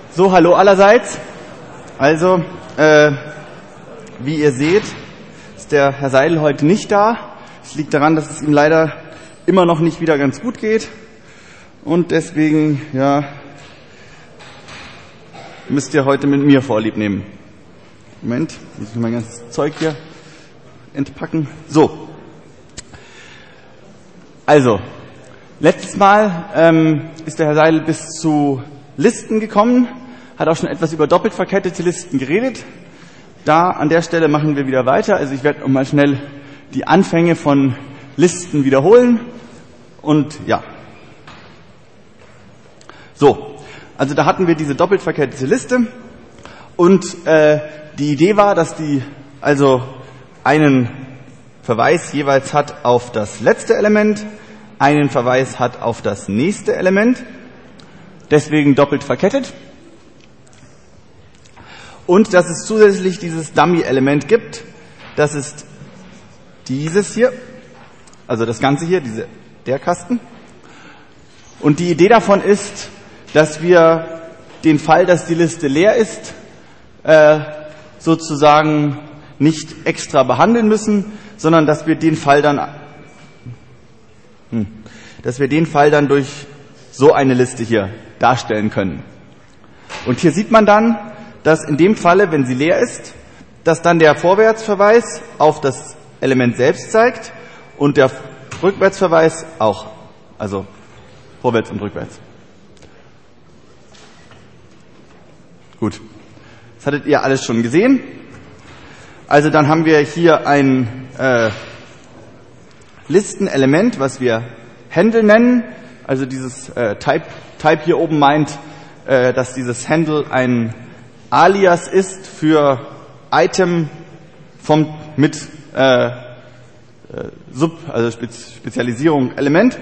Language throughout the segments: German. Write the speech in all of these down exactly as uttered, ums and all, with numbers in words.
So, hallo allerseits. Also, äh, wie ihr seht, ist der Herr Seidel heute nicht da. Es liegt daran, dass es ihm leider immer noch nicht wieder ganz gut geht. Und deswegen, ja, müsst ihr heute mit mir Vorlieb nehmen. Moment, muss ich mein ganzes Zeug hier entpacken. So. Also, letztes Mal ähm, ist der Herr Seidel bis zu Listen gekommen, hat auch schon etwas über doppelt verkettete Listen geredet. Da an der Stelle machen wir wieder weiter. Also ich werde nochmal schnell die Anfänge von Listen wiederholen. Und ja. So, also da hatten wir diese doppelt verkettete Liste. Und äh, die Idee war, dass die also einen Verweis jeweils hat auf das letzte Element, einen Verweis hat auf das nächste Element, deswegen doppelt verkettet. Und dass es zusätzlich dieses Dummy-Element gibt, das ist dieses hier, also das Ganze hier, diese, der Kasten. Und die Idee davon ist, dass wir den Fall, dass die Liste leer ist, äh, sozusagen nicht extra behandeln müssen, sondern dass wir den Fall dann, hm, dass wir den Fall dann durch so eine Liste hier darstellen können. Und hier sieht man dann, dass in dem Falle, wenn sie leer ist, dass dann der Vorwärtsverweis auf das Element selbst zeigt und der Rückwärtsverweis auch, also vorwärts und rückwärts. Gut, das hattet ihr alles schon gesehen. Also dann haben wir hier ein äh, Listenelement, was wir Handle nennen. Also dieses äh, Type, Type hier oben meint, äh, dass dieses Handle ein Alias ist für Item vom mit äh, äh, Sub, also Spez Spezialisierung Element.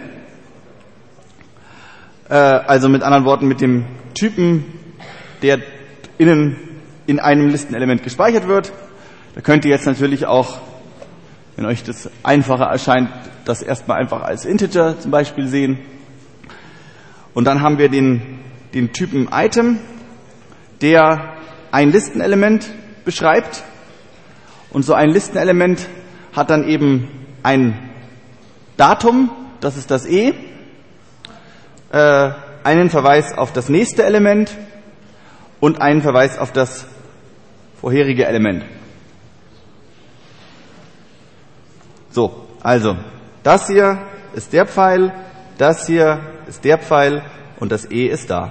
Äh, also mit anderen Worten mit dem Typen, der innen in einem Listenelement gespeichert wird. Da könnt ihr jetzt natürlich auch, wenn euch das einfacher erscheint, das erstmal einfach als Integer zum Beispiel sehen. Und dann haben wir den, den Typen Item, der ein Listenelement beschreibt. Und so ein Listenelement hat dann eben ein Datum, das ist das E, äh, einen Verweis auf das nächste Element und einen Verweis auf das vorherige Element. So, also, das hier ist der Pfeil, das hier ist der Pfeil und das E ist da.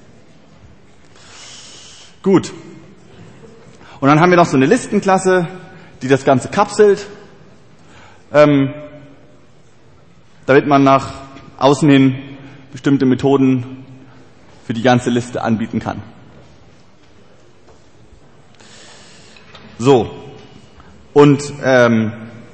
Gut. Und dann haben wir noch so eine Listenklasse, die das Ganze kapselt, ähm, damit man nach außen hin bestimmte Methoden für die ganze Liste anbieten kann. So, und ähm,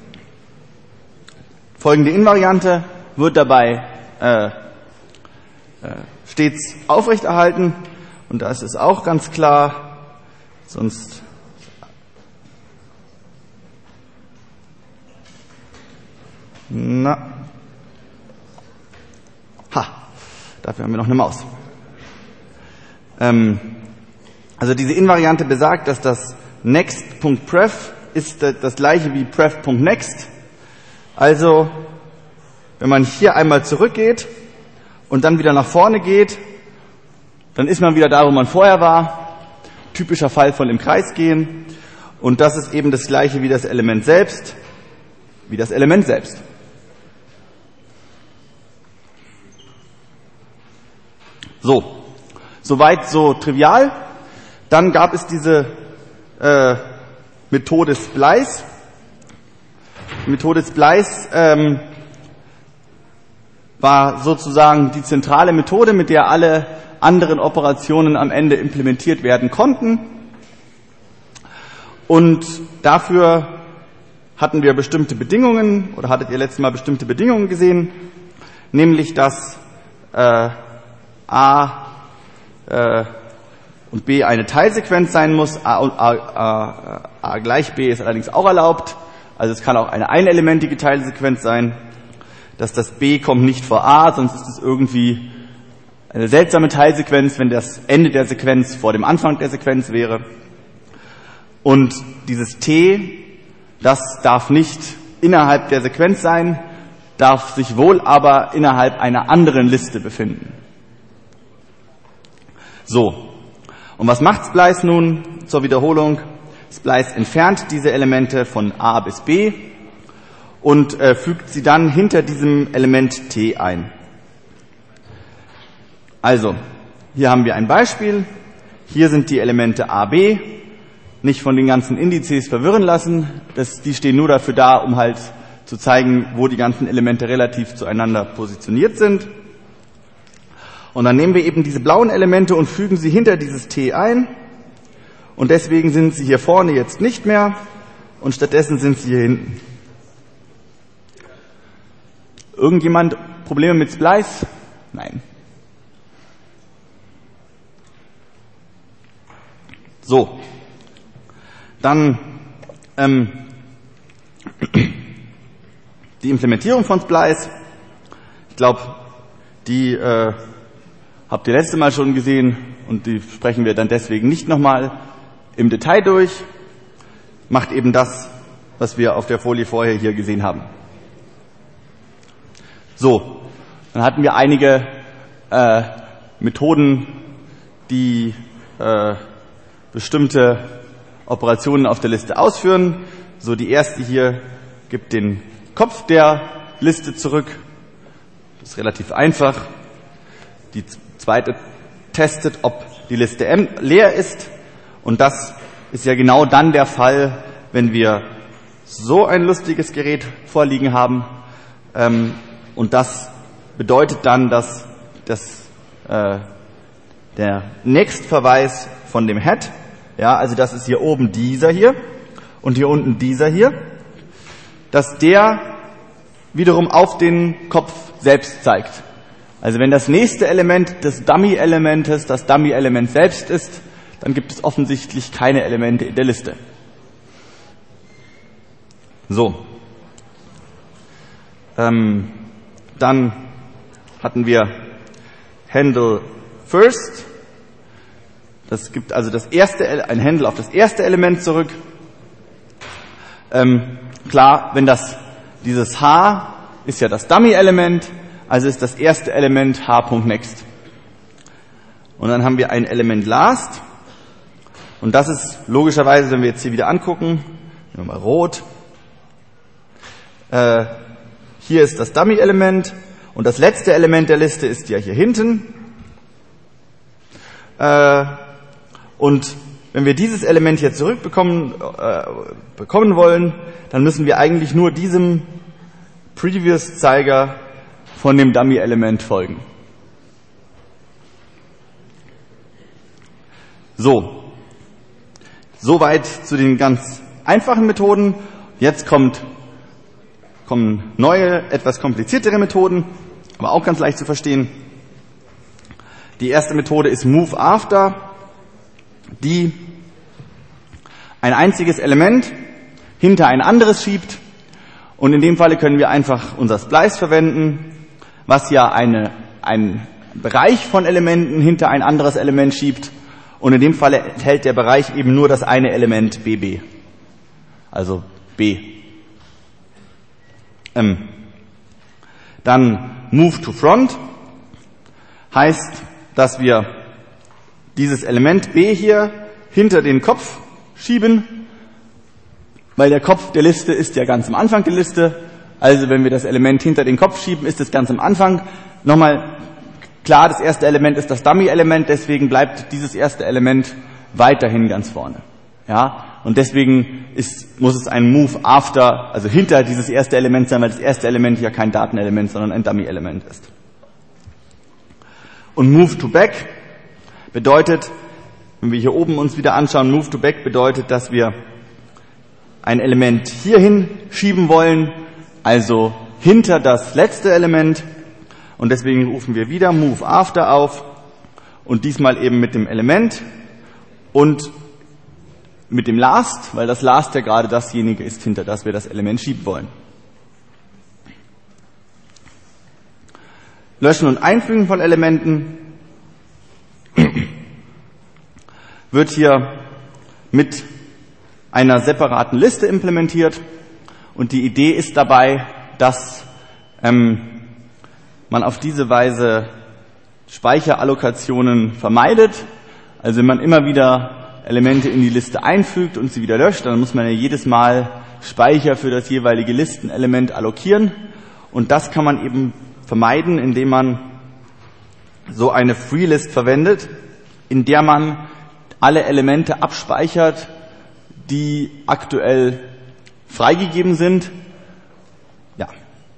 folgende Invariante wird dabei äh, äh, stets aufrechterhalten und das ist auch ganz klar, sonst na ha, dafür haben wir noch eine Maus. Ähm, also diese Invariante besagt, dass das next.pref ist das gleiche wie pref.next. Also, wenn man hier einmal zurückgeht und dann wieder nach vorne geht, dann ist man wieder da, wo man vorher war. Typischer Fall von im Kreis gehen. Und das ist eben das gleiche wie das Element selbst, wie das Element selbst. So, soweit so trivial. Dann gab es diese äh, Methode Splice. Methode Splice ähm, war sozusagen die zentrale Methode, mit der alle anderen Operationen am Ende implementiert werden konnten. Und dafür hatten wir bestimmte Bedingungen, oder hattet ihr letztes Mal bestimmte Bedingungen gesehen, nämlich dass äh, A äh, und B eine Teilsequenz sein muss, A, und A, A, A gleich B ist allerdings auch erlaubt. Also es kann auch eine einelementige Teilsequenz sein, dass das B kommt nicht vor A, sonst ist es irgendwie Eine seltsame Teilsequenz, wenn das Ende der Sequenz vor dem Anfang der Sequenz wäre. Und dieses T, das darf nicht innerhalb der Sequenz sein, darf sich wohl aber innerhalb einer anderen Liste befinden. So, und was macht Splice nun zur Wiederholung? Splice entfernt diese Elemente von A bis B und äh, fügt sie dann hinter diesem Element T ein. Also, hier haben wir ein Beispiel. Hier sind die Elemente A, B. Nicht von den ganzen Indizes verwirren lassen. Das, die stehen nur dafür da, um halt zu zeigen, wo die ganzen Elemente relativ zueinander positioniert sind. Und dann nehmen wir eben diese blauen Elemente und fügen sie hinter dieses T ein. Und deswegen sind sie hier vorne jetzt nicht mehr und stattdessen sind sie hier hinten. Irgendjemand Probleme mit Splice? Nein. So. Dann ähm, die Implementierung von Splice. Ich glaube, die äh, habt ihr letzte Mal schon gesehen und die sprechen wir dann deswegen nicht nochmal im Detail durch. Macht eben das, was wir auf der Folie vorher hier gesehen haben. So, dann hatten wir einige äh, Methoden, die äh, bestimmte Operationen auf der Liste ausführen. So, die erste hier gibt den Kopf der Liste zurück. Das ist relativ einfach. Die zweite testet, ob die Liste M leer ist. Und das ist ja genau dann der Fall, wenn wir so ein lustiges Gerät vorliegen haben. Ähm, und das bedeutet dann, dass das, äh, der Next-Verweis von dem Head, ja, also das ist hier oben dieser hier und hier unten dieser hier, dass der wiederum auf den Kopf selbst zeigt. Also wenn das nächste Element des Dummy-Elementes das Dummy-Element selbst ist, dann gibt es offensichtlich keine Elemente in der Liste. So. Ähm, dann hatten wir Handle First. Das gibt also das erste, ein Handle auf das erste Element zurück. Ähm, klar, wenn das, dieses H ist ja das Dummy-Element, also ist das erste Element H.Next. Und dann haben wir ein Element Last. Und das ist logischerweise, wenn wir jetzt hier wieder angucken, nehmen wir mal rot. Äh, hier ist das Dummy-Element und das letzte Element der Liste ist ja hier hinten. Äh, und wenn wir dieses Element hier zurückbekommen äh, bekommen wollen, dann müssen wir eigentlich nur diesem Previous-Zeiger von dem Dummy-Element folgen. So. Soweit zu den ganz einfachen Methoden. Jetzt kommt, kommen neue, etwas kompliziertere Methoden, aber auch ganz leicht zu verstehen. Die erste Methode ist Move After, die ein einziges Element hinter ein anderes schiebt. Und in dem Falle können wir einfach unser Splice verwenden, was ja eine, einen Bereich von Elementen hinter ein anderes Element schiebt. Und in dem Falle enthält der Bereich eben nur das eine Element B B. Also B. Ähm. Dann Move to Front heißt, dass wir dieses Element B hier hinter den Kopf schieben, weil der Kopf der Liste ist ja ganz am Anfang der Liste. Also wenn wir das Element hinter den Kopf schieben, ist es ganz am Anfang. Nochmal klar, das erste Element ist das Dummy-Element, deswegen bleibt dieses erste Element weiterhin ganz vorne. Ja, und deswegen ist, muss es ein Move After, also hinter dieses erste Element sein, weil das erste Element ja kein Datenelement, sondern ein Dummy-Element ist. Und Move to Back bedeutet, wenn wir hier oben uns wieder anschauen, Move to Back bedeutet, dass wir ein Element hierhin schieben wollen, also hinter das letzte Element. Und deswegen rufen wir wieder Move After auf und diesmal eben mit dem Element und mit dem Last, weil das Last ja gerade dasjenige ist, hinter das wir das Element schieben wollen. Löschen und Einfügen von Elementen wird hier mit einer separaten Liste implementiert. Und die Idee ist dabei, dass ähm, man auf diese Weise Speicherallokationen vermeidet. Also wenn man immer wieder Elemente in die Liste einfügt und sie wieder löscht, dann muss man ja jedes Mal Speicher für das jeweilige Listenelement allokieren. Und das kann man eben vermeiden, indem man so eine FreeList verwendet, in der man alle Elemente abspeichert, die aktuell freigegeben sind. Ja.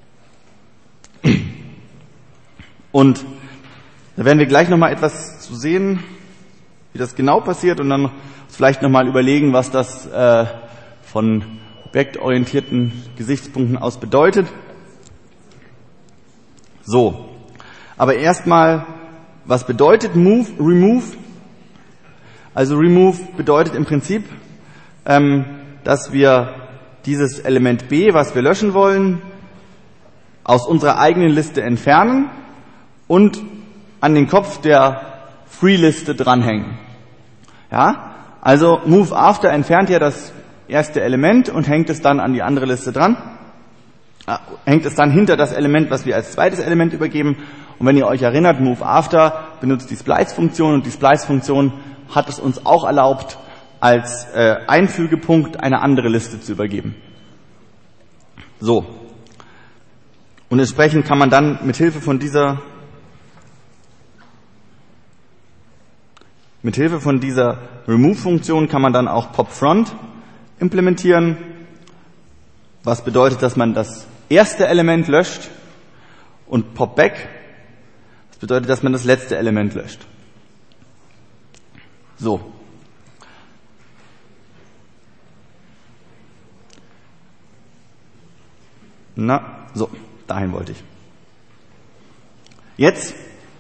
Und da werden wir gleich nochmal etwas zu sehen, wie das genau passiert, und dann vielleicht nochmal überlegen, was das äh, von objektorientierten Gesichtspunkten aus bedeutet. So, aber erstmal, was bedeutet move, remove? Also remove bedeutet im Prinzip, ähm, dass wir dieses Element B, was wir löschen wollen, aus unserer eigenen Liste entfernen und an den Kopf der Free-Liste dranhängen. Ja, also move after entfernt ja das erste Element und hängt es dann an die andere Liste dran. Hängt es dann hinter das Element, was wir als zweites Element übergeben. Und wenn ihr euch erinnert, move after benutzt die Splice-Funktion, und die Splice-Funktion hat es uns auch erlaubt, als äh, Einfügepunkt eine andere Liste zu übergeben. So. Und entsprechend kann man dann mit Hilfe von dieser mit Hilfe von dieser Remove-Funktion kann man dann auch popFront implementieren, was bedeutet, dass man das erste Element löscht, und popBack, das bedeutet, dass man das letzte Element löscht. So. Na, so, dahin wollte ich. Jetzt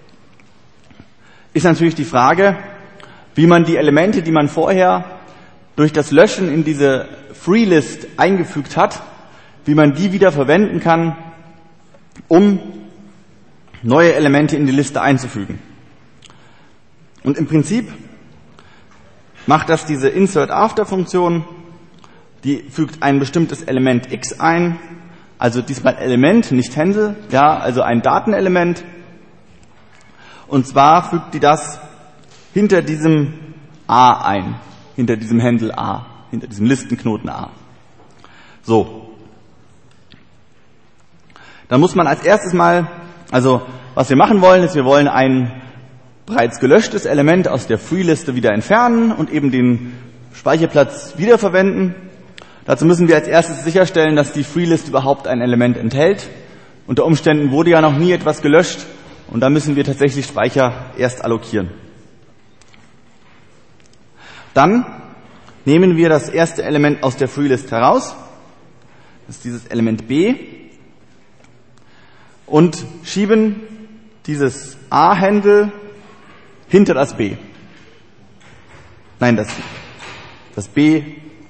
ist natürlich die Frage, wie man die Elemente, die man vorher durch das Löschen in diese FreeList eingefügt hat, wie man die wieder verwenden kann, um neue Elemente in die Liste einzufügen. Und im Prinzip macht das diese Insert-After-Funktion, die fügt ein bestimmtes Element x ein, also diesmal Element, nicht Handle, ja, also ein Datenelement. Und zwar fügt die das hinter diesem A ein, hinter diesem Handle A, hinter diesem Listenknoten A. So. Dann muss man als erstes mal, also was wir machen wollen, ist, wir wollen ein bereits gelöschtes Element aus der Free-Liste wieder entfernen und eben den Speicherplatz wiederverwenden. Dazu müssen wir als erstes sicherstellen, dass die Free-List überhaupt ein Element enthält. Unter Umständen wurde ja noch nie etwas gelöscht, und da müssen wir tatsächlich Speicher erst allokieren. Dann nehmen wir das erste Element aus der Free-List heraus, das ist dieses Element B, und schieben dieses A-Handle hinter das B. Nein, das, das B,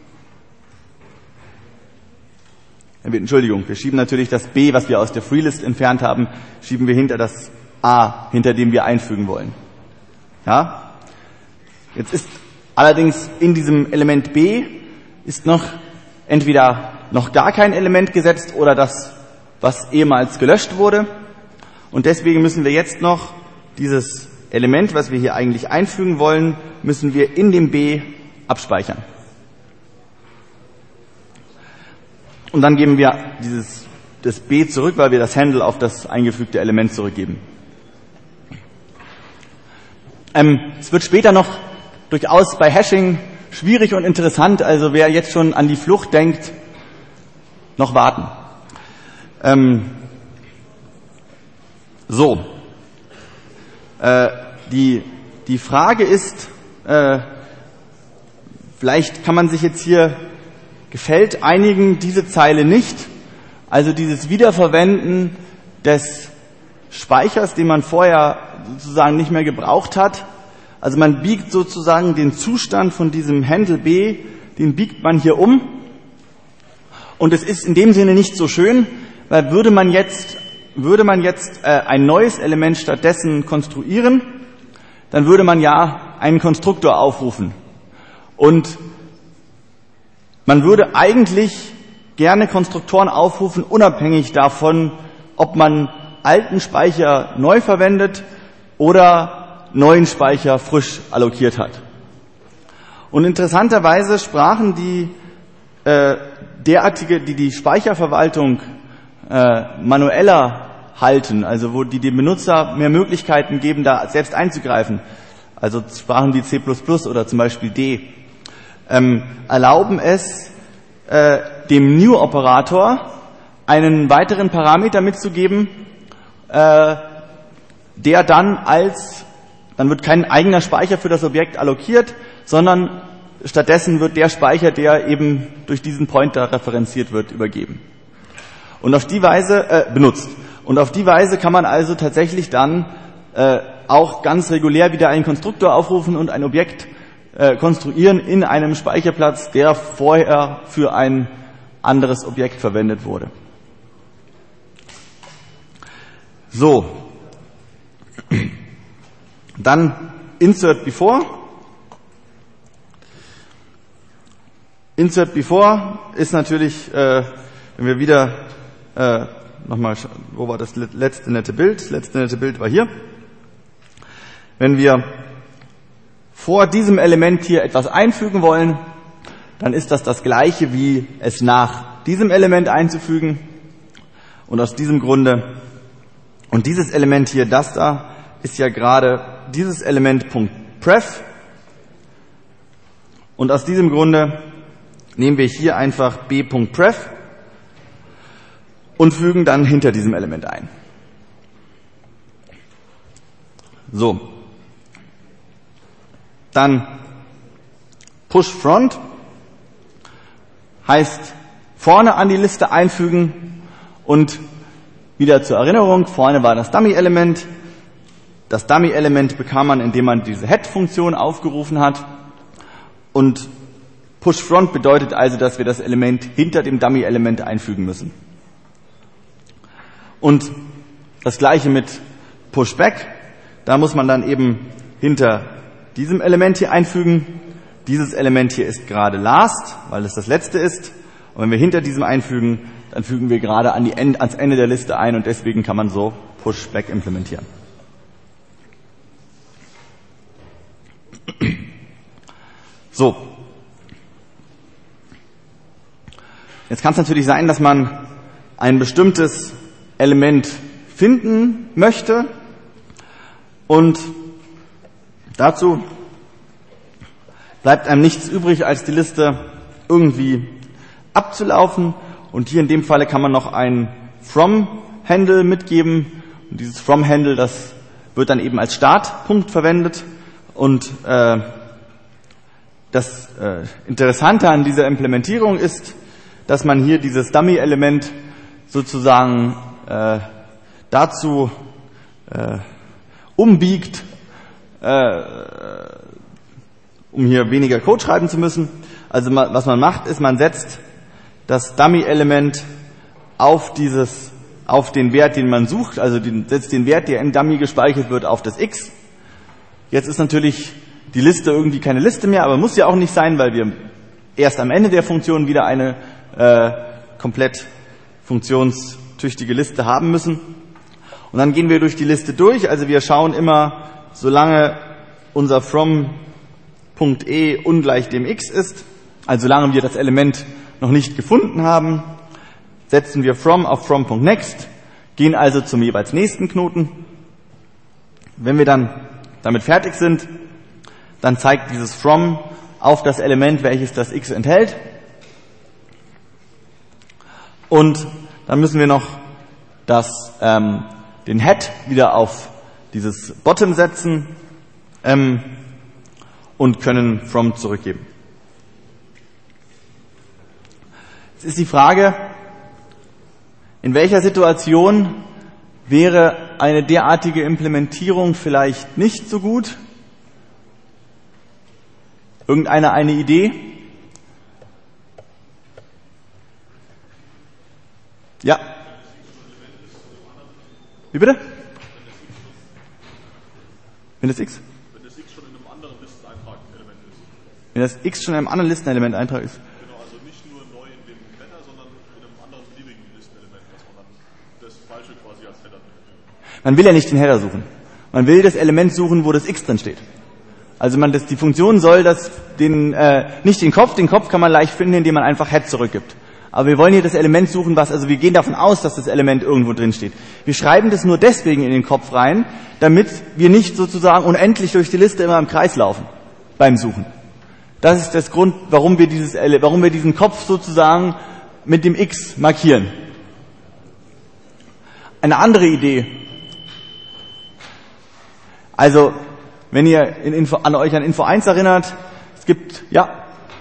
Entschuldigung, wir schieben natürlich das B, was wir aus der Free-List entfernt haben, schieben wir hinter das A, hinter dem wir einfügen wollen. Ja? Jetzt ist allerdings in diesem Element B ist noch entweder noch gar kein Element gesetzt oder das, was ehemals gelöscht wurde. Und deswegen müssen wir jetzt noch dieses Element, was wir hier eigentlich einfügen wollen, müssen wir in dem B abspeichern. Und dann geben wir dieses, das B zurück, weil wir das Handle auf das eingefügte Element zurückgeben. Ähm, es wird später noch durchaus bei Hashing schwierig und interessant, also wer jetzt schon an die Flucht denkt, noch warten. Ähm, so, äh, die, die Frage ist, äh, vielleicht kann man sich jetzt hier, gefällt einigen diese Zeile nicht, also dieses Wiederverwenden des Speichers, den man vorher sozusagen nicht mehr gebraucht hat. Also man biegt sozusagen den Zustand von diesem Handle B, den biegt man hier um. Und es ist in dem Sinne nicht so schön, weil würde man jetzt, würde man jetzt äh, ein neues Element stattdessen konstruieren, dann würde man ja einen Konstruktor aufrufen. Und man würde eigentlich gerne Konstruktoren aufrufen, unabhängig davon, ob man alten Speicher neu verwendet oder neuen Speicher frisch allokiert hat. Und interessanterweise sprachen die äh, derartige, die die Speicherverwaltung äh, manueller halten, also wo die dem Benutzer mehr Möglichkeiten geben, da selbst einzugreifen, also Sprachen wie C plus plus oder zum Beispiel D, ähm, erlauben es, äh, dem New-Operator einen weiteren Parameter mitzugeben, äh, der dann als, dann wird kein eigener Speicher für das Objekt allokiert, sondern stattdessen wird der Speicher, der eben durch diesen Pointer referenziert wird, übergeben. Und auf die Weise, äh, benutzt. Und auf die Weise kann man also tatsächlich dann äh, auch ganz regulär wieder einen Konstruktor aufrufen und ein Objekt äh, konstruieren in einem Speicherplatz, der vorher für ein anderes Objekt verwendet wurde. So. Dann Insert Before. Insert Before ist natürlich, äh, wenn wir wieder äh, nochmal, wo war das letzte nette Bild? Das letzte nette Bild war hier. Wenn wir vor diesem Element hier etwas einfügen wollen, dann ist das das gleiche wie es nach diesem Element einzufügen. Und aus diesem Grunde, und dieses Element hier, das da, ist ja gerade dieses Element .pref. Und aus diesem Grunde nehmen wir hier einfach b.pref und fügen dann hinter diesem Element ein. So. Dann push front heißt vorne an die Liste einfügen und wieder zur Erinnerung, vorne war das Dummy-Element. Das Dummy-Element bekam man, indem man diese head-Funktion aufgerufen hat. Und push front bedeutet also, dass wir das Element hinter dem Dummy-Element einfügen müssen. Und das gleiche mit push back. Da muss man dann eben hinter diesem Element hier einfügen. Dieses Element hier ist gerade last, weil es das letzte ist. Und wenn wir hinter diesem einfügen, dann fügen wir gerade an die End, ans Ende der Liste ein und deswegen kann man so push back implementieren. So. Jetzt kann es natürlich sein, dass man ein bestimmtes Element finden möchte und dazu bleibt einem nichts übrig, als die Liste irgendwie abzulaufen. Und hier in dem Falle kann man noch ein From-Handle mitgeben. Und dieses From-Handle, das wird dann eben als Startpunkt verwendet. Und äh, das äh, Interessante an dieser Implementierung ist, dass man hier dieses Dummy-Element sozusagen äh, dazu äh, umbiegt, äh, um hier weniger Code schreiben zu müssen. Also was man macht, ist, man setzt das Dummy-Element auf dieses, auf den Wert, den man sucht, also den, setzt den Wert, der im Dummy gespeichert wird, auf das X. Jetzt ist natürlich die Liste irgendwie keine Liste mehr, aber muss ja auch nicht sein, weil wir erst am Ende der Funktion wieder eine äh, komplett funktionstüchtige Liste haben müssen. Und dann gehen wir durch die Liste durch, also wir schauen immer, solange unser from.e ungleich dem X ist, also solange wir das Element noch nicht gefunden haben, setzen wir from auf from.next, gehen also zum jeweils nächsten Knoten. Wenn wir dann damit fertig sind, dann zeigt dieses from auf das Element, welches das X enthält. Und dann müssen wir noch das, ähm, den Head wieder auf dieses Bottom setzen ähm, und können from zurückgeben. Jetzt ist die Frage, in welcher Situation wäre eine derartige Implementierung vielleicht nicht so gut? Irgendeiner eine Idee? Ja. Wie bitte? Wenn das X? Wenn das X schon in einem anderen Listenelement eintrage ist. Genau, also nicht nur neu in dem Header, sondern in einem anderen beliebigen Listenelement, dass man dann das Falsche quasi als Header nimmt. Man will ja nicht den Header suchen. Man will das Element suchen, wo das X drin steht. Also man, das, die Funktion soll das den, äh, nicht den Kopf, den Kopf kann man leicht finden, indem man einfach Head zurückgibt. Aber wir wollen hier das Element suchen, was, also wir gehen davon aus, dass das Element irgendwo drin steht. Wir schreiben das nur deswegen in den Kopf rein, damit wir nicht sozusagen unendlich durch die Liste immer im Kreis laufen beim Suchen. Das ist das Grund, warum wir dieses, warum wir diesen Kopf sozusagen mit dem X markieren. Eine andere Idee. Also, wenn ihr in Info, an euch an Info eins erinnert, es gibt, ja,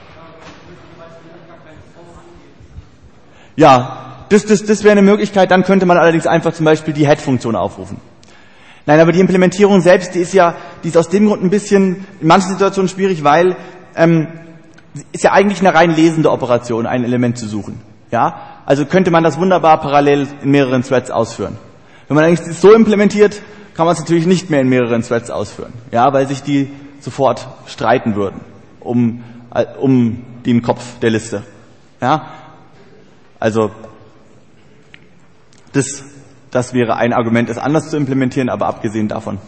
Ja, das, das, das wäre eine Möglichkeit, dann könnte man allerdings einfach zum Beispiel die Head-Funktion aufrufen. Nein, aber die Implementierung selbst, die ist ja, die ist aus dem Grund ein bisschen in manchen Situationen schwierig, weil ähm, ist ja eigentlich eine rein lesende Operation, ein Element zu suchen. Ja, also könnte man das wunderbar parallel in mehreren Threads ausführen. Wenn man eigentlich das so implementiert, kann man es natürlich nicht mehr in mehreren Threads ausführen. Ja, weil sich die sofort streiten würden um um den Kopf der Liste. Ja. Also das, das wäre ein Argument, es anders zu implementieren, aber abgesehen davon.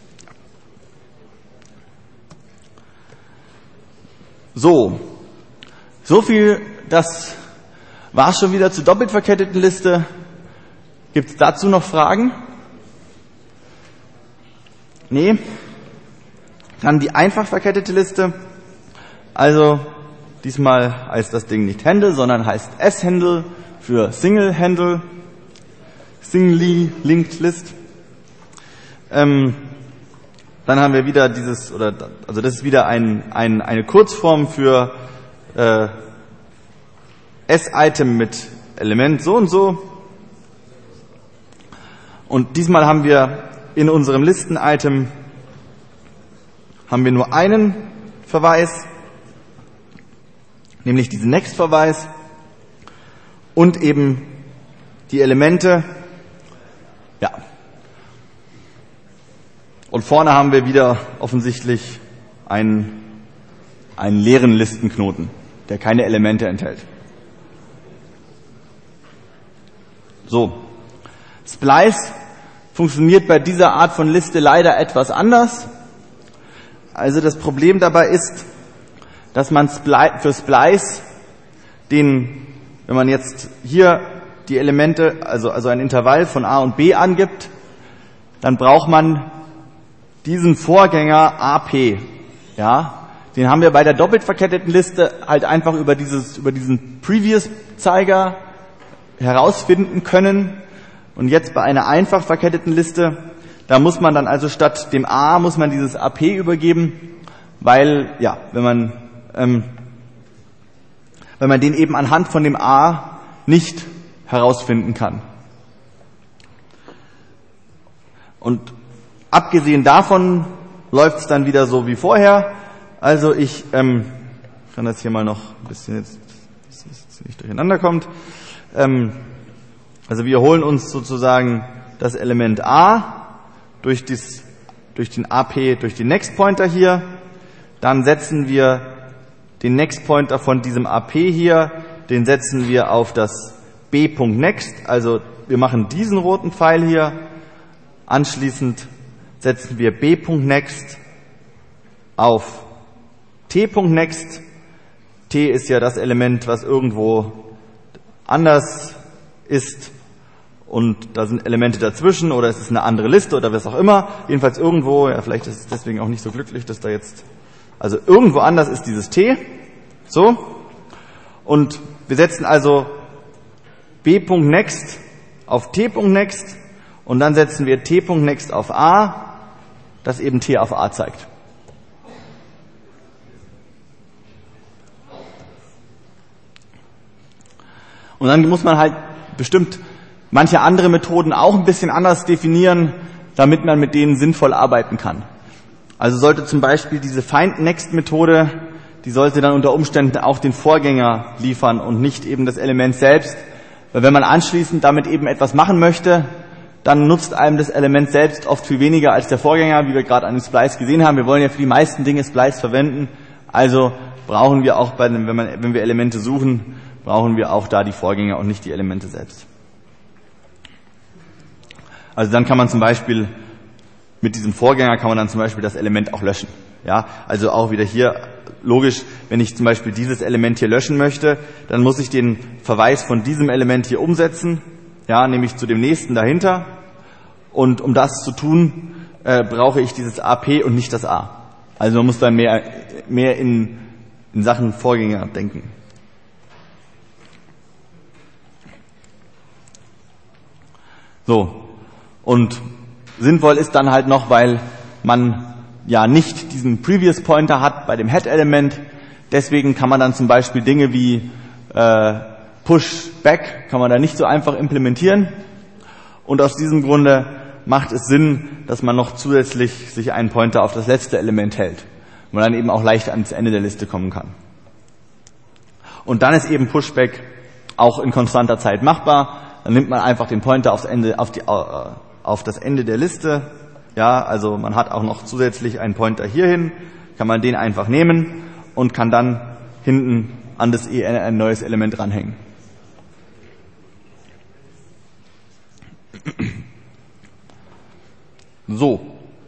So, so viel, das war schon wieder zur doppelt verketteten Liste. Gibt es dazu noch Fragen? Nee. Dann die einfach verkettete Liste. Also diesmal heißt das Ding nicht Handle, sondern heißt S-Handle für Single Handle, Singly Linked List. Ähm, dann haben wir wieder dieses, oder also das ist wieder ein, ein, eine Kurzform für äh, S-Item mit Element so und so. Und diesmal haben wir in unserem Listen-Item haben wir nur einen Verweis, nämlich diesen Next-Verweis und eben die Elemente. Ja. Und vorne haben wir wieder offensichtlich einen, einen leeren Listenknoten, der keine Elemente enthält. So. Splice funktioniert bei dieser Art von Liste leider etwas anders. Also das Problem dabei ist, dass man für Splice den, wenn man jetzt hier die Elemente, also, also ein Intervall von A und B angibt, dann braucht man diesen Vorgänger A P. Ja, den haben wir bei der doppelt verketteten Liste halt einfach über dieses, über diesen Previous-Zeiger herausfinden können. Und jetzt bei einer einfach verketteten Liste, da muss man dann also statt dem A muss man dieses A P übergeben, weil, ja, wenn man Ähm, weil man den eben anhand von dem A nicht herausfinden kann. Und abgesehen davon läuft es dann wieder so wie vorher. Also ich ähm, kann das hier mal noch ein bisschen jetzt, dass es nicht durcheinander kommt. Ähm, also wir holen uns sozusagen das Element A durch, dies, durch den A P, durch den Next Pointer hier. Dann setzen wir den Next Pointer von diesem A P hier, den setzen wir auf das B.Next, also wir machen diesen roten Pfeil hier, anschließend setzen wir B.Next auf T.Next. T ist ja das Element, was irgendwo anders ist und da sind Elemente dazwischen oder es ist eine andere Liste oder was auch immer, jedenfalls irgendwo, ja vielleicht ist es deswegen auch nicht so glücklich, dass da jetzt Also irgendwo anders ist dieses T, so, und wir setzen also B.Next auf T.Next und dann setzen wir T.Next auf A, das eben T auf A zeigt. Und dann muss man halt bestimmt manche andere Methoden auch ein bisschen anders definieren, damit man mit denen sinnvoll arbeiten kann. Also sollte zum Beispiel diese Find-Next-Methode, die sollte dann unter Umständen auch den Vorgänger liefern und nicht eben das Element selbst. Weil wenn man anschließend damit eben etwas machen möchte, dann nutzt einem das Element selbst oft viel weniger als der Vorgänger, wie wir gerade an dem Splice gesehen haben. Wir wollen ja für die meisten Dinge Splice verwenden, Also brauchen wir auch, bei den, wenn, man, wenn wir Elemente suchen, brauchen wir auch da die Vorgänger und nicht die Elemente selbst. Also dann kann man zum Beispiel, mit diesem Vorgänger kann man dann zum Beispiel das Element auch löschen. Ja, also auch wieder hier logisch, wenn ich zum Beispiel dieses Element hier löschen möchte, dann muss ich den Verweis von diesem Element hier umsetzen, ja, nämlich zu dem nächsten dahinter. Und um das zu tun, äh, brauche ich dieses A P und nicht das A. Also man muss dann mehr, mehr in, in Sachen Vorgänger denken. So, und sinnvoll ist dann halt noch, weil man ja nicht diesen Previous Pointer hat bei dem Head-Element. Deswegen kann man dann zum Beispiel Dinge wie äh, Push Back kann man da nicht so einfach implementieren. Und aus diesem Grunde macht es Sinn, dass man noch zusätzlich sich einen Pointer auf das letzte Element hält, wo man dann eben auch leicht ans Ende der Liste kommen kann. Und dann ist eben Pushback auch in konstanter Zeit machbar. Dann nimmt man einfach den Pointer aufs Ende, auf, die, auf das Ende der Liste. Ja, also man hat auch noch zusätzlich einen Pointer hierhin, kann man den einfach nehmen und kann dann hinten an das E ein neues Element ranhängen. So.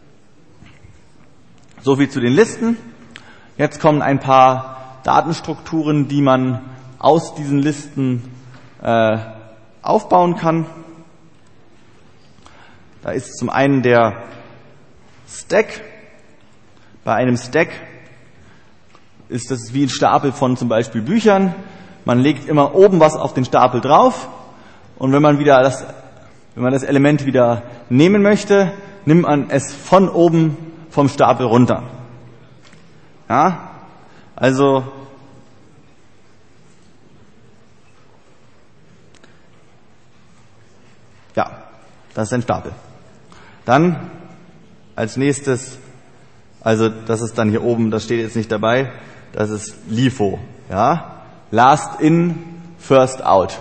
So viel zu den Listen. Jetzt kommen ein paar Datenstrukturen, die man aus diesen Listen äh, aufbauen kann. Da ist zum einen der Stack. Bei einem Stack ist das wie ein Stapel von zum Beispiel Büchern. Man legt immer oben was auf den Stapel drauf und wenn man wieder das, wenn man das Element wieder nehmen möchte, nimmt man es von oben vom Stapel runter. Ja, also ja, das ist ein Stapel. Dann als nächstes, also das ist dann hier oben, das steht jetzt nicht dabei, das ist LIFO, ja, Last in, First out.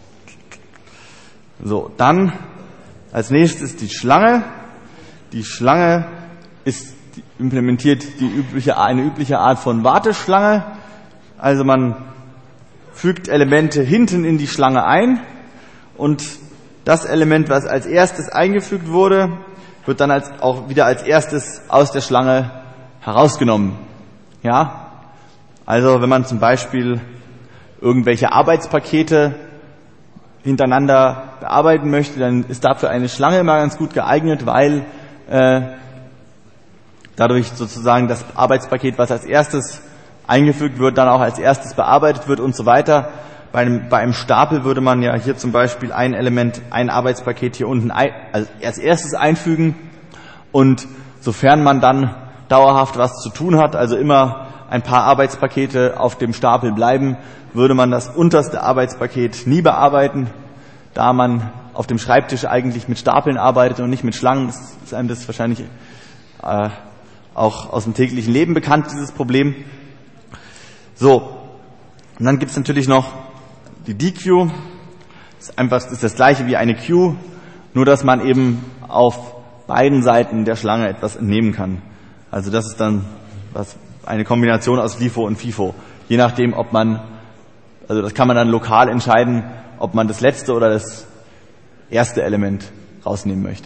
So, dann als nächstes die Schlange. Die Schlange ist implementiert die übliche, eine übliche Art von Warteschlange. Also man fügt Elemente hinten in die Schlange ein und das Element, was als erstes eingefügt wurde, wird dann als, auch wieder als erstes aus der Schlange herausgenommen. Ja? Also wenn man zum Beispiel irgendwelche Arbeitspakete hintereinander bearbeiten möchte, dann ist dafür eine Schlange immer ganz gut geeignet, weil äh, dadurch sozusagen das Arbeitspaket, was als erstes eingefügt wird, dann auch als erstes bearbeitet wird und so weiter. Bei einem, bei einem Stapel würde man ja hier zum Beispiel ein Element, ein Arbeitspaket hier unten ein, also als erstes einfügen und sofern man dann dauerhaft was zu tun hat, also immer ein paar Arbeitspakete auf dem Stapel bleiben, würde man das unterste Arbeitspaket nie bearbeiten, da man auf dem Schreibtisch eigentlich mit Stapeln arbeitet und nicht mit Schlangen. Das ist einem das wahrscheinlich äh, auch aus dem täglichen Leben bekannt, dieses Problem. So, und dann gibt es natürlich noch die D-Queue. Das ist einfach das ist das gleiche wie eine Queue, nur dass man eben auf beiden Seiten der Schlange etwas entnehmen kann. Also das ist dann was, eine Kombination aus LIFO und FIFO. Je nachdem, ob man, also das kann man dann lokal entscheiden, ob man das letzte oder das erste Element rausnehmen möchte.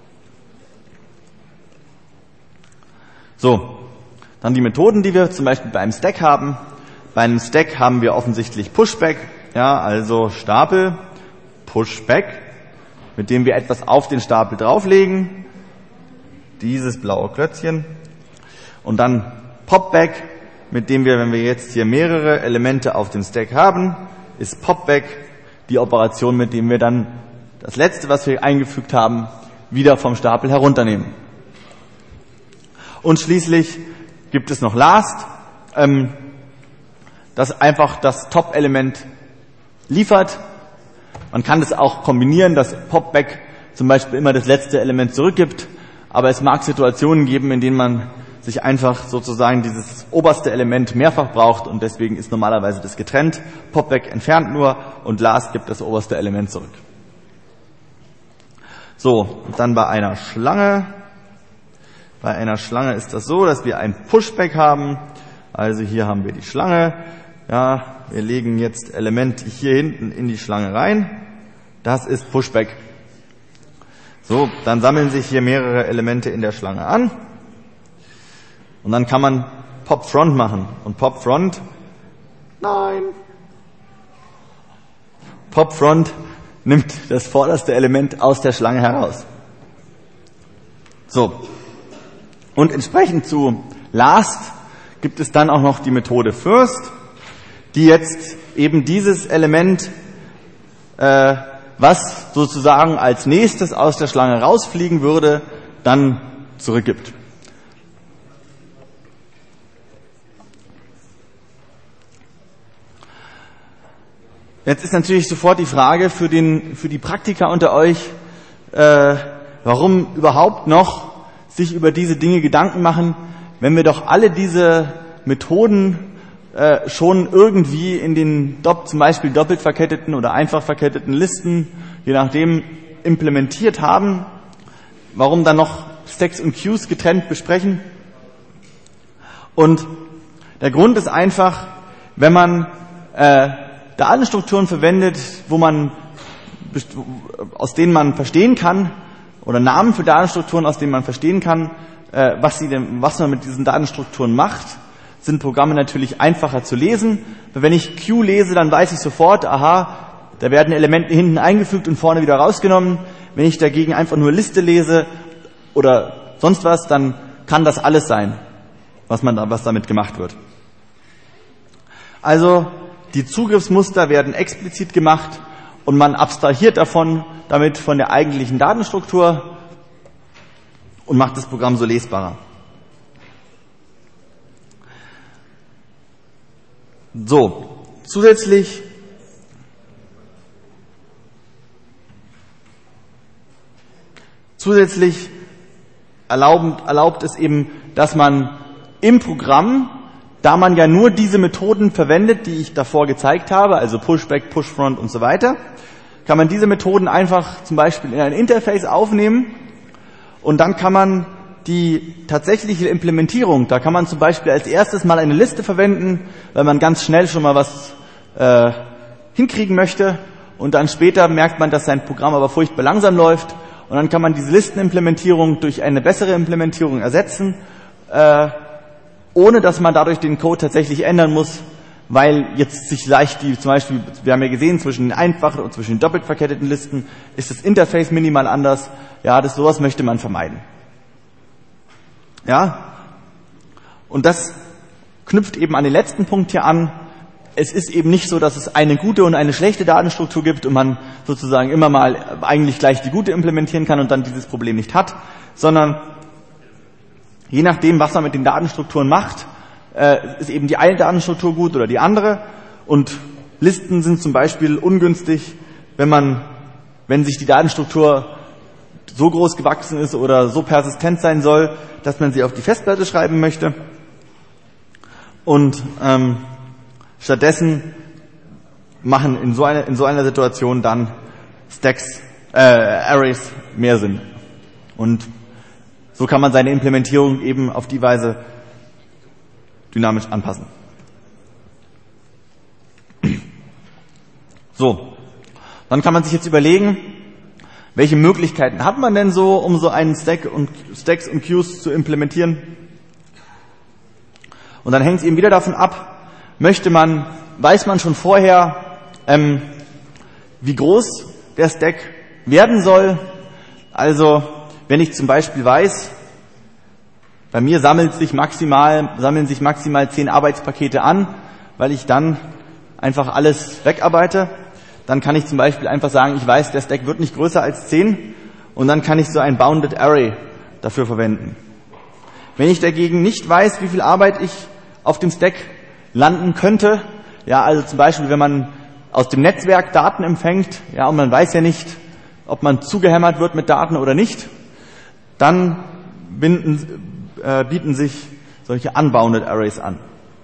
So, dann die Methoden, die wir zum Beispiel bei einem Stack haben. Bei einem Stack haben wir offensichtlich Pushback, ja, also Stapel, Pushback, mit dem wir etwas auf den Stapel drauflegen, dieses blaue Klötzchen, und dann Popback, mit dem wir, wenn wir jetzt hier mehrere Elemente auf dem Stack haben, ist Popback die Operation, mit dem wir dann das letzte, was wir eingefügt haben, wieder vom Stapel herunternehmen. Und schließlich gibt es noch Last, ähm, das einfach das Top-Element liefert. Man kann das auch kombinieren, dass Popback zum Beispiel immer das letzte Element zurückgibt, aber es mag Situationen geben, in denen man sich einfach sozusagen dieses oberste Element mehrfach braucht und deswegen ist normalerweise das getrennt. Popback entfernt nur und Last gibt das oberste Element zurück. So, und dann bei einer Schlange. Bei einer Schlange ist das so, dass wir ein Pushback haben. Also hier haben wir die Schlange. Ja, wir legen jetzt Elemente hier hinten in die Schlange rein. Das ist Pushback. So, dann sammeln sich hier mehrere Elemente in der Schlange an. Und dann kann man Pop-Front machen. Und Pop-Front, nein. Pop-Front nimmt das vorderste Element aus der Schlange heraus. So. Und entsprechend zu Last gibt es dann auch noch die Methode First, die jetzt eben dieses Element, äh, was sozusagen als nächstes aus der Schlange rausfliegen würde, dann zurückgibt. Jetzt ist natürlich sofort die Frage für den, für die Praktiker unter euch, äh, warum überhaupt noch sich über diese Dinge Gedanken machen, wenn wir doch alle diese Methoden äh, schon irgendwie in den zum Beispiel doppelt verketteten oder einfach verketteten Listen, je nachdem, implementiert haben. Warum dann noch Stacks und Queues getrennt besprechen? Und der Grund ist einfach, wenn man äh, Datenstrukturen verwendet, wo man, aus denen man verstehen kann, oder Namen für Datenstrukturen, aus denen man verstehen kann, äh, was, sie denn, was man mit diesen Datenstrukturen macht, sind Programme natürlich einfacher zu lesen. Weil wenn ich Q lese, dann weiß ich sofort, aha, da werden Elemente hinten eingefügt und vorne wieder rausgenommen. Wenn ich dagegen einfach nur Liste lese oder sonst was, dann kann das alles sein, was man, was damit gemacht wird. Also die Zugriffsmuster werden explizit gemacht und man abstrahiert davon, damit von der eigentlichen Datenstruktur und macht das Programm so lesbarer. So, zusätzlich zusätzlich erlaubt, erlaubt es eben, dass man im Programm, da man ja nur diese Methoden verwendet, die ich davor gezeigt habe, also Pushback, Pushfront und so weiter, kann man diese Methoden einfach zum Beispiel in ein Interface aufnehmen und dann kann man die tatsächliche Implementierung, da kann man zum Beispiel als erstes mal eine Liste verwenden, weil man ganz schnell schon mal was äh, hinkriegen möchte und dann später merkt man, dass sein Programm aber furchtbar langsam läuft und dann kann man diese Listenimplementierung durch eine bessere Implementierung ersetzen, äh, ohne dass man dadurch den Code tatsächlich ändern muss, weil jetzt sich leicht die, zum Beispiel, wir haben ja gesehen, zwischen den einfachen und zwischen den doppelt verketteten Listen ist das Interface minimal anders. Ja, das sowas möchte man vermeiden. Ja, und das knüpft eben an den letzten Punkt hier an. Es ist eben nicht so, dass es eine gute und eine schlechte Datenstruktur gibt und man sozusagen immer mal eigentlich gleich die gute implementieren kann und dann dieses Problem nicht hat, sondern je nachdem, was man mit den Datenstrukturen macht, äh, ist eben die eine Datenstruktur gut oder die andere. Und Listen sind zum Beispiel ungünstig, wenn man, wenn sich die Datenstruktur so groß gewachsen ist oder so persistent sein soll, dass man sie auf die Festplatte schreiben möchte. Und ähm, stattdessen machen in so einer in so einer Situation dann Stacks, äh, Arrays mehr Sinn. Und so kann man seine Implementierung eben auf die Weise dynamisch anpassen. So, dann kann man sich jetzt überlegen, welche Möglichkeiten hat man denn so, um so einen Stack und Stacks und Queues zu implementieren? Und dann hängt es eben wieder davon ab, möchte man, weiß man schon vorher, ähm, wie groß der Stack werden soll. Also wenn ich zum Beispiel weiß, bei mir sammelt sich maximal, sammeln sich maximal zehn Arbeitspakete an, weil ich dann einfach alles wegarbeite, dann kann ich zum Beispiel einfach sagen, ich weiß, der Stack wird nicht größer als zehn und dann kann ich so ein Bounded Array dafür verwenden. Wenn ich dagegen nicht weiß, wie viel Arbeit ich auf dem Stack landen könnte, ja, also zum Beispiel, wenn man aus dem Netzwerk Daten empfängt, ja, und man weiß ja nicht, ob man zugehämmert wird mit Daten oder nicht, dann binden, äh, bieten sich solche Unbounded Arrays an.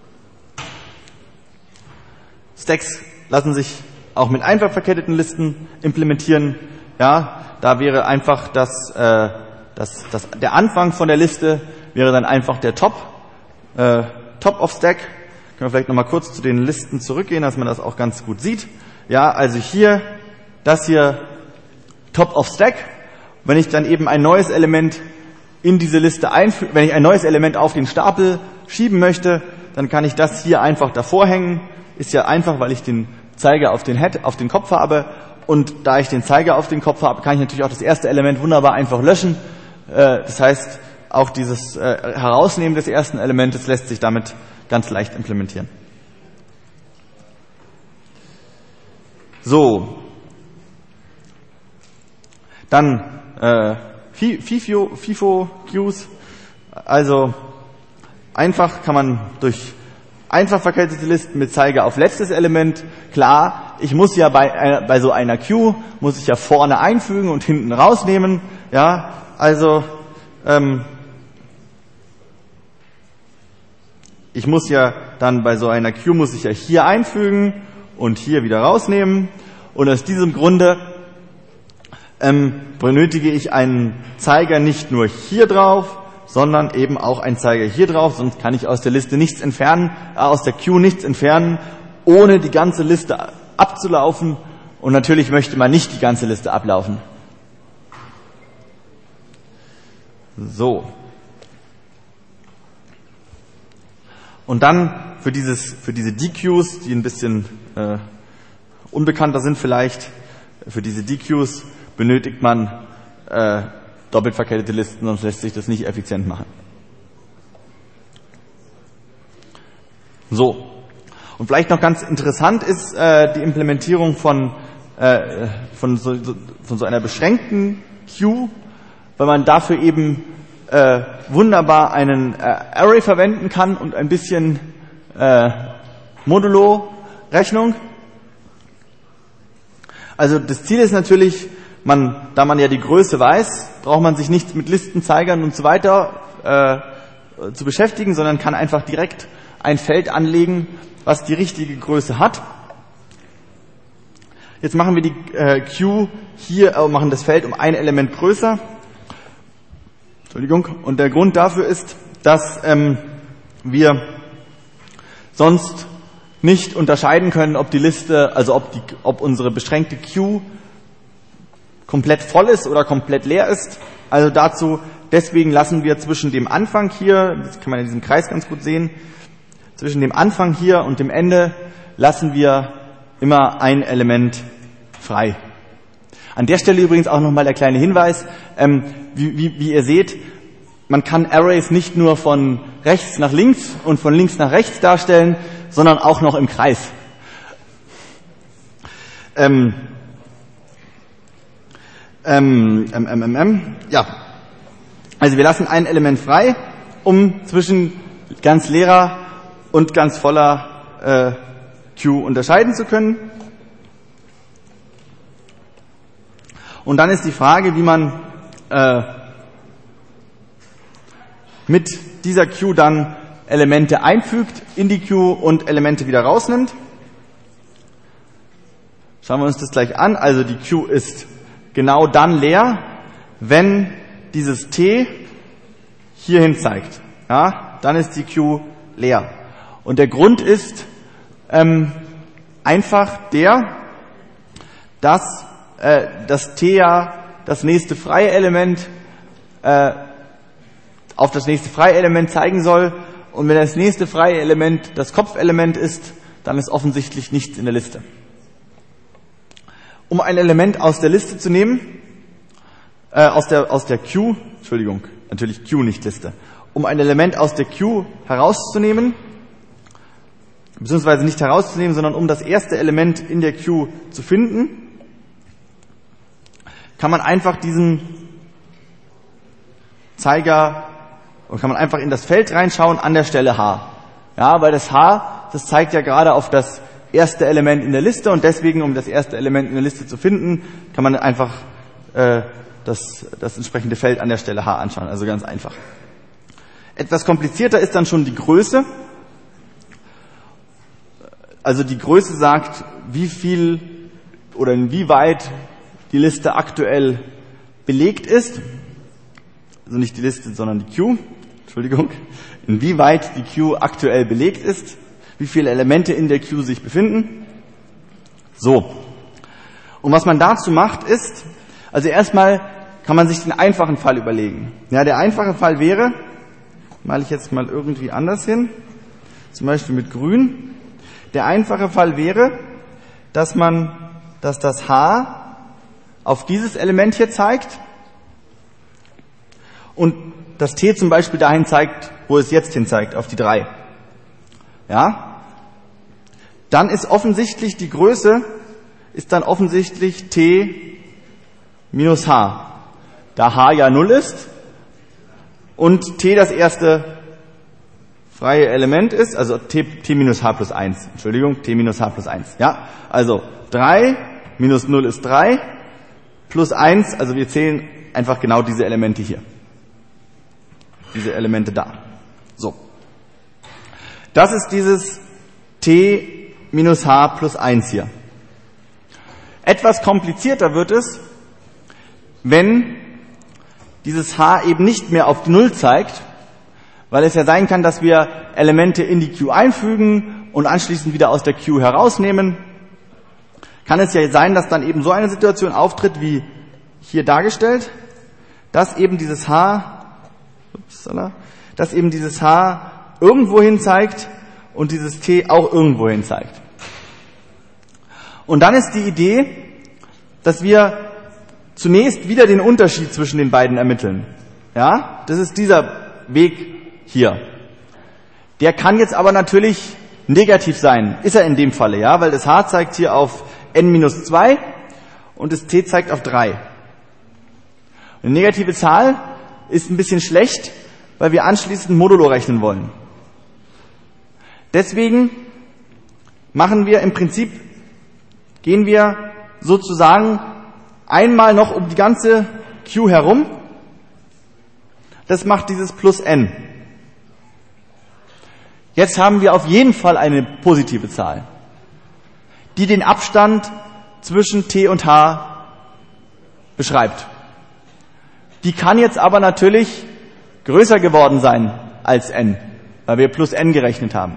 Stacks lassen sich auch mit einfach verketteten Listen implementieren. Ja, da wäre einfach das, äh, das, das, der Anfang von der Liste wäre dann einfach der Top, äh, Top of Stack. Können wir vielleicht nochmal kurz zu den Listen zurückgehen, dass man das auch ganz gut sieht. Ja, also hier, das hier Top of Stack. Wenn ich dann eben ein neues Element in diese Liste einfüge, wenn ich ein neues Element auf den Stapel schieben möchte, dann kann ich das hier einfach davor hängen. Ist ja einfach, weil ich den Zeiger auf den Head, auf den Kopf habe. Und da ich den Zeiger auf den Kopf habe, kann ich natürlich auch das erste Element wunderbar einfach löschen. Das heißt, auch dieses Herausnehmen des ersten Elementes lässt sich damit ganz leicht implementieren. So. Dann äh, FIFO, FIFO-Queues. Also einfach kann man durch einfach verkettet Listen mit Zeiger auf letztes Element. Klar, ich muss ja bei, einer, bei so einer Queue, muss ich ja vorne einfügen und hinten rausnehmen. Ja, also ähm, ich muss ja dann bei so einer Queue, muss ich ja hier einfügen und hier wieder rausnehmen. Und aus diesem Grunde ähm, benötige ich einen Zeiger nicht nur hier drauf, sondern eben auch einen Zeiger hier drauf, sonst kann ich aus der Liste nichts entfernen, äh, aus der Queue nichts entfernen, ohne die ganze Liste abzulaufen. Und natürlich möchte man nicht die ganze Liste ablaufen. So. Und dann für dieses, für diese D-Queues, die ein bisschen äh, unbekannter sind vielleicht, für diese D-Queues benötigt man äh, doppelt verkettete Listen, sonst lässt sich das nicht effizient machen. So. Und vielleicht noch ganz interessant ist äh, die Implementierung von, äh, von, so, von so einer beschränkten Queue, weil man dafür eben äh, wunderbar einen äh, Array verwenden kann und ein bisschen äh, Modulo-Rechnung. Also das Ziel ist natürlich, man, da man ja die Größe weiß, braucht man sich nichts mit Listenzeigern und so weiter äh, zu beschäftigen, sondern kann einfach direkt ein Feld anlegen, was die richtige Größe hat. Jetzt machen wir die äh, Queue hier, äh, machen das Feld um ein Element größer. Entschuldigung. Und der Grund dafür ist, dass ähm, wir sonst nicht unterscheiden können, ob die Liste, also ob, die, ob unsere beschränkte Queue komplett voll ist oder komplett leer ist. Also dazu, deswegen lassen wir zwischen dem Anfang hier, das kann man in diesem Kreis ganz gut sehen, zwischen dem Anfang hier und dem Ende lassen wir immer ein Element frei. An der Stelle übrigens auch nochmal der kleine Hinweis, ähm, wie, wie, wie ihr seht, man kann Arrays nicht nur von rechts nach links und von links nach rechts darstellen, sondern auch noch im Kreis. Ähm, ähm, ähm, ähm, ähm, ja, also wir lassen ein Element frei, um zwischen ganz leerer und ganz voller äh, Queue unterscheiden zu können. Und dann ist die Frage, wie man äh, mit dieser Queue dann Elemente einfügt in die Queue und Elemente wieder rausnimmt. Schauen wir uns das gleich an. Also die Queue ist genau dann leer, wenn dieses T hierhin zeigt. Ja, dann ist die Queue leer. Und der Grund ist ähm, einfach der, dass äh, das T ja das nächste freie Element äh, auf das nächste freie Element zeigen soll. Und wenn das nächste freie Element das Kopfelement ist, dann ist offensichtlich nichts in der Liste. Um ein Element aus der Liste zu nehmen, äh, aus der aus der Queue, Entschuldigung, natürlich Queue, nicht Liste. Um ein Element aus der Queue herauszunehmen, beziehungsweise nicht herauszunehmen, sondern um das erste Element in der Queue zu finden, kann man einfach diesen Zeiger, oder kann man einfach in das Feld reinschauen an der Stelle H. Ja, weil das H, das zeigt ja gerade auf das erste Element in der Liste und deswegen, um das erste Element in der Liste zu finden, kann man einfach äh, das, das entsprechende Feld an der Stelle H anschauen. Also ganz einfach. Etwas komplizierter ist dann schon die Größe. Also die Größe sagt, wie viel oder inwieweit die Liste aktuell belegt ist. Also nicht die Liste, sondern die Queue. Entschuldigung. inwieweit die Queue aktuell belegt ist, wie viele Elemente in der Queue sich befinden. So. Und was man dazu macht ist, also erstmal kann man sich den einfachen Fall überlegen. Ja, der einfache Fall wäre, male ich jetzt mal irgendwie anders hin, zum Beispiel mit grün. Der einfache Fall wäre, dass man, dass das H auf dieses Element hier zeigt und das T zum Beispiel dahin zeigt, wo es jetzt hin zeigt, auf die drei. Ja? Dann ist offensichtlich die Größe, ist dann offensichtlich T minus H. Da H ja null ist und T das erste freie Element ist, also T, T minus H plus eins, Entschuldigung, T minus H plus eins. Ja? Also drei minus null ist drei, plus eins, also wir zählen einfach genau diese Elemente hier. Diese Elemente da. So. Das ist dieses T minus H plus eins hier. Etwas komplizierter wird es, wenn dieses H eben nicht mehr auf die Null zeigt, weil es ja sein kann, dass wir Elemente in die Queue einfügen und anschließend wieder aus der Queue herausnehmen. Kann es ja sein, dass dann eben so eine Situation auftritt, wie hier dargestellt, dass eben dieses H, upsala, dass eben dieses H irgendwo hin zeigt und dieses T auch irgendwo hin zeigt. Und dann ist die Idee, dass wir zunächst wieder den Unterschied zwischen den beiden ermitteln. Ja, das ist dieser Weg hier. Der kann jetzt aber natürlich negativ sein. Ist er in dem Falle, ja, weil das H zeigt hier auf n minus zwei und das T zeigt auf drei. Eine negative Zahl ist ein bisschen schlecht, weil wir anschließend modulo rechnen wollen. Deswegen machen wir im Prinzip, gehen wir sozusagen einmal noch um die ganze Queue herum. Das macht dieses plus n. Jetzt haben wir auf jeden Fall eine positive Zahl, die den Abstand zwischen T und H beschreibt. Die kann jetzt aber natürlich größer geworden sein als n, weil wir plus n gerechnet haben.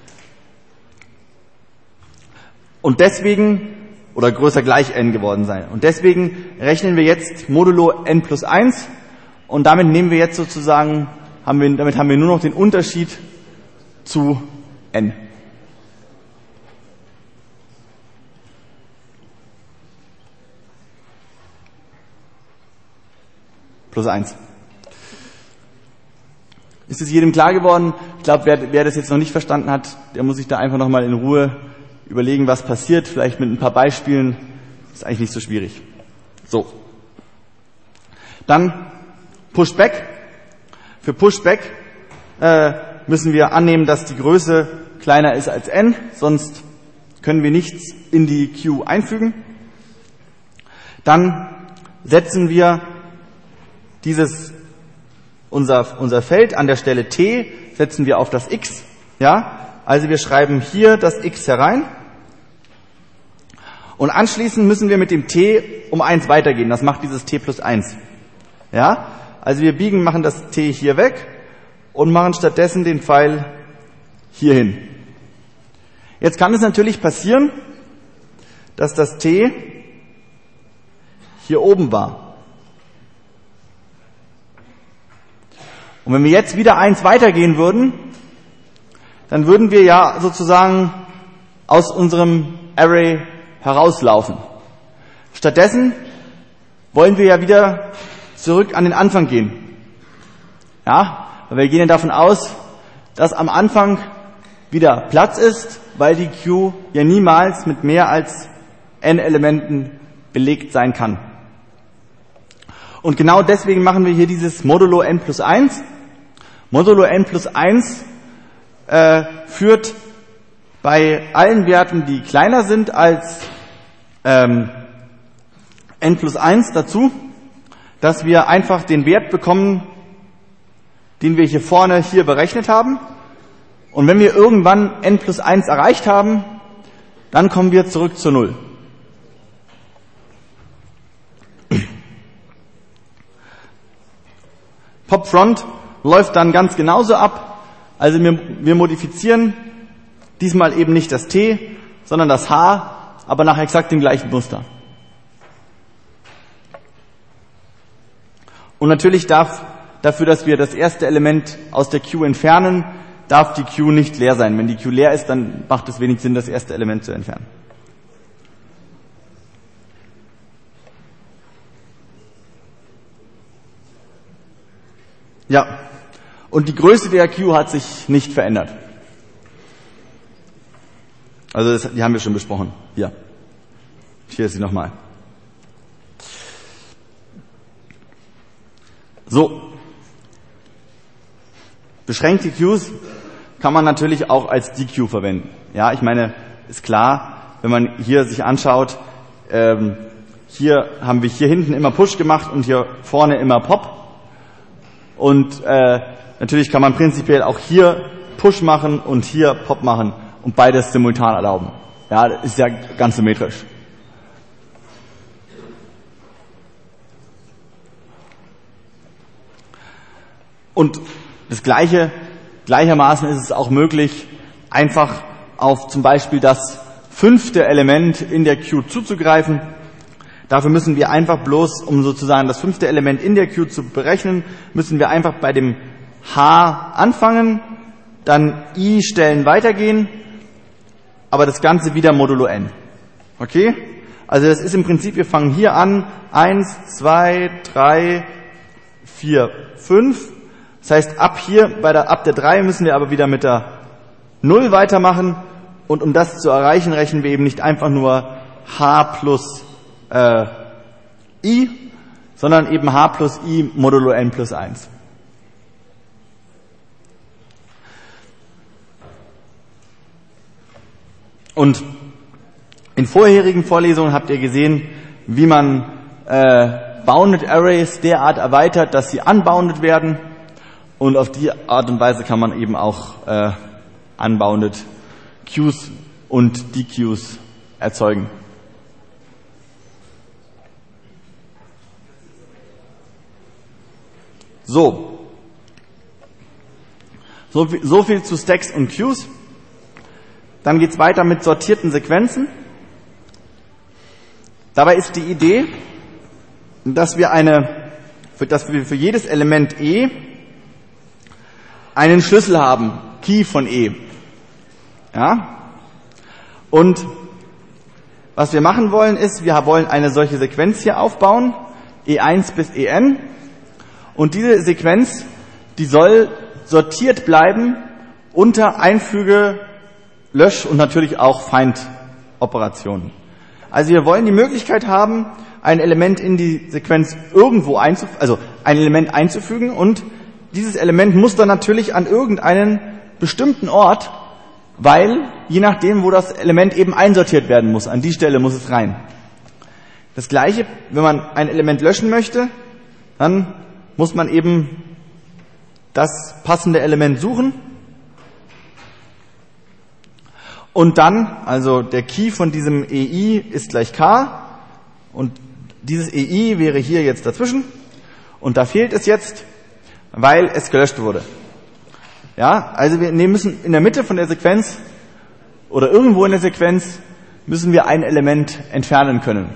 Und deswegen, oder größer gleich n geworden sein. Und deswegen rechnen wir jetzt modulo n plus eins und damit nehmen wir jetzt sozusagen, haben wir, damit haben wir nur noch den Unterschied zu n. Plus eins. Ist es jedem klar geworden? Ich glaube, wer, wer das jetzt noch nicht verstanden hat, der muss sich da einfach nochmal in Ruhe überlegen, was passiert. Vielleicht mit ein paar Beispielen. Ist eigentlich nicht so schwierig. So. Dann Pushback. Für Pushback äh, müssen wir annehmen, dass die Größe kleiner ist als n, sonst können wir nichts in die Queue einfügen. Dann setzen wir dieses unser, unser Feld an der Stelle t, setzen wir auf das x. Ja? Also wir schreiben hier das x herein. Und anschließend müssen wir mit dem t um eins weitergehen. Das macht dieses t plus eins. Ja? Also wir biegen, machen das t hier weg und machen stattdessen den Pfeil hier hin. Jetzt kann es natürlich passieren, dass das t hier oben war. Und wenn wir jetzt wieder eins weitergehen würden, dann würden wir ja sozusagen aus unserem Array herauslaufen. Stattdessen wollen wir ja wieder zurück an den Anfang gehen. Ja, weil wir gehen ja davon aus, dass am Anfang wieder Platz ist, weil die Queue ja niemals mit mehr als n Elementen belegt sein kann. Und genau deswegen machen wir hier dieses modulo n plus eins. Modulo n plus eins äh, führt bei allen Werten, die kleiner sind als ähm, n plus eins dazu, dass wir einfach den Wert bekommen, den wir hier vorne hier berechnet haben. Und wenn wir irgendwann n plus eins erreicht haben, dann kommen wir zurück zur Null. PopFront läuft dann ganz genauso ab. Also wir, wir modifizieren diesmal eben nicht das T, sondern das H, aber nach exakt dem gleichen Muster. Und natürlich darf dafür, dass wir das erste Element aus der Queue entfernen, darf die Queue nicht leer sein. Wenn die Queue leer ist, dann macht es wenig Sinn, das erste Element zu entfernen. Ja, und die Größe der Queue hat sich nicht verändert. Also das, die haben wir schon besprochen. Hier. Hier ist sie nochmal. So. Beschränkte Queues kann man natürlich auch als D-Queue verwenden. Ja, ich meine, ist klar, wenn man hier sich anschaut, ähm, hier haben wir hier hinten immer Push gemacht und hier vorne immer Pop. Und äh, natürlich kann man prinzipiell auch hier Push machen und hier Pop machen und beides simultan erlauben. Ja, das ist ja ganz symmetrisch. Und das Gleiche, gleichermaßen ist es auch möglich, einfach auf zum Beispiel das fünfte Element in der Queue zuzugreifen. Dafür müssen wir einfach bloß, um sozusagen das fünfte Element in der Queue zu berechnen, müssen wir einfach bei dem H anfangen, dann I Stellen weitergehen, aber das Ganze wieder modulo n. Okay? Also das ist im Prinzip, wir fangen hier an, eins, zwei, drei, vier, fünf. Das heißt, ab hier, bei der, ab der drei müssen wir aber wieder mit der null weitermachen. Und um das zu erreichen, rechnen wir eben nicht einfach nur H plus äh, I, sondern eben H plus I modulo n plus eins. Und in vorherigen Vorlesungen habt ihr gesehen, wie man äh, Bounded Arrays derart erweitert, dass sie unbounded werden. Und auf die Art und Weise kann man eben auch äh, unbounded Queues und D-Queues erzeugen. So. So viel, so viel zu Stacks und Queues. Dann geht's weiter mit sortierten Sequenzen. Dabei ist die Idee, dass wir eine, dass wir für jedes Element E einen Schlüssel haben, Key von E. Ja? Und was wir machen wollen ist, wir wollen eine solche Sequenz hier aufbauen, E eins bis E n. Und diese Sequenz, die soll sortiert bleiben unter Einfüge, Lösch und natürlich auch Find-Operationen. Also wir wollen die Möglichkeit haben, ein Element in die Sequenz irgendwo einzufügen, also ein Element einzufügen, und dieses Element muss dann natürlich an irgendeinen bestimmten Ort, weil je nachdem, wo das Element eben einsortiert werden muss, an die Stelle muss es rein. Das Gleiche, wenn man ein Element löschen möchte, dann muss man eben das passende Element suchen. Und dann, also der Key von diesem E I ist gleich K, und dieses E I wäre hier jetzt dazwischen, und da fehlt es jetzt, weil es gelöscht wurde. Ja, also wir müssen in der Mitte von der Sequenz oder irgendwo in der Sequenz müssen wir ein Element entfernen können.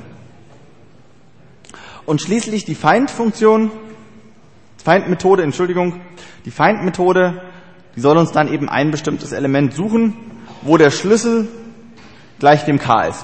Und schließlich die Find-Funktion, Find-Methode, Entschuldigung, die Find-Methode, die soll uns dann eben ein bestimmtes Element suchen, wo der Schlüssel gleich dem K ist.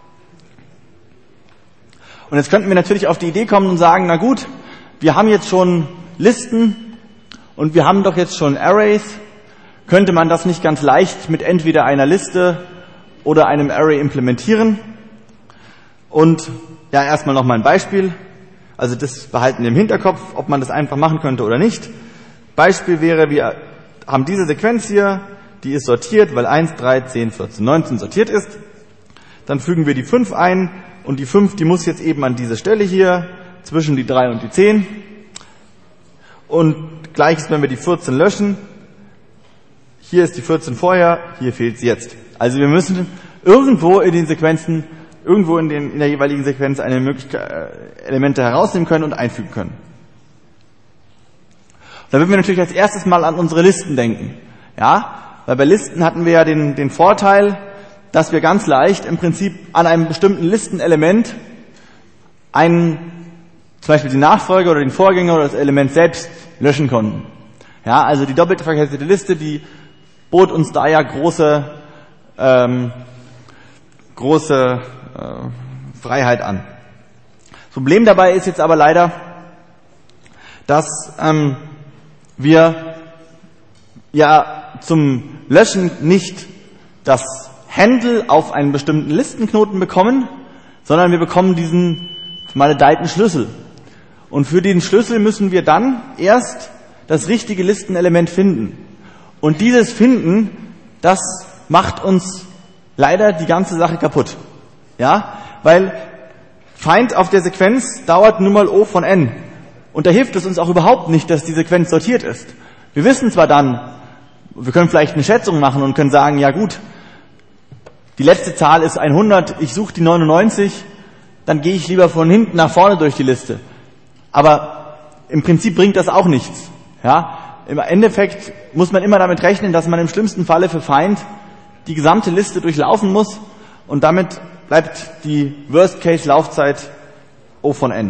Und jetzt könnten wir natürlich auf die Idee kommen und sagen, na gut, wir haben jetzt schon Listen und wir haben doch jetzt schon Arrays. Könnte man das nicht ganz leicht mit entweder einer Liste oder einem Array implementieren? Und ja, erstmal noch mal ein Beispiel. Also das behalten wir im Hinterkopf, ob man das einfach machen könnte oder nicht. Beispiel wäre, wir haben diese Sequenz hier, die ist sortiert, weil eins, drei, zehn, vierzehn, neunzehn sortiert ist. Dann fügen wir die fünf ein, und die fünf, die muss jetzt eben an diese Stelle hier zwischen die drei und die zehn. Und gleiches, wenn wir die vierzehn löschen. Hier ist die vierzehn vorher, hier fehlt sie jetzt. Also wir müssen irgendwo in den Sequenzen, irgendwo in, den, in der jeweiligen Sequenz eine Möglichkeit, äh, Elemente herausnehmen können und einfügen können. Da würden wir natürlich als erstes mal an unsere Listen denken. Ja, weil bei Listen hatten wir ja den, den Vorteil, dass wir ganz leicht im Prinzip an einem bestimmten Listenelement einen, zum Beispiel die Nachfolger oder den Vorgänger oder das Element selbst löschen konnten. Ja, also die doppelt verkettet Liste, die bot uns da ja große, ähm, große äh, Freiheit an. Das Problem dabei ist jetzt aber leider, dass ähm, wir ja zum Löschen nicht das Handle auf einen bestimmten Listenknoten bekommen, sondern wir bekommen diesen maledeiten Schlüssel. Und für den Schlüssel müssen wir dann erst das richtige Listenelement finden. Und dieses Finden, das macht uns leider die ganze Sache kaputt. Ja, weil Find auf der Sequenz dauert nun mal O von n. Und da hilft es uns auch überhaupt nicht, dass die Sequenz sortiert ist. Wir wissen zwar dann, wir können vielleicht eine Schätzung machen und können sagen, ja gut, die letzte Zahl ist hundert, ich suche die neunundneunzig, dann gehe ich lieber von hinten nach vorne durch die Liste. Aber im Prinzip bringt das auch nichts. Ja, im Endeffekt muss man immer damit rechnen, dass man im schlimmsten Falle für Find die gesamte Liste durchlaufen muss und damit bleibt die Worst-Case-Laufzeit O von n.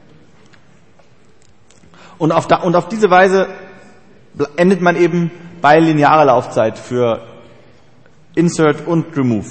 Und auf, da, und auf diese Weise endet man eben bei linearer Laufzeit für Insert und Remove.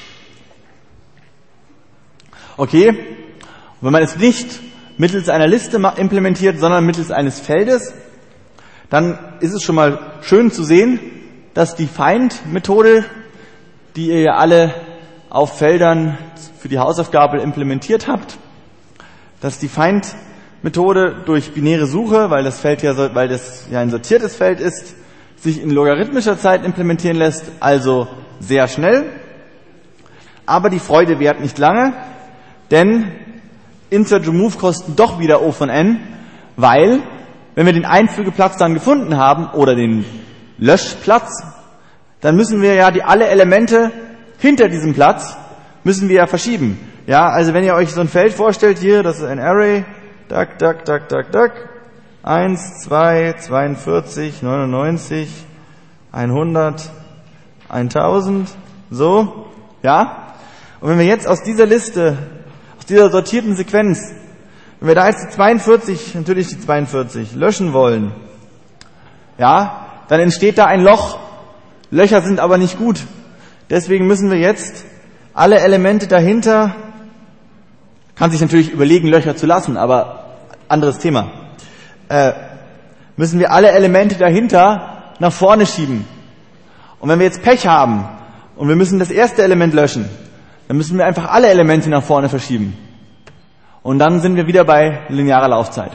Okay, wenn man es nicht mittels einer Liste implementiert, sondern mittels eines Feldes, dann ist es schon mal schön zu sehen, dass die Find-Methode, die ihr ja alle auf Feldern für die Hausaufgabe implementiert habt, dass die Find-Methode durch binäre Suche, weil das Feld ja, weil das ja ein sortiertes Feld ist, sich in logarithmischer Zeit implementieren lässt, also sehr schnell. Aber die Freude währt nicht lange, denn Insert Remove kosten doch wieder O von n, weil, wenn wir den Einfügeplatz dann gefunden haben oder den Löschplatz, dann müssen wir ja die alle Elemente hinter diesem Platz müssen wir ja verschieben. Ja, also wenn ihr euch so ein Feld vorstellt, hier, das ist ein Array, duck, duck, duck, duck, duck, eins, zwei, zweiundvierzig, neunundneunzig, hundert, tausend, so, ja. Und wenn wir jetzt aus dieser Liste, aus dieser sortierten Sequenz, wenn wir da jetzt die zweiundvierzig, natürlich die zweiundvierzig, löschen wollen, ja, dann entsteht da ein Loch. Löcher sind aber nicht gut. Deswegen müssen wir jetzt alle Elemente dahinter, kann sich natürlich überlegen, Löcher zu lassen, aber anderes Thema, äh, müssen wir alle Elemente dahinter nach vorne schieben. Und wenn wir jetzt Pech haben und wir müssen das erste Element löschen, dann müssen wir einfach alle Elemente nach vorne verschieben. Und dann sind wir wieder bei linearer Laufzeit.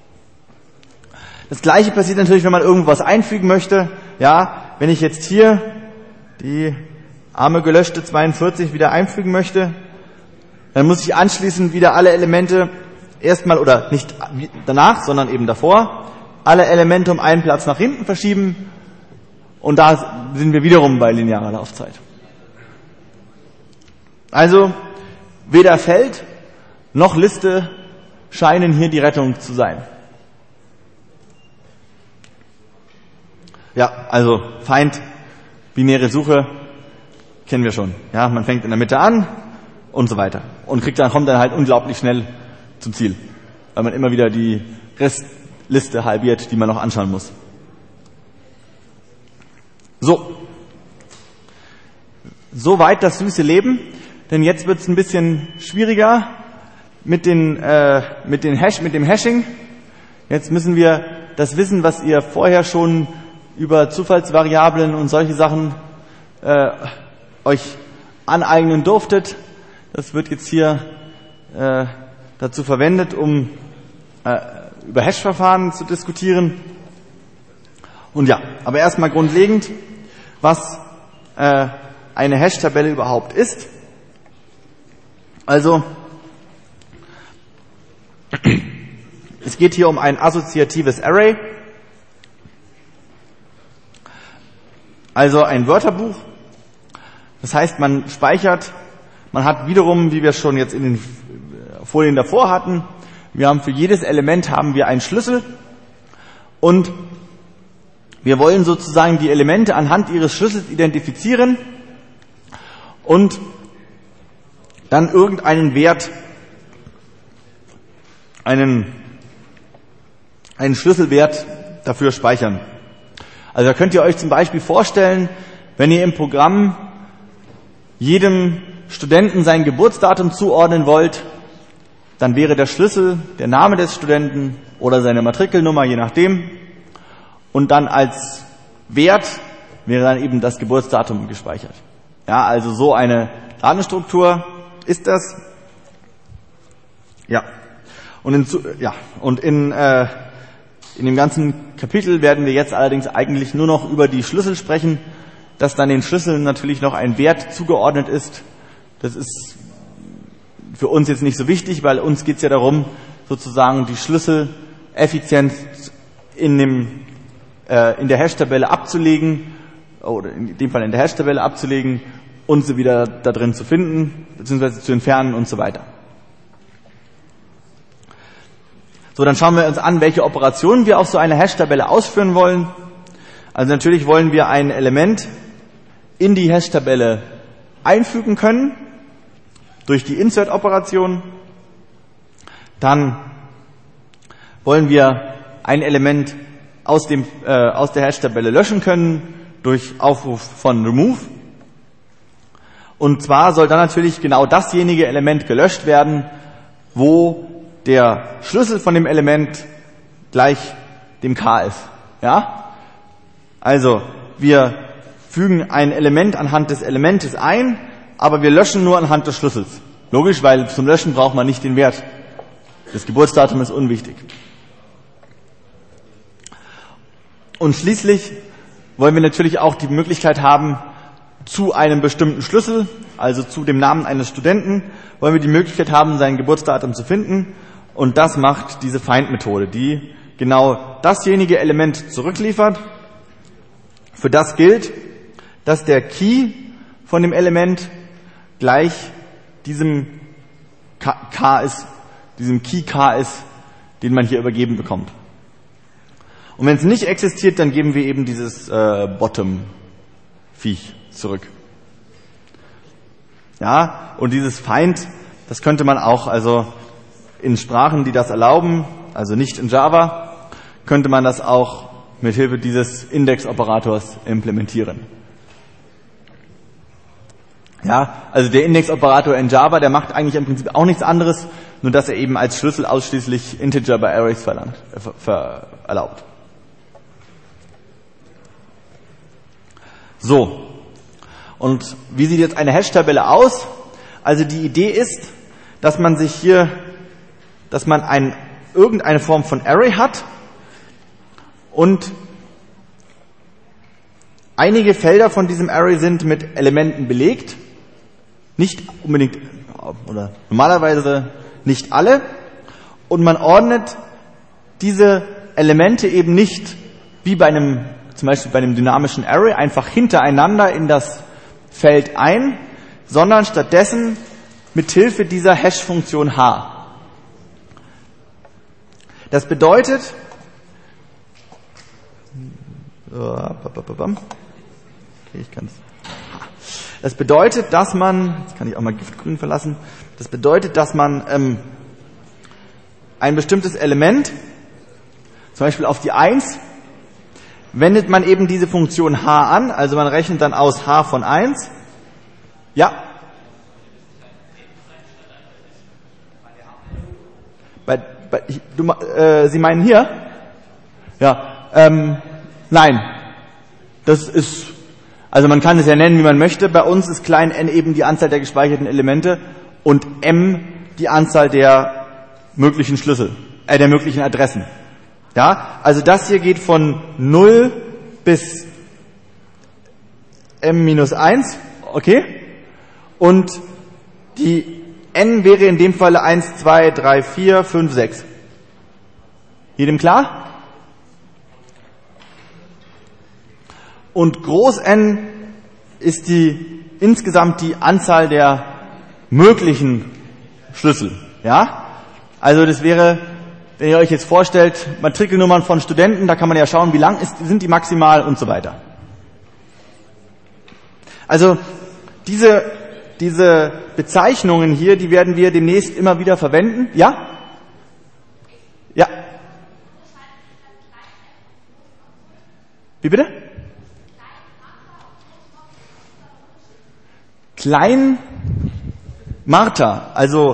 Das Gleiche passiert natürlich, wenn man irgendwas einfügen möchte. Ja, wenn ich jetzt hier die arme gelöschte zweiundvierzig wieder einfügen möchte, dann muss ich anschließend wieder alle Elemente erstmal, oder nicht danach, sondern eben davor, alle Elemente um einen Platz nach hinten verschieben. Und da sind wir wiederum bei linearer Laufzeit. Also weder Feld noch Liste scheinen hier die Rettung zu sein. Ja, also Find, binäre Suche, kennen wir schon. Ja, man fängt in der Mitte an und so weiter. Und kriegt dann, kommt dann halt unglaublich schnell zum Ziel. Weil man immer wieder die Restliste halbiert, die man noch anschauen muss. So. Soweit das süße Leben. Denn jetzt wird es ein bisschen schwieriger mit, den, äh, mit, den Hash, mit dem Hashing. Jetzt müssen wir das Wissen, was ihr vorher schon über Zufallsvariablen und solche Sachen äh, euch aneignen durftet. Das wird jetzt hier äh, dazu verwendet, um äh, über Hash-Verfahren zu diskutieren. Und ja, aber erstmal grundlegend, was äh, eine Hash-Tabelle überhaupt ist. Also, es geht hier um ein assoziatives Array, also ein Wörterbuch. Das heißt, man speichert, man hat wiederum, wie wir es schon jetzt in den Folien davor hatten, wir haben für jedes Element haben wir einen Schlüssel und Wir wollen sozusagen die Elemente anhand ihres Schlüssels identifizieren und dann irgendeinen Wert, einen, einen Schlüsselwert dafür speichern. Also da könnt ihr euch zum Beispiel vorstellen, wenn ihr im Programm jedem Studenten sein Geburtsdatum zuordnen wollt, dann wäre der Schlüssel der Name des Studenten oder seine Matrikelnummer, je nachdem. Und dann als Wert wäre dann eben das Geburtsdatum gespeichert. Ja, also so eine Datenstruktur ist das. Ja. Und in, ja, und in, äh, in dem ganzen Kapitel werden wir jetzt allerdings eigentlich nur noch über die Schlüssel sprechen, dass dann den Schlüsseln natürlich noch ein Wert zugeordnet ist. Das ist für uns jetzt nicht so wichtig, weil uns geht es ja darum, sozusagen die Schlüsseleffizienz in, dem, äh, in der Hash-Tabelle abzulegen, oder in dem Fall in der Hash-Tabelle abzulegen und sie wieder da drin zu finden, beziehungsweise zu entfernen und so weiter. So, dann schauen wir uns an, welche Operationen wir auf so einer Hash-Tabelle ausführen wollen. Also natürlich wollen wir ein Element in die Hash-Tabelle einfügen können, durch die Insert-Operation. Dann wollen wir ein Element aus, dem, äh, aus der Hash-Tabelle löschen können, durch Aufruf von Remove. Und zwar soll dann natürlich genau dasjenige Element gelöscht werden, wo der Schlüssel von dem Element gleich dem K ist. Ja? Also, wir fügen ein Element anhand des Elementes ein, aber wir löschen nur anhand des Schlüssels. Logisch, weil zum Löschen braucht man nicht den Wert. Das Geburtsdatum ist unwichtig. Und schließlich wollen wir natürlich auch die Möglichkeit haben, zu einem bestimmten Schlüssel, also zu dem Namen eines Studenten, wollen wir die Möglichkeit haben, sein Geburtsdatum zu finden. Und das macht diese Find-Methode, die genau dasjenige Element zurückliefert, für das gilt, dass der Key von dem Element gleich diesem K, K ist, diesem Key K ist, den man hier übergeben bekommt. Und wenn es nicht existiert, dann geben wir eben dieses äh, Bottom-Viech zurück. Ja, und dieses Find, das könnte man auch, also in Sprachen, die das erlauben, also nicht in Java, könnte man das auch mit Hilfe dieses Index-Operators implementieren. Ja, also der Index-Operator in Java, der macht eigentlich im Prinzip auch nichts anderes, nur dass er eben als Schlüssel ausschließlich Integer bei Arrays verlangt, äh, ver, ver, erlaubt. So. Und wie sieht jetzt eine Hash-Tabelle aus? Also die Idee ist, dass man sich hier, dass man ein, irgendeine Form von Array hat und einige Felder von diesem Array sind mit Elementen belegt. Nicht unbedingt, oder normalerweise nicht alle. Und man ordnet diese Elemente eben nicht wie bei einem, zum Beispiel bei einem dynamischen Array, einfach hintereinander in das Feld ein, sondern stattdessen mit Hilfe dieser Hash-Funktion H. Das bedeutet, okay, ich kann's. Das bedeutet, dass man, jetzt kann ich auch mal Giftgrün verlassen, das bedeutet, dass man ähm, ein bestimmtes Element, zum Beispiel auf die eins, wendet man eben diese Funktion H an, also man rechnet dann aus H von eins. Ja. Bei, bei, du, äh, Sie meinen hier? Ja. Ähm, nein. Das ist, also man kann es ja nennen, wie man möchte. Bei uns ist klein n eben die Anzahl der gespeicherten Elemente und m die Anzahl der möglichen Schlüssel, äh, der möglichen Adressen. Ja, also das hier geht von null bis m minus eins, okay? Und die n wäre in dem Falle eins, zwei, drei, vier, fünf, sechs. Jedem klar? Und groß N ist die insgesamt die Anzahl der möglichen Schlüssel. Ja? Also das wäre wenn ihr euch jetzt vorstellt, Matrikelnummern von Studenten, da kann man ja schauen, wie lang ist, sind die maximal und so weiter. Also diese, diese Bezeichnungen hier, die werden wir demnächst immer wieder verwenden. Ja? Ja. Wie bitte? Klein Martha, also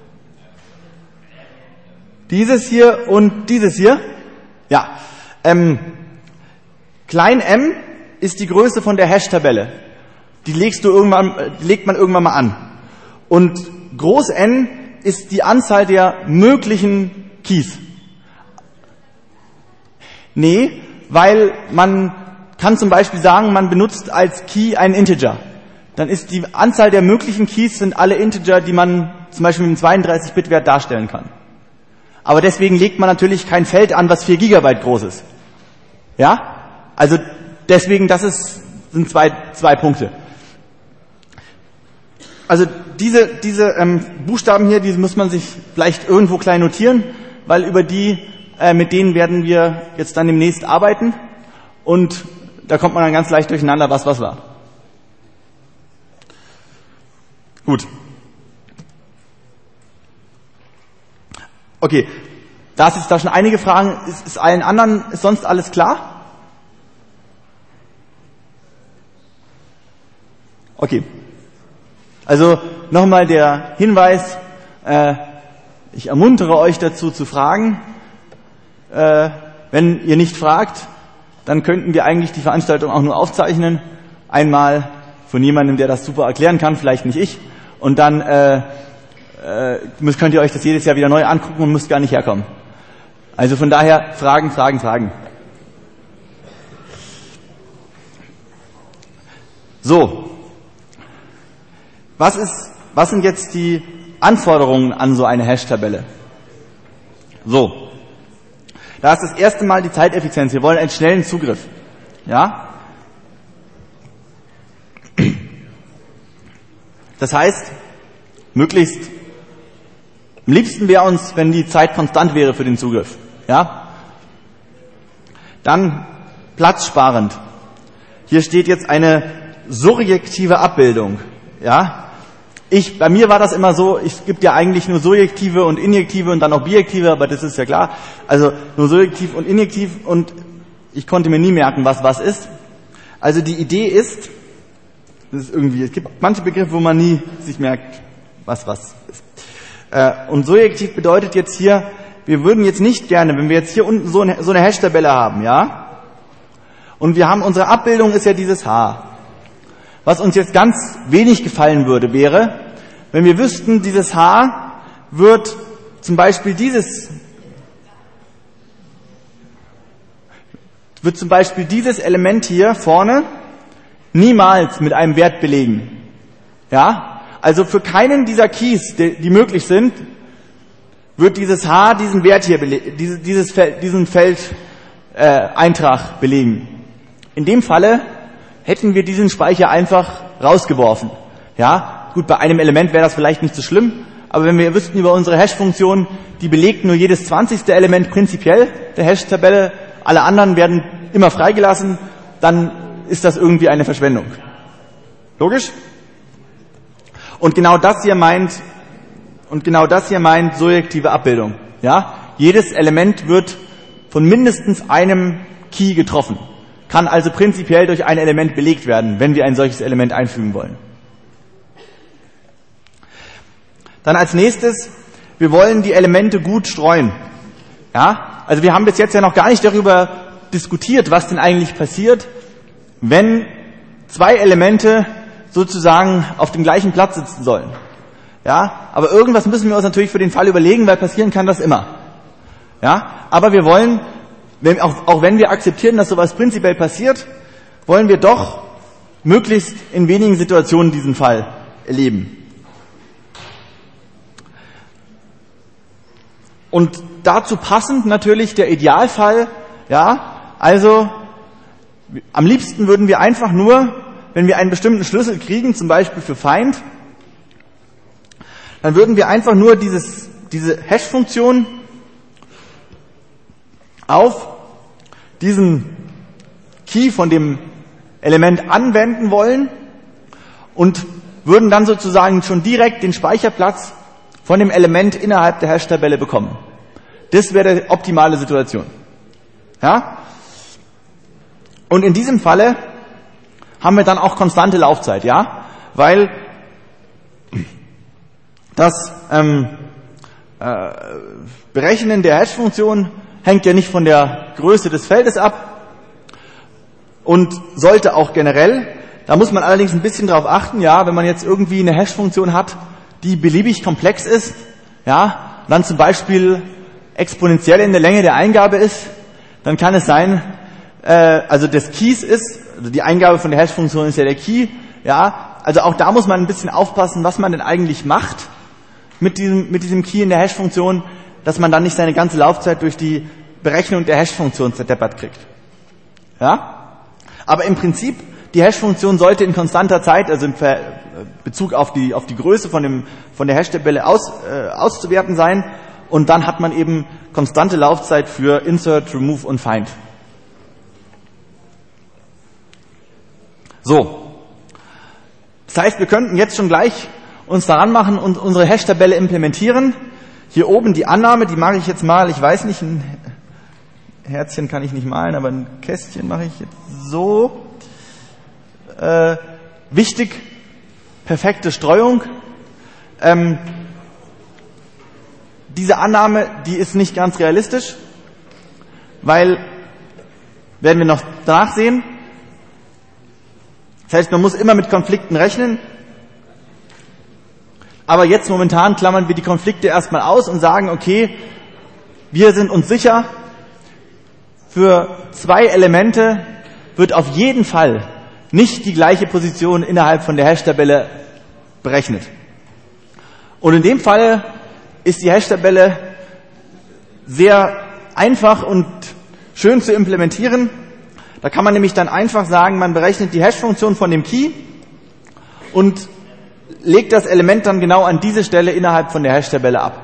dieses hier und dieses hier. Ja. Ähm, Klein m ist die Größe von der Hash-Tabelle. Die legst du irgendwann, die legt man irgendwann mal an. Und Groß N ist die Anzahl der möglichen Keys. Nee, weil man kann zum Beispiel sagen, man benutzt als Key einen Integer. Dann ist die Anzahl der möglichen Keys sind alle Integer, die man zum Beispiel mit einem zweiunddreißig Bit Wert darstellen kann. Aber deswegen legt man natürlich kein Feld an, was vier Gigabyte groß ist. Ja? Also deswegen, das ist, sind zwei, zwei Punkte. Also diese, diese ähm, Buchstaben hier, die muss man sich vielleicht irgendwo klein notieren, weil über die, äh, mit denen werden wir jetzt dann demnächst arbeiten und da kommt man dann ganz leicht durcheinander, was was war. Gut. Okay, da ist jetzt da schon einige Fragen. Ist, ist allen anderen ist sonst alles klar? Okay. Also nochmal der Hinweis, äh, ich ermuntere euch dazu zu fragen. Äh, wenn ihr nicht fragt, dann könnten wir eigentlich die Veranstaltung auch nur aufzeichnen. Einmal von jemandem, der das super erklären kann, vielleicht nicht ich. Und dann äh, äh, könnt ihr euch das jedes Jahr wieder neu angucken und müsst gar nicht herkommen. Also von daher Fragen, Fragen, Fragen. So. Was ist, was sind jetzt die Anforderungen an so eine Hash-Tabelle? So. Da ist das erste Mal die Zeiteffizienz. Wir wollen einen schnellen Zugriff. Ja? Das heißt, möglichst, am liebsten wäre uns, wenn die Zeit konstant wäre für den Zugriff. Ja? Dann platzsparend. Hier steht jetzt eine surjektive Abbildung. Ja? Ich, bei mir war das immer so, es gibt ja eigentlich nur surjektive und injektive und dann auch bijektive, aber das ist ja klar. Also nur surjektiv und injektiv und ich konnte mir nie merken, was was ist. Also die Idee ist, das ist irgendwie, es gibt manche Begriffe, wo man nie sich merkt, was was ist. Äh, und surjektiv bedeutet jetzt hier, wir würden jetzt nicht gerne, wenn wir jetzt hier unten so eine, so eine Hash-Tabelle haben, ja, und wir haben, unsere Abbildung ist ja dieses H. Was uns jetzt ganz wenig gefallen würde, wäre, wenn wir wüssten, dieses H wird zum Beispiel dieses, wird zum Beispiel dieses Element hier vorne niemals mit einem Wert belegen. Ja? Also für keinen dieser Keys, die, die möglich sind, wird dieses H diesen Wert hier, bele- dieses, dieses Feld, diesen Feldeintrag äh, belegen. In dem Falle hätten wir diesen Speicher einfach rausgeworfen. Ja, gut, bei einem Element wäre das vielleicht nicht so schlimm, aber wenn wir wüssten über unsere Hash-Funktion, die belegt nur jedes zwanzigste Element prinzipiell der Hash-Tabelle, alle anderen werden immer freigelassen, dann ist das irgendwie eine Verschwendung. Logisch? Und genau das hier meint, und genau das hier meint surjektive Abbildung. Ja, jedes Element wird von mindestens einem Key getroffen. Kann also prinzipiell durch ein Element belegt werden, wenn wir ein solches Element einfügen wollen. Dann als nächstes, wir wollen die Elemente gut streuen. Ja, also wir haben bis jetzt ja noch gar nicht darüber diskutiert, was denn eigentlich passiert, wenn zwei Elemente sozusagen auf dem gleichen Platz sitzen sollen. Ja, aber irgendwas müssen wir uns natürlich für den Fall überlegen, weil passieren kann das immer. Ja, aber wir wollen, wenn, auch, auch wenn wir akzeptieren, dass sowas prinzipiell passiert, wollen wir doch möglichst in wenigen Situationen diesen Fall erleben. Und dazu passend natürlich der Idealfall, ja, also am liebsten würden wir einfach nur, wenn wir einen bestimmten Schlüssel kriegen, zum Beispiel für Find, dann würden wir einfach nur dieses, diese Hash-Funktion auf diesen Key von dem Element anwenden wollen und würden dann sozusagen schon direkt den Speicherplatz von dem Element innerhalb der Hash-Tabelle bekommen. Das wäre die optimale Situation. Ja? Und in diesem Falle haben wir dann auch konstante Laufzeit, ja, weil das ähm, äh, Berechnen der Hash-Funktion hängt ja nicht von der Größe des Feldes ab und sollte auch generell. Da muss man allerdings ein bisschen drauf achten, ja, wenn man jetzt irgendwie eine Hash-Funktion hat, die beliebig komplex ist, ja, dann zum Beispiel exponentiell in der Länge der Eingabe ist, dann kann es sein, äh, also des Keys ist, also die Eingabe von der Hash-Funktion ist ja der Key, ja, also auch da muss man ein bisschen aufpassen, was man denn eigentlich macht mit diesem, mit diesem Key in der Hash-Funktion, dass man dann nicht seine ganze Laufzeit durch die Berechnung der Hash-Funktion zerdeppert kriegt. Ja? Aber im Prinzip, die Hash-Funktion sollte in konstanter Zeit, also im Bezug auf die, auf die Größe von, dem, von der Hash-Tabelle aus, äh, auszuwerten sein. Und dann hat man eben konstante Laufzeit für Insert, Remove und Find. So. Das heißt, wir könnten jetzt schon gleich uns daran machen und unsere Hash-Tabelle implementieren. Hier oben die Annahme, die mache ich jetzt mal, ich weiß nicht, ein Herzchen kann ich nicht malen, aber ein Kästchen mache ich jetzt so. Äh, wichtig, perfekte Streuung. Ähm, diese Annahme, die ist nicht ganz realistisch, weil, werden wir noch danach sehen, das heißt, man muss immer mit Konflikten rechnen, aber jetzt momentan klammern wir die Konflikte erstmal aus und sagen, okay, wir sind uns sicher, für zwei Elemente wird auf jeden Fall nicht die gleiche Position innerhalb von der Hash-Tabelle berechnet. Und in dem Fall ist die Hash-Tabelle sehr einfach und schön zu implementieren. Da kann man nämlich dann einfach sagen, man berechnet die Hash-Funktion von dem Key und legt das Element dann genau an diese Stelle innerhalb von der Hash-Tabelle ab.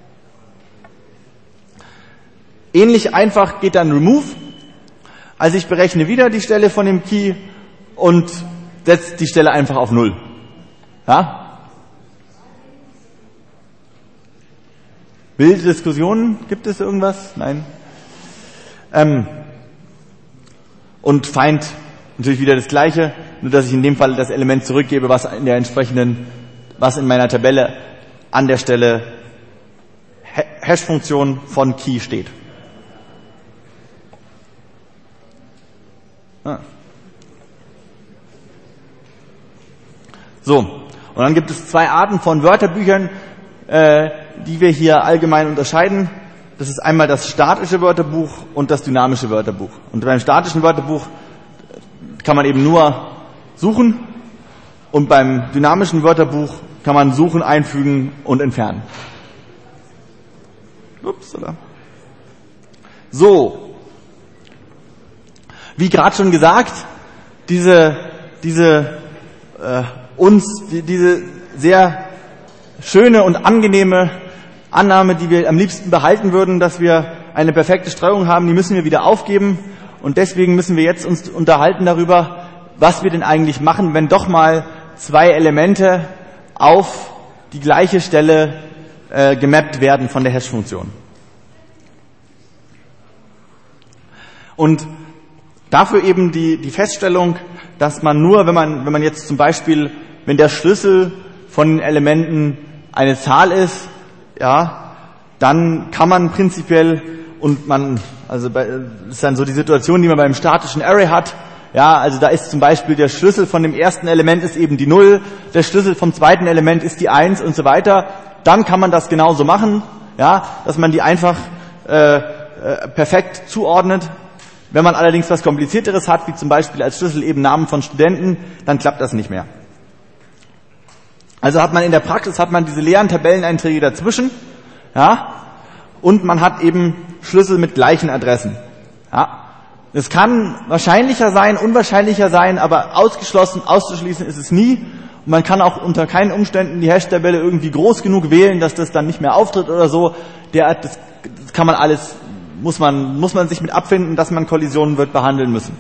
Ähnlich einfach geht dann Remove. Also ich berechne wieder die Stelle von dem Key und setze die Stelle einfach auf Null. Ja? Wilde Diskussionen? Gibt es irgendwas? Nein. Ähm, und Find natürlich wieder das Gleiche, nur dass ich in dem Fall das Element zurückgebe, was in der entsprechenden, was in meiner Tabelle an der Stelle Hash-Funktion von Key steht. Ah. So, und dann gibt es zwei Arten von Wörterbüchern, äh, die wir hier allgemein unterscheiden. Das ist einmal das statische Wörterbuch und das dynamische Wörterbuch. Und beim statischen Wörterbuch kann man eben nur suchen und beim dynamischen Wörterbuch kann man suchen, einfügen und entfernen. Ups, oder? So. Wie gerade schon gesagt, diese, diese äh, uns, die, diese sehr schöne und angenehme Annahme, die wir am liebsten behalten würden, dass wir eine perfekte Streuung haben, die müssen wir wieder aufgeben. Und deswegen müssen wir jetzt uns unterhalten darüber, was wir denn eigentlich machen, wenn doch mal zwei Elemente auf die gleiche Stelle äh, gemappt werden von der Hash-Funktion. Und dafür eben die, die Feststellung, dass man nur, wenn man, wenn man jetzt zum Beispiel, wenn der Schlüssel von den Elementen eine Zahl ist, ja, dann kann man prinzipiell und man, also bei, das ist dann so die Situation, die man beim statischen Array hat. Ja, also da ist zum Beispiel der Schlüssel von dem ersten Element ist eben die Null, der Schlüssel vom zweiten Element ist die Eins und so weiter. Dann kann man das genauso machen, ja, dass man die einfach äh, äh, perfekt zuordnet. Wenn man allerdings was Komplizierteres hat, wie zum Beispiel als Schlüssel eben Namen von Studenten, dann klappt das nicht mehr. Also hat man in der Praxis hat man diese leeren Tabelleneinträge dazwischen, ja, und man hat eben Schlüssel mit gleichen Adressen. Ja. Es kann wahrscheinlicher sein, unwahrscheinlicher sein, aber ausgeschlossen, auszuschließen ist es nie. Und man kann auch unter keinen Umständen die Hash-Tabelle irgendwie groß genug wählen, dass das dann nicht mehr auftritt oder so. Der, das, das kann man alles muss man, muss man sich mit abfinden, dass man Kollisionen wird behandeln müssen.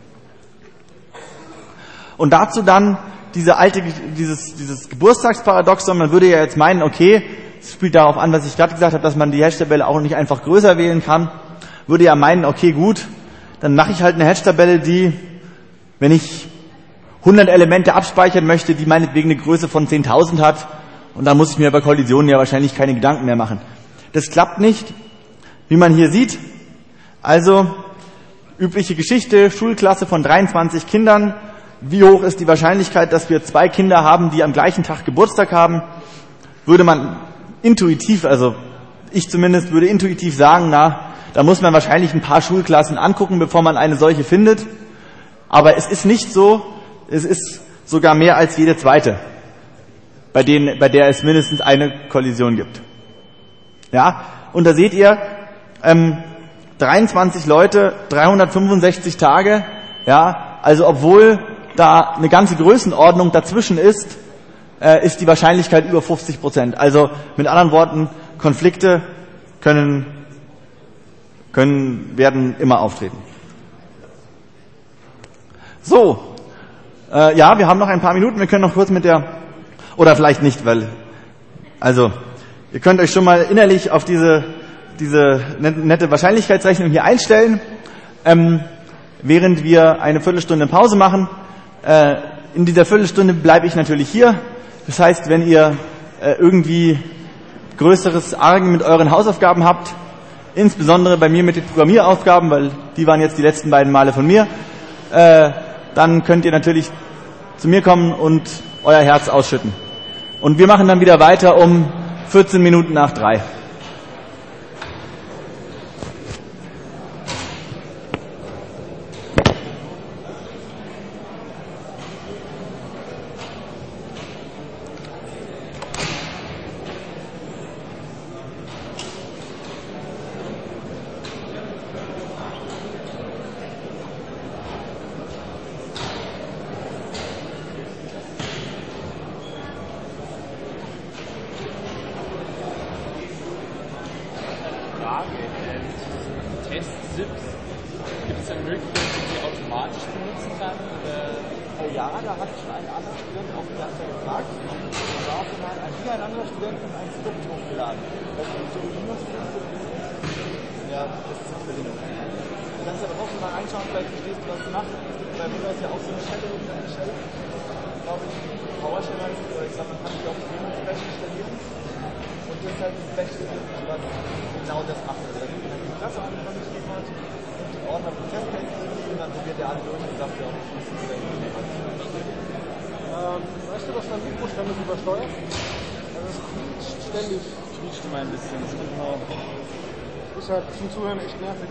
Und dazu dann diese alte, dieses, dieses Geburtstagsparadoxon, man würde ja jetzt meinen, okay, es spielt darauf an, was ich gerade gesagt habe, dass man die Hash-Tabelle auch nicht einfach größer wählen kann, würde ja meinen, okay, gut, dann mache ich halt eine Hash-Tabelle, die, wenn ich hundert Elemente abspeichern möchte, die meinetwegen eine Größe von zehntausend hat, und dann muss ich mir bei Kollisionen ja wahrscheinlich keine Gedanken mehr machen. Das klappt nicht, wie man hier sieht. Also, übliche Geschichte, Schulklasse von dreiundzwanzig Kindern. Wie hoch ist die Wahrscheinlichkeit, dass wir zwei Kinder haben, die am gleichen Tag Geburtstag haben? Würde man intuitiv, also ich zumindest würde intuitiv sagen, na, da muss man wahrscheinlich ein paar Schulklassen angucken, bevor man eine solche findet. Aber es ist nicht so, es ist sogar mehr als jede zweite, bei denen, bei der es mindestens eine Kollision gibt. Ja, und da seht ihr, ähm, dreiundzwanzig Leute, dreihundertfünfundsechzig Tage, ja, also obwohl da eine ganze Größenordnung dazwischen ist, äh, ist die Wahrscheinlichkeit über fünfzig Prozent. Also mit anderen Worten, Konflikte können, können, werden immer auftreten. So, äh, ja, wir haben noch ein paar Minuten, wir können noch kurz mit der, oder vielleicht nicht, weil, also, ihr könnt euch schon mal innerlich auf diese, diese nette Wahrscheinlichkeitsrechnung hier einstellen, ähm, während wir eine Viertelstunde Pause machen. Äh, in dieser Viertelstunde bleibe ich natürlich hier. Das heißt, wenn ihr äh, irgendwie größeres Argen mit euren Hausaufgaben habt, insbesondere bei mir mit den Programmieraufgaben, weil die waren jetzt die letzten beiden Male von mir, äh, dann könnt ihr natürlich zu mir kommen und euer Herz ausschütten. Und wir machen dann wieder weiter um vierzehn Minuten nach drei. Zum Zuhören echt nervig.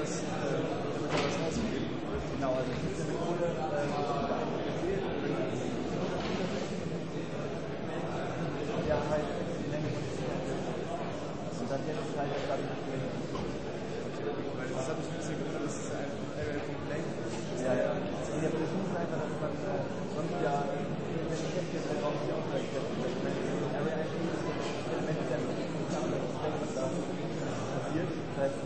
das, äh, damit er das ausgegeben wird. Genau, also es gibt eine Methode, äh, ja, halt die Menge modifiziert wird. Und dann jetzt halt das Daten Weil das habe ich ein bisschen gefunden, das ist ja ein Array-Complaint. ja, ja. Und der Beschluss ist einfach, dass man äh, sonst ja, wenn ich jetzt hier dann brauche ich auch gleich das Array einschließt, das Element ist ja nicht klar, was da passiert. Das heißt,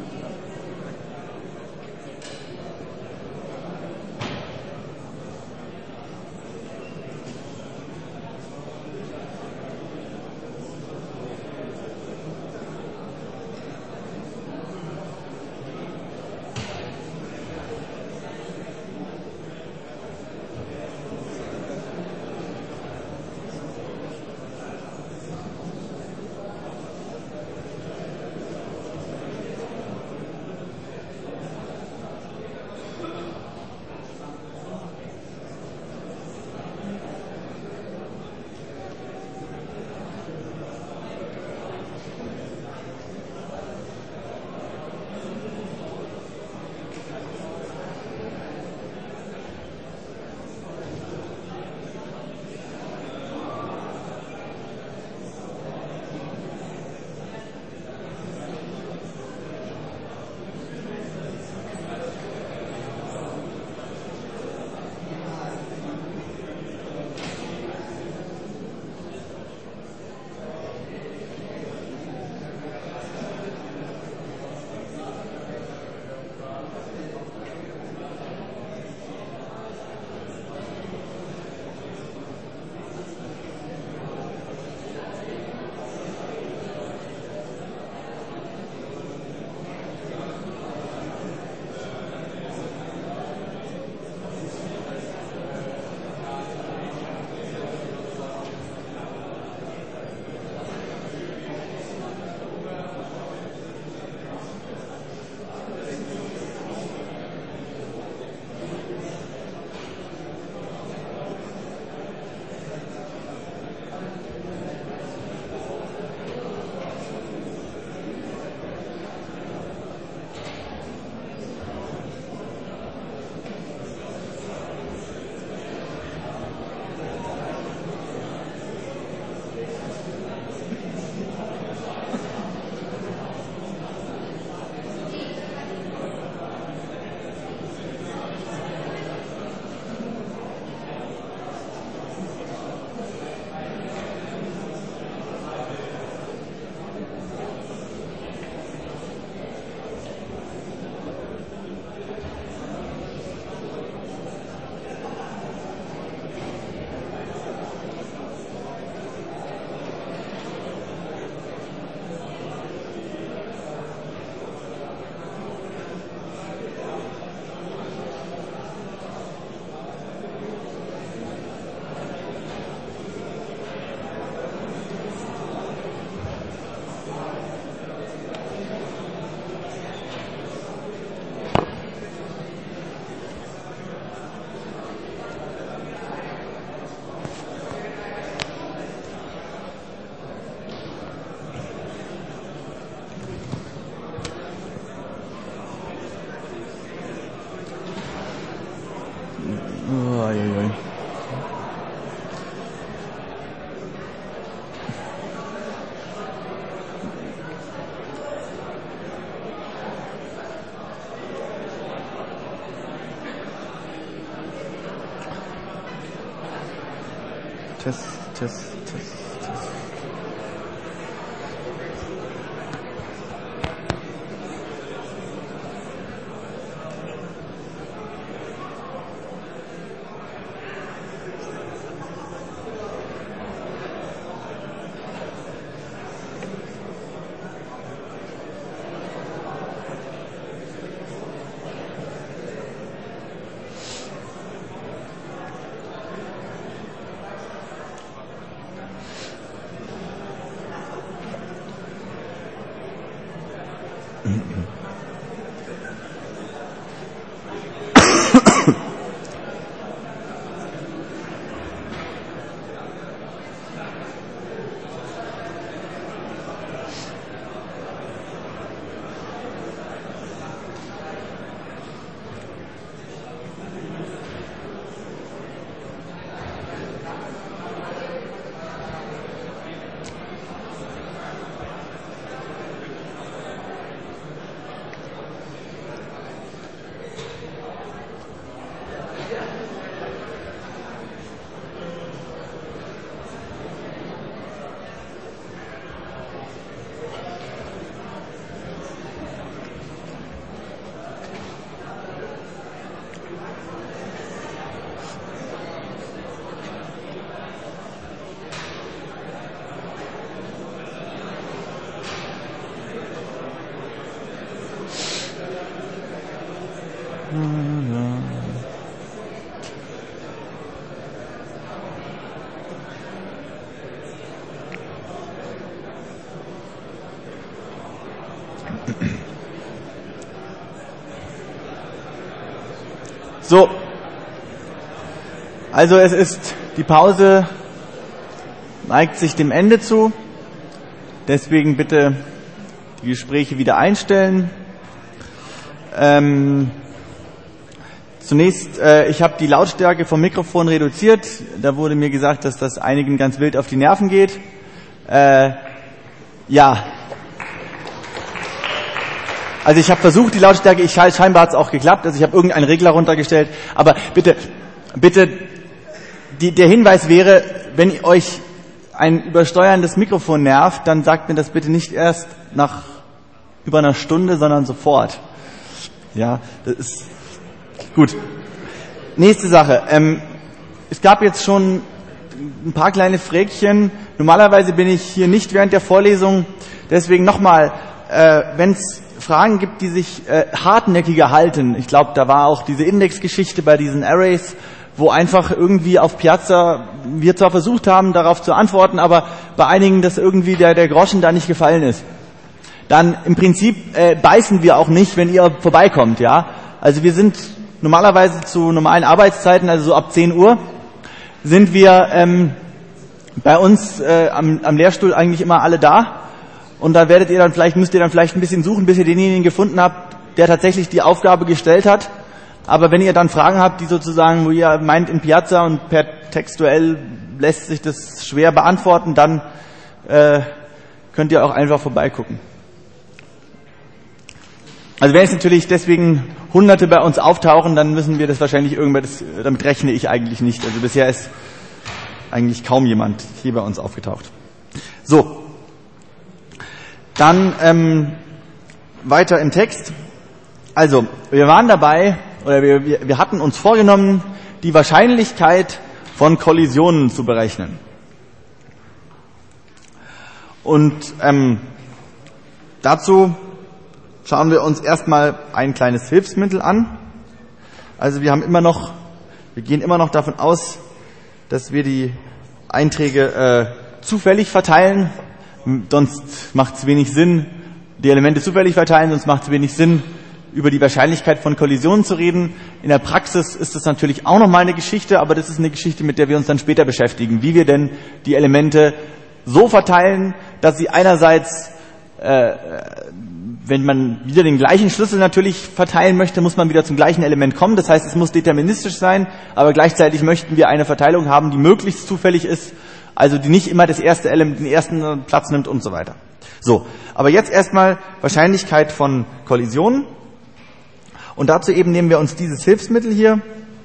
Uiuiui. Test, Test, Test, Test. So, also es ist, die Pause neigt sich dem Ende zu, deswegen bitte die Gespräche wieder einstellen. Ähm, zunächst, äh, ich habe die Lautstärke vom Mikrofon reduziert, da wurde mir gesagt, dass das einigen ganz wild auf die Nerven geht. Äh, ja. Also ich habe versucht, die Lautstärke, ich scheinbar hat es auch geklappt, also ich habe irgendeinen Regler runtergestellt, aber bitte, bitte, die, der Hinweis wäre, wenn euch ein übersteuerndes Mikrofon nervt, dann sagt mir das bitte nicht erst nach über einer Stunde, sondern sofort. Ja, das ist gut. Nächste Sache, ähm, es gab jetzt schon ein paar kleine Fräkchen, normalerweise bin ich hier nicht während der Vorlesung, deswegen nochmal, äh, wenn es Fragen gibt, die sich äh, hartnäckiger halten. Ich glaube, da war auch diese Indexgeschichte bei diesen Arrays, wo einfach irgendwie auf Piazza wir zwar versucht haben, darauf zu antworten, aber bei einigen das irgendwie der, der Groschen da nicht gefallen ist. Dann im Prinzip äh, beißen wir auch nicht, wenn ihr vorbeikommt. Ja, also wir sind normalerweise zu normalen Arbeitszeiten, also so ab zehn Uhr, sind wir ähm, bei uns äh, am, am Lehrstuhl eigentlich immer alle da. Und da werdet ihr dann vielleicht, müsst ihr dann vielleicht ein bisschen suchen, bis ihr denjenigen gefunden habt, der tatsächlich die Aufgabe gestellt hat. Aber wenn ihr dann Fragen habt, die sozusagen, wo ihr meint in Piazza und per textuell lässt sich das schwer beantworten, dann äh, könnt ihr auch einfach vorbeigucken. Also wenn jetzt natürlich deswegen Hunderte bei uns auftauchen, dann müssen wir das wahrscheinlich irgendwas, damit rechne ich eigentlich nicht. Also bisher ist eigentlich kaum jemand hier bei uns aufgetaucht. So. Dann ähm, weiter im Text. Also, wir waren dabei, oder wir, wir, wir hatten uns vorgenommen, die Wahrscheinlichkeit von Kollisionen zu berechnen. Und ähm, dazu schauen wir uns erstmal ein kleines Hilfsmittel an. Also wir haben immer noch, wir gehen immer noch davon aus, dass wir die Einträge äh, zufällig verteilen. Sonst macht es wenig Sinn, die Elemente zufällig verteilen, sonst macht es wenig Sinn, über die Wahrscheinlichkeit von Kollisionen zu reden. In der Praxis ist das natürlich auch nochmal eine Geschichte, aber das ist eine Geschichte, mit der wir uns dann später beschäftigen, wie wir denn die Elemente so verteilen, dass sie einerseits, äh, wenn man wieder den gleichen Schlüssel natürlich verteilen möchte, muss man wieder zum gleichen Element kommen. Das heißt, es muss deterministisch sein, aber gleichzeitig möchten wir eine Verteilung haben, die möglichst zufällig ist, also die nicht immer das erste Element, den ersten Platz nimmt und so weiter. So, aber jetzt erstmal Wahrscheinlichkeit von Kollisionen. Und dazu eben nehmen wir uns dieses Hilfsmittel hier.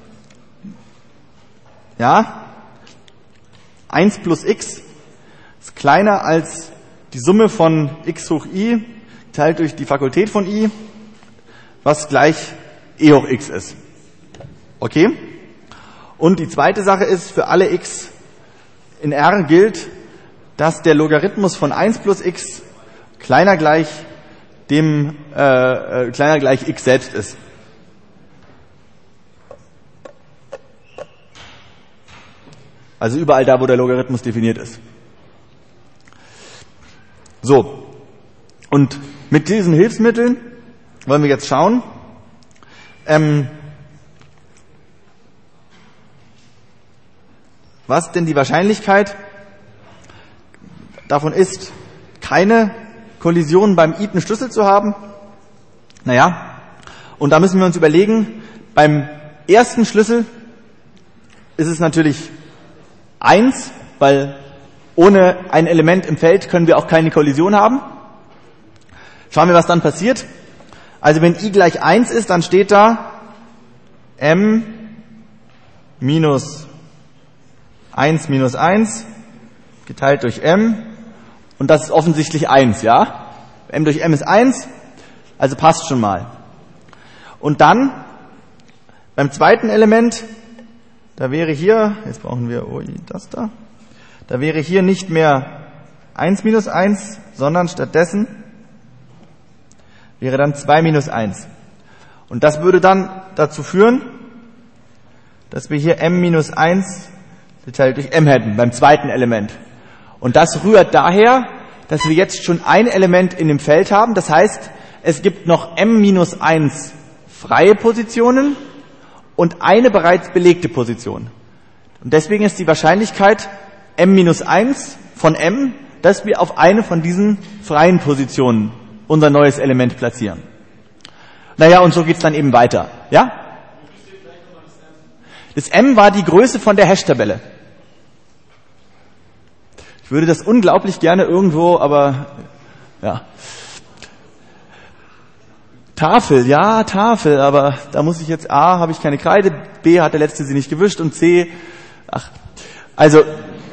Ja, eins plus x ist kleiner als die Summe von x hoch i geteilt durch die Fakultät von i, was gleich e hoch x ist. Okay? Und die zweite Sache ist, für alle x in R gilt, dass der Logarithmus von eins plus x kleiner gleich dem äh, äh, kleiner gleich x selbst ist. Also überall da, wo der Logarithmus definiert ist. So, und mit diesen Hilfsmitteln wollen wir jetzt schauen, ähm, was denn die Wahrscheinlichkeit davon ist, keine Kollision beim iten Schlüssel zu haben. Naja, und da müssen wir uns überlegen, beim ersten Schlüssel ist es natürlich eins, weil ohne ein Element im Feld können wir auch keine Kollision haben. Schauen wir, was dann passiert. Also wenn i gleich eins ist, dann steht da m minus eins minus eins geteilt durch m. Und das ist offensichtlich eins, ja? M durch m ist eins, also passt schon mal. Und dann, beim zweiten Element, da wäre hier, jetzt brauchen wir, oh, das da, da wäre hier nicht mehr eins minus eins, sondern stattdessen wäre dann zwei minus eins. Und das würde dann dazu führen, dass wir hier m minus eins geteilt durch m hätten, beim zweiten Element. Und das rührt daher, dass wir jetzt schon ein Element in dem Feld haben. Das heißt, es gibt noch m minus eins freie Positionen und eine bereits belegte Position. Und deswegen ist die Wahrscheinlichkeit m minus eins von m, dass wir auf eine von diesen freien Positionen unser neues Element platzieren. Naja, und so geht's dann eben weiter. Ja? Das m war die Größe von der Hash-Tabelle. Ich würde das unglaublich gerne irgendwo, aber ja. Tafel, ja, Tafel, aber da muss ich jetzt, A, habe ich keine Kreide, B, hat der Letzte sie nicht gewischt und C, ach, also,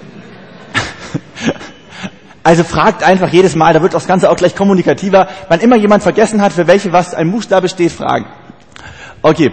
also fragt einfach jedes Mal, da wird das Ganze auch gleich kommunikativer, wann immer jemand vergessen hat, für welche was ein Buchstabe steht, fragen. Okay.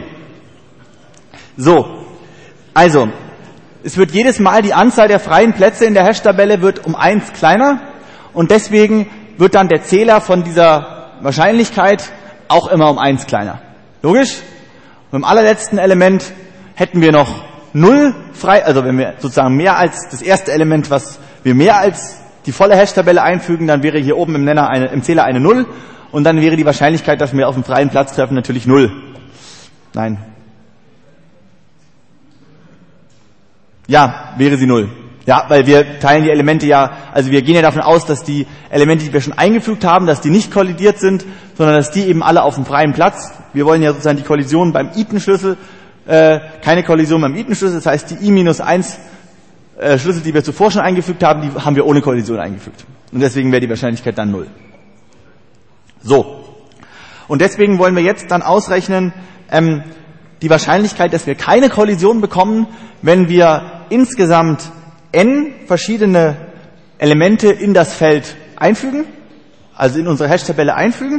So. Also, es wird jedes Mal die Anzahl der freien Plätze in der Hash-Tabelle wird um eins kleiner und deswegen wird dann der Zähler von dieser Wahrscheinlichkeit auch immer um eins kleiner. Logisch? Und im allerletzten Element hätten wir noch null frei, also wenn wir sozusagen mehr als das erste Element, was wir mehr als die volle Hash-Tabelle einfügen, dann wäre hier oben im Nenner eine, im Zähler eine null und dann wäre die Wahrscheinlichkeit, dass wir auf dem freien Platz treffen, natürlich null. Nein. Ja, wäre sie null. Ja, weil wir teilen die Elemente ja, also wir gehen ja davon aus, dass die Elemente, die wir schon eingefügt haben, dass die nicht kollidiert sind, sondern dass die eben alle auf dem freien Platz, wir wollen ja sozusagen die Kollision beim Iten-Schlüssel, äh, keine Kollision beim Iten-Schlüssel, das heißt die i minus eins äh, Schlüssel, die wir zuvor schon eingefügt haben, die haben wir ohne Kollision eingefügt. Und deswegen wäre die Wahrscheinlichkeit dann null. So. Und deswegen wollen wir jetzt dann ausrechnen, ähm, die Wahrscheinlichkeit, dass wir keine Kollision bekommen, wenn wir insgesamt n verschiedene Elemente in das Feld einfügen, also in unsere Hash-Tabelle einfügen.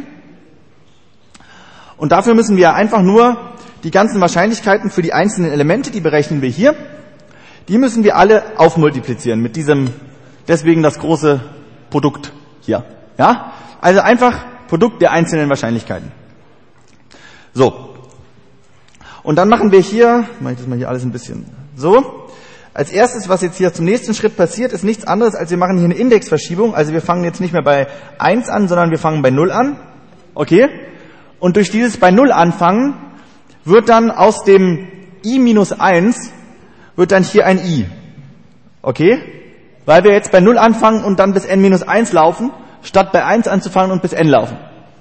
Und dafür müssen wir einfach nur die ganzen Wahrscheinlichkeiten für die einzelnen Elemente, die berechnen wir hier, die müssen wir alle aufmultiplizieren mit diesem, deswegen das große Produkt hier. Ja? Also einfach Produkt der einzelnen Wahrscheinlichkeiten. So. Und dann machen wir hier, mache ich das mal hier alles ein bisschen so. Als erstes, was jetzt hier zum nächsten Schritt passiert, ist nichts anderes, als wir machen hier eine Indexverschiebung. Also wir fangen jetzt nicht mehr bei eins an, sondern wir fangen bei null an. Okay? Und durch dieses bei null anfangen wird dann aus dem i minus eins wird dann hier ein i. Okay? Weil wir jetzt bei null anfangen und dann bis n minus eins laufen, statt bei eins anzufangen und bis n laufen.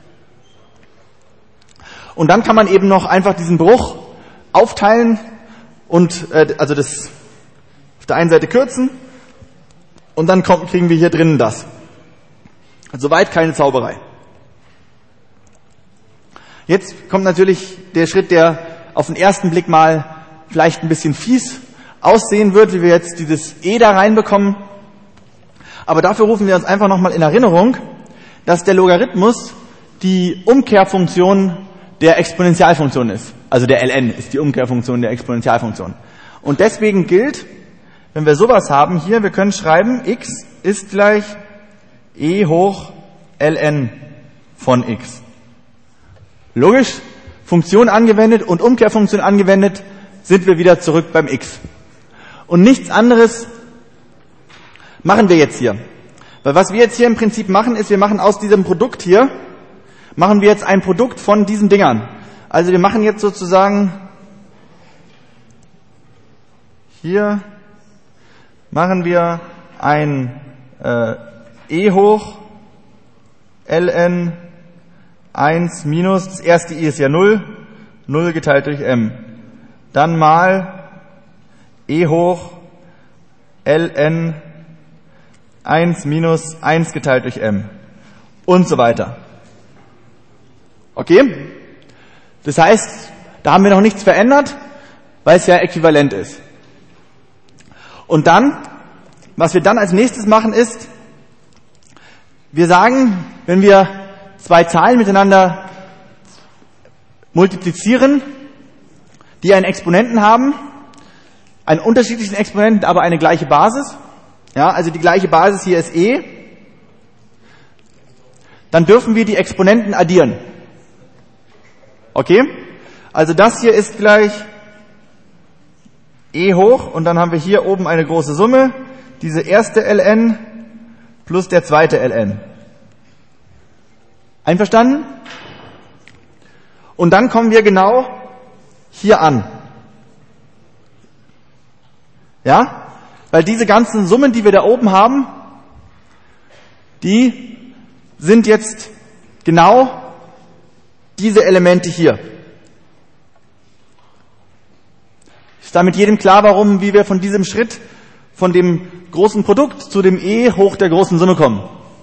Und dann kann man eben noch einfach diesen Bruch aufteilen und äh, also das auf der einen Seite kürzen und dann kommt, kriegen wir hier drinnen das. Soweit keine Zauberei. Jetzt kommt natürlich der Schritt, der auf den ersten Blick mal vielleicht ein bisschen fies aussehen wird, wie wir jetzt dieses e da reinbekommen. Aber dafür rufen wir uns einfach nochmal in Erinnerung, dass der Logarithmus die Umkehrfunktion der Exponentialfunktion ist. Also der ln ist die Umkehrfunktion der Exponentialfunktion. Und deswegen gilt, wenn wir sowas haben hier, wir können schreiben, x ist gleich e hoch ln von x. Logisch, Funktion angewendet und Umkehrfunktion angewendet, sind wir wieder zurück beim x. Und nichts anderes machen wir jetzt hier. Weil was wir jetzt hier im Prinzip machen, ist, wir machen aus diesem Produkt hier, machen wir jetzt ein Produkt von diesen Dingern. Also wir machen jetzt sozusagen hier machen wir ein äh, e hoch ln eins minus, das erste i ist ja null, null geteilt durch m. Dann mal e hoch ln eins minus eins geteilt durch m. Und so weiter. Okay? Das heißt, da haben wir noch nichts verändert, weil es ja äquivalent ist. Und dann, was wir dann als nächstes machen ist, wir sagen, wenn wir zwei Zahlen miteinander multiplizieren, die einen Exponenten haben, einen unterschiedlichen Exponenten, aber eine gleiche Basis, ja, also die gleiche Basis hier ist e, dann dürfen wir die Exponenten addieren. Okay? Also das hier ist gleich E hoch und dann haben wir hier oben eine große Summe, diese erste ln plus der zweite ln. Einverstanden? Und dann kommen wir genau hier an. Ja? Weil diese ganzen Summen, die wir da oben haben, die sind jetzt genau diese Elemente hier. Ist damit jedem klar, warum, wie wir von diesem Schritt, von dem großen Produkt zu dem E hoch der großen Summe kommen?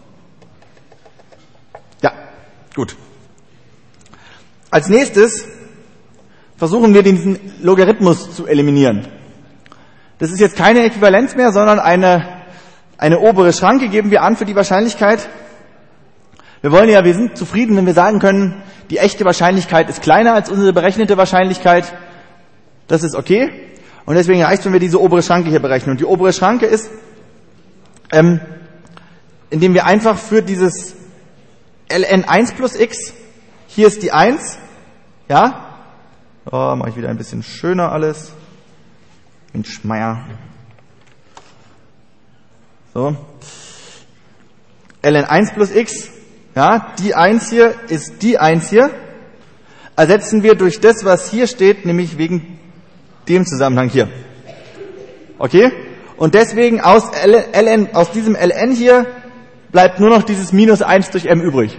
Ja, gut. Als nächstes versuchen wir diesen Logarithmus zu eliminieren. Das ist jetzt keine Äquivalenz mehr, sondern eine, eine obere Schranke geben wir an für die Wahrscheinlichkeit. Wir wollen ja, wir sind zufrieden, wenn wir sagen können, die echte Wahrscheinlichkeit ist kleiner als unsere berechnete Wahrscheinlichkeit. Das ist okay. Und deswegen reicht es, wenn wir diese obere Schranke hier berechnen. Und die obere Schranke ist, ähm, indem wir einfach für dieses ln eins plus x, hier ist die eins, ja, oh, mache ich wieder ein bisschen schöner alles. Mensch, Meier. So. ln eins plus x, ja, die eins hier ist die eins hier, ersetzen wir durch das, was hier steht, nämlich wegen dem Zusammenhang hier. Okay? Und deswegen aus ln, aus diesem ln hier bleibt nur noch dieses minus eins durch m übrig.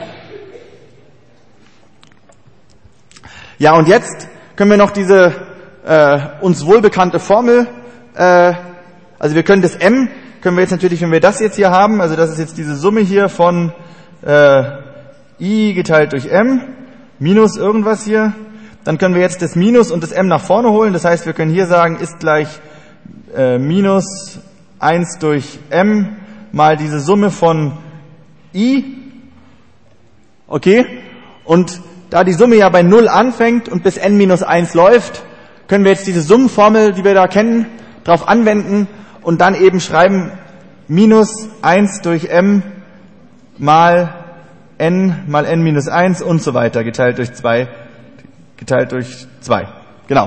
Ja, und jetzt können wir noch diese äh, uns wohlbekannte Formel, äh, also wir können das m, können wir jetzt natürlich, wenn wir das jetzt hier haben, also das ist jetzt diese Summe hier von äh, i geteilt durch m, minus irgendwas hier, dann können wir jetzt das Minus und das m nach vorne holen, das heißt, wir können hier sagen, ist gleich äh, minus eins durch m mal diese Summe von i, okay, und da die Summe ja bei null anfängt und bis n minus eins läuft, können wir jetzt diese Summenformel, die wir da kennen, darauf anwenden und dann eben schreiben minus eins durch m mal n mal n minus eins und so weiter, geteilt durch zwei, geteilt durch zwei. Genau.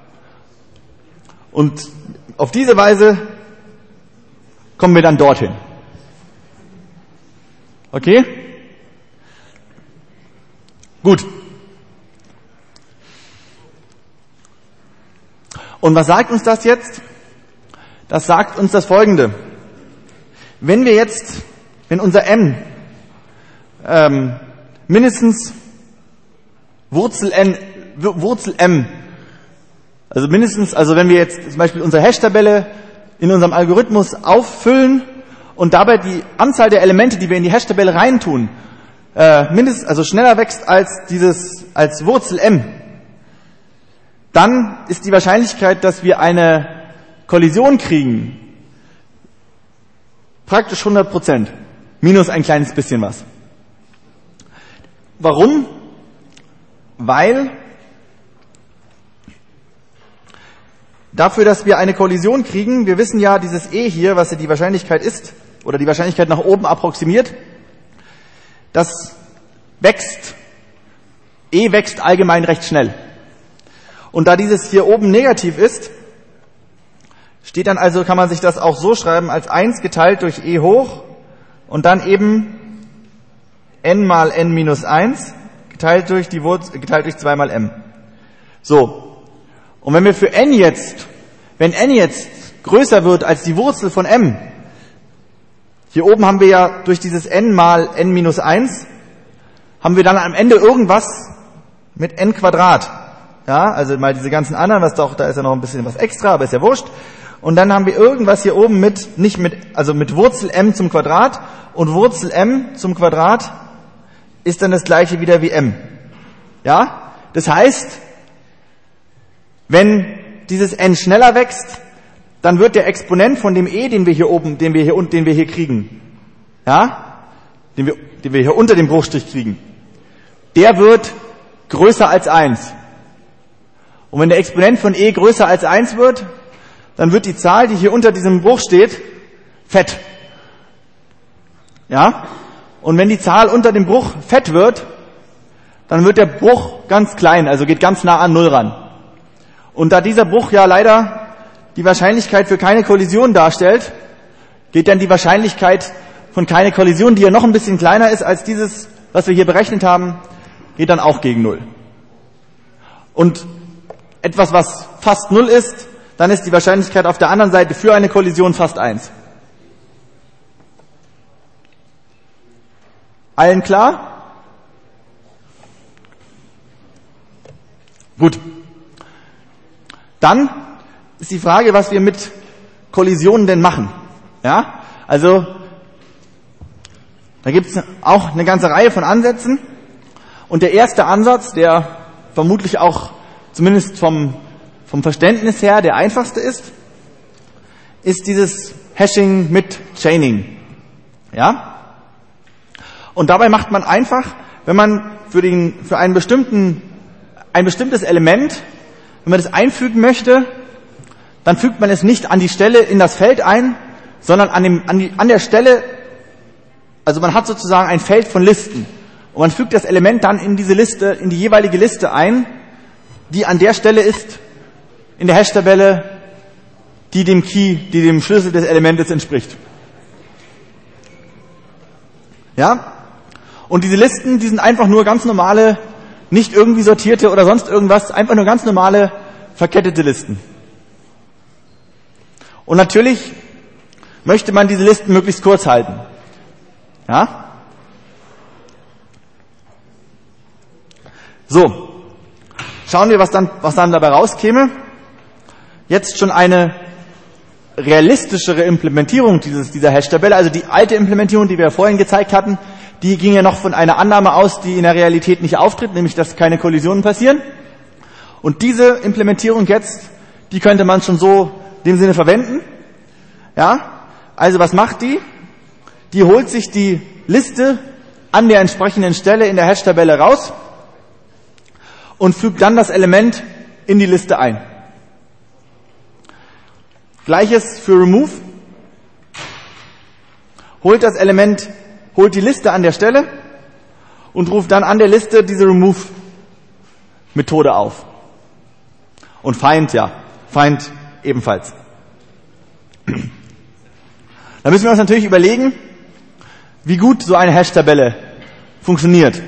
Und auf diese Weise kommen wir dann dorthin. Okay? Gut. Und was sagt uns das jetzt? Das sagt uns das Folgende. Wenn wir jetzt, wenn unser m ähm, mindestens Wurzel n, Wurzel m, also mindestens, also wenn wir jetzt zum Beispiel unsere Hash-Tabelle in unserem Algorithmus auffüllen und dabei die Anzahl der Elemente, die wir in die Hash-Tabelle reintun, äh, mindestens, also schneller wächst als dieses, als Wurzel m, dann ist die Wahrscheinlichkeit, dass wir eine Kollision kriegen, praktisch hundert Prozent. Minus ein kleines bisschen was. Warum? Weil dafür, dass wir eine Kollision kriegen, wir wissen ja, dieses e hier, was ja die Wahrscheinlichkeit ist, oder die Wahrscheinlichkeit nach oben approximiert, das wächst, e wächst allgemein recht schnell. Und da dieses hier oben negativ ist, steht dann also, kann man sich das auch so schreiben, als eins geteilt durch e hoch und dann eben n mal n minus eins geteilt durch die Wurzel, geteilt durch zwei mal m. So. Und wenn wir für n jetzt, wenn n jetzt größer wird als die Wurzel von m, hier oben haben wir ja durch dieses n mal n minus eins, haben wir dann am Ende irgendwas mit n Quadrat. Ja, also mal diese ganzen anderen, was doch, da ist ja noch ein bisschen was extra, aber ist ja wurscht. Und dann haben wir irgendwas hier oben mit, nicht mit, also mit Wurzel m zum Quadrat und Wurzel m zum Quadrat ist dann das gleiche wieder wie m. Ja? Das heißt, wenn dieses n schneller wächst, dann wird der Exponent von dem e, den wir hier oben, den wir hier und den wir hier kriegen, ja, den wir, den wir hier unter dem Bruchstrich kriegen, der wird größer als eins. Und wenn der Exponent von e größer als eins wird, dann wird die Zahl, die hier unter diesem Bruch steht, fett. Ja? Und wenn die Zahl unter dem Bruch fett wird, dann wird der Bruch ganz klein, also geht ganz nah an Null ran. Und da dieser Bruch ja leider die Wahrscheinlichkeit für keine Kollision darstellt, geht dann die Wahrscheinlichkeit von keine Kollision, die ja noch ein bisschen kleiner ist als dieses, was wir hier berechnet haben, geht dann auch gegen Null. Und etwas, was fast Null ist, dann ist die Wahrscheinlichkeit auf der anderen Seite für eine Kollision fast eins. Allen klar? Gut. Dann ist die Frage, was wir mit Kollisionen denn machen. Ja, also da gibt es auch eine ganze Reihe von Ansätzen. Und der erste Ansatz, der vermutlich auch zumindest vom, vom Verständnis her der einfachste ist, ist dieses Hashing mit Chaining. Ja? Und dabei macht man einfach, wenn man für, den, für einen bestimmten, ein bestimmtes Element, wenn man das einfügen möchte, dann fügt man es nicht an die Stelle in das Feld ein, sondern an, dem, an, die, an der Stelle, also man hat sozusagen ein Feld von Listen. Und man fügt das Element dann in diese Liste, in die jeweilige Liste ein, die an der Stelle ist, in der Hash-Tabelle, die dem Key, die dem Schlüssel des Elementes entspricht. Ja? Und diese Listen, die sind einfach nur ganz normale, nicht irgendwie sortierte oder sonst irgendwas, einfach nur ganz normale, verkettete Listen. Und natürlich möchte man diese Listen möglichst kurz halten. Ja? So. Schauen wir, was dann, was dann dabei rauskäme. Jetzt schon eine realistischere Implementierung dieses, dieser Hash-Tabelle, also die alte Implementierung, die wir vorhin gezeigt hatten, die ging ja noch von einer Annahme aus, die in der Realität nicht auftritt, nämlich dass keine Kollisionen passieren. Und diese Implementierung jetzt, die könnte man schon so in dem Sinne verwenden. Ja? Also was macht die? Die holt sich die Liste an der entsprechenden Stelle in der Hash-Tabelle raus und fügt dann das Element in die Liste ein. Gleiches für Remove. Holt das Element, holt die Liste an der Stelle und ruft dann an der Liste diese Remove-Methode auf. Und Find, ja, Find ebenfalls. Da müssen wir uns natürlich überlegen, wie gut so eine Hash-Tabelle funktioniert.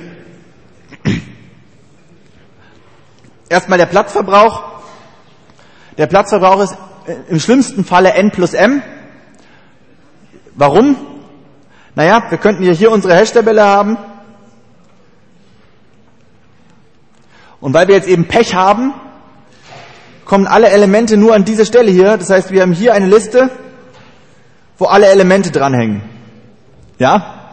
Erstmal der Platzverbrauch. Der Platzverbrauch ist im schlimmsten Falle n plus m. Warum? Naja, wir könnten ja hier unsere Hash-Tabelle haben. Und weil wir jetzt eben Pech haben, kommen alle Elemente nur an diese Stelle hier. Das heißt, wir haben hier eine Liste, wo alle Elemente dranhängen. Ja?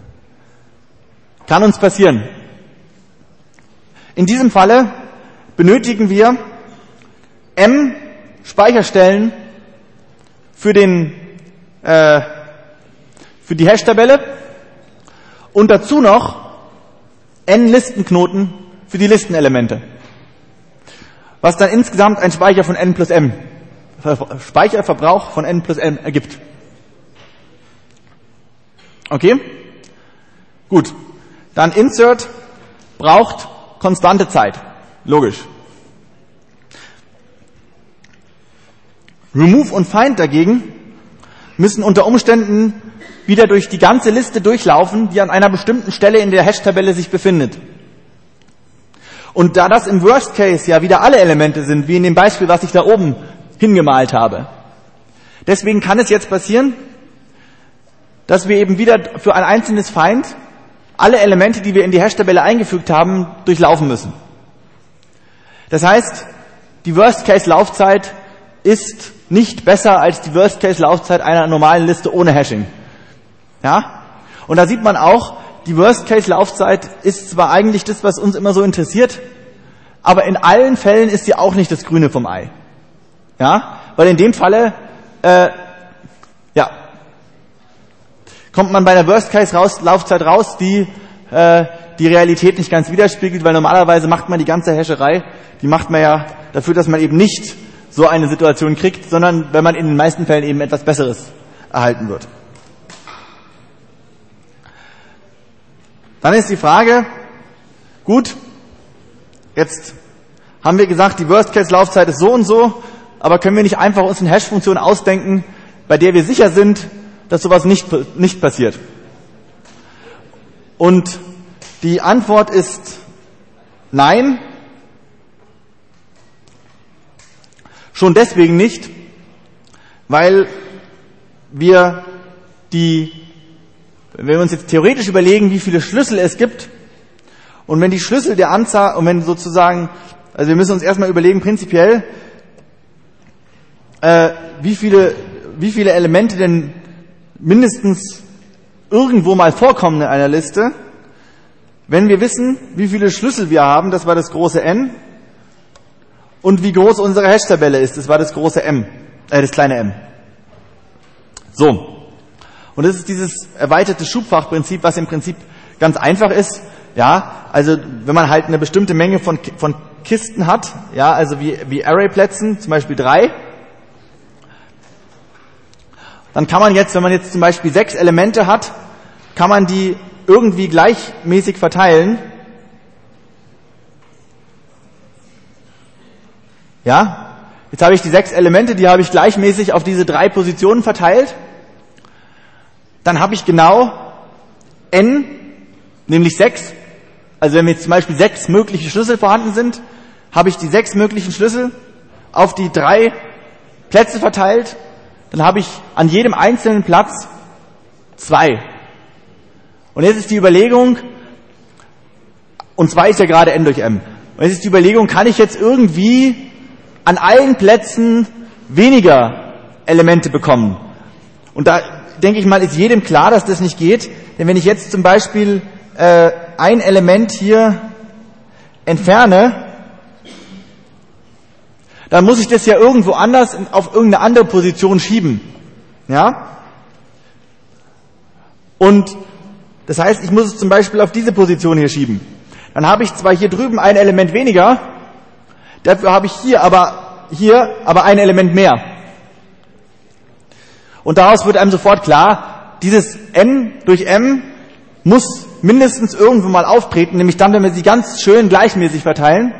Kann uns passieren. In diesem Falle benötigen wir m Speicherstellen für den äh, für die Hash-Tabelle und dazu noch n Listenknoten für die Listenelemente. Was dann insgesamt ein Speicher von n plus m, Speicherverbrauch von n plus m ergibt. Okay? Gut. Dann Insert braucht konstante Zeit. Logisch. Remove und Find dagegen müssen unter Umständen wieder durch die ganze Liste durchlaufen, die an einer bestimmten Stelle in der Hash-Tabelle sich befindet. Und da das im Worst Case ja wieder alle Elemente sind, wie in dem Beispiel, was ich da oben hingemalt habe, deswegen kann es jetzt passieren, dass wir eben wieder für ein einzelnes Find alle Elemente, die wir in die Hash-Tabelle eingefügt haben, durchlaufen müssen. Das heißt, die Worst-Case-Laufzeit ist nicht besser als die Worst-Case-Laufzeit einer normalen Liste ohne Hashing. Ja? Und da sieht man auch, die Worst-Case-Laufzeit ist zwar eigentlich das, was uns immer so interessiert, aber in allen Fällen ist sie auch nicht das Grüne vom Ei. Ja? Weil in dem Falle, äh, ja, kommt man bei einer Worst-Case-Laufzeit raus, die äh, die Realität nicht ganz widerspiegelt, weil normalerweise macht man die ganze Hascherei, die macht man ja dafür, dass man eben nicht so eine Situation kriegt, sondern wenn man in den meisten Fällen eben etwas Besseres erhalten wird. Dann ist die Frage, gut, jetzt haben wir gesagt, die Worst-Case-Laufzeit ist so und so, aber können wir nicht einfach uns eine Hash-Funktion ausdenken, bei der wir sicher sind, dass sowas nicht, nicht passiert? Und die Antwort ist nein. Schon deswegen nicht, weil wir die, wenn wir uns jetzt theoretisch überlegen, wie viele Schlüssel es gibt, und wenn die Schlüssel der Anzahl, und wenn sozusagen, also wir müssen uns erstmal überlegen, prinzipiell, äh, wie viele, wie viele Elemente denn mindestens irgendwo mal vorkommen in einer Liste. Wenn wir wissen, wie viele Schlüssel wir haben, das war das große N, und wie groß unsere Hash-Tabelle ist, das war das große M, äh, das kleine m. So. Und das ist dieses erweiterte Schubfachprinzip, was im Prinzip ganz einfach ist. Ja, also wenn man halt eine bestimmte Menge von, von Kisten hat, ja, also wie, wie Arrayplätzen, zum Beispiel drei, dann kann man jetzt, wenn man jetzt zum Beispiel sechs Elemente hat, kann man die irgendwie gleichmäßig verteilen. Ja, jetzt habe ich die sechs Elemente, die habe ich gleichmäßig auf diese drei Positionen verteilt. Dann habe ich genau n, nämlich sechs. Also wenn jetzt zum Beispiel sechs mögliche Schlüssel vorhanden sind, habe ich die sechs möglichen Schlüssel auf die drei Plätze verteilt. Dann habe ich an jedem einzelnen Platz zwei. Und jetzt ist die Überlegung, und zwei ist ja gerade n durch m. Und jetzt ist die Überlegung, kann ich jetzt irgendwie an allen Plätzen weniger Elemente bekommen? Und da denke ich mal, ist jedem klar, dass das nicht geht. Denn wenn ich jetzt zum Beispiel äh, ein Element hier entferne, dann muss ich das ja irgendwo anders auf irgendeine andere Position schieben. Ja? Und das heißt, ich muss es zum Beispiel auf diese Position hier schieben. Dann habe ich zwar hier drüben ein Element weniger, dafür habe ich hier aber, hier aber ein Element mehr. Und daraus wird einem sofort klar, dieses n durch m muss mindestens irgendwo mal auftreten, nämlich dann, wenn wir sie ganz schön gleichmäßig verteilen.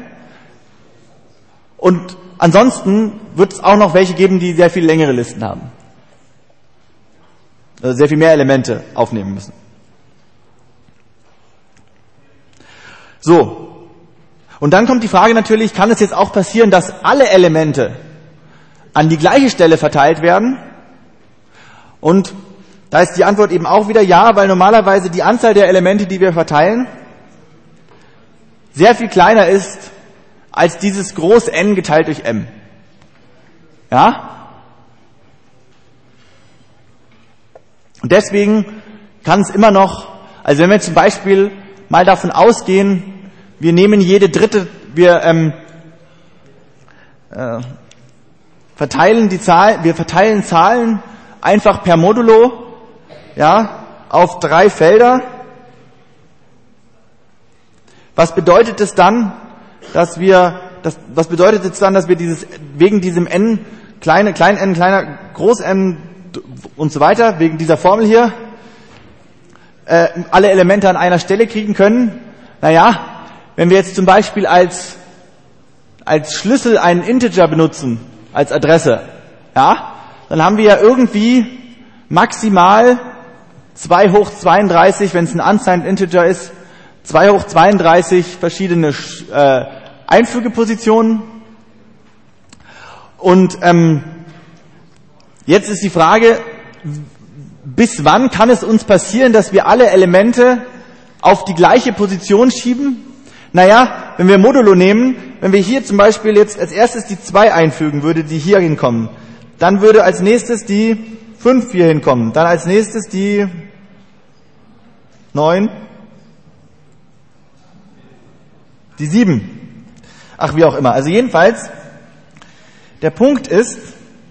Und ansonsten wird es auch noch welche geben, die sehr viel längere Listen haben. Also sehr viel mehr Elemente aufnehmen müssen. So. Und dann kommt die Frage natürlich, kann es jetzt auch passieren, dass alle Elemente an die gleiche Stelle verteilt werden? Und da ist die Antwort eben auch wieder ja, weil normalerweise die Anzahl der Elemente, die wir verteilen, sehr viel kleiner ist als dieses groß N geteilt durch M. Ja? Und deswegen kann es immer noch, also wenn wir zum Beispiel mal davon ausgehen, wir nehmen jede dritte, wir ähm, äh, verteilen die Zahl, wir verteilen Zahlen einfach per Modulo, ja, auf drei Felder. Was bedeutet es dann, dass wir, das, was bedeutet es dann, dass wir dieses, wegen diesem n, kleine, klein n, kleiner, groß n und so weiter, wegen dieser Formel hier, äh, alle Elemente an einer Stelle kriegen können? Naja, wenn wir jetzt zum Beispiel als, als Schlüssel einen Integer benutzen, als Adresse, ja, dann haben wir ja irgendwie maximal zwei hoch zweiunddreißig, wenn es ein unsigned Integer ist, zwei hoch zweiunddreißig verschiedene äh, Einfügepositionen. Und ähm, jetzt ist die Frage, bis wann kann es uns passieren, dass wir alle Elemente auf die gleiche Position schieben? Naja, wenn wir Modulo nehmen, wenn wir hier zum Beispiel jetzt als erstes die zwei einfügen, würde die hier hinkommen. Dann würde als nächstes die fünf hier hinkommen. Dann als nächstes die neun. Die sieben. Ach, wie auch immer. Also jedenfalls, der Punkt ist,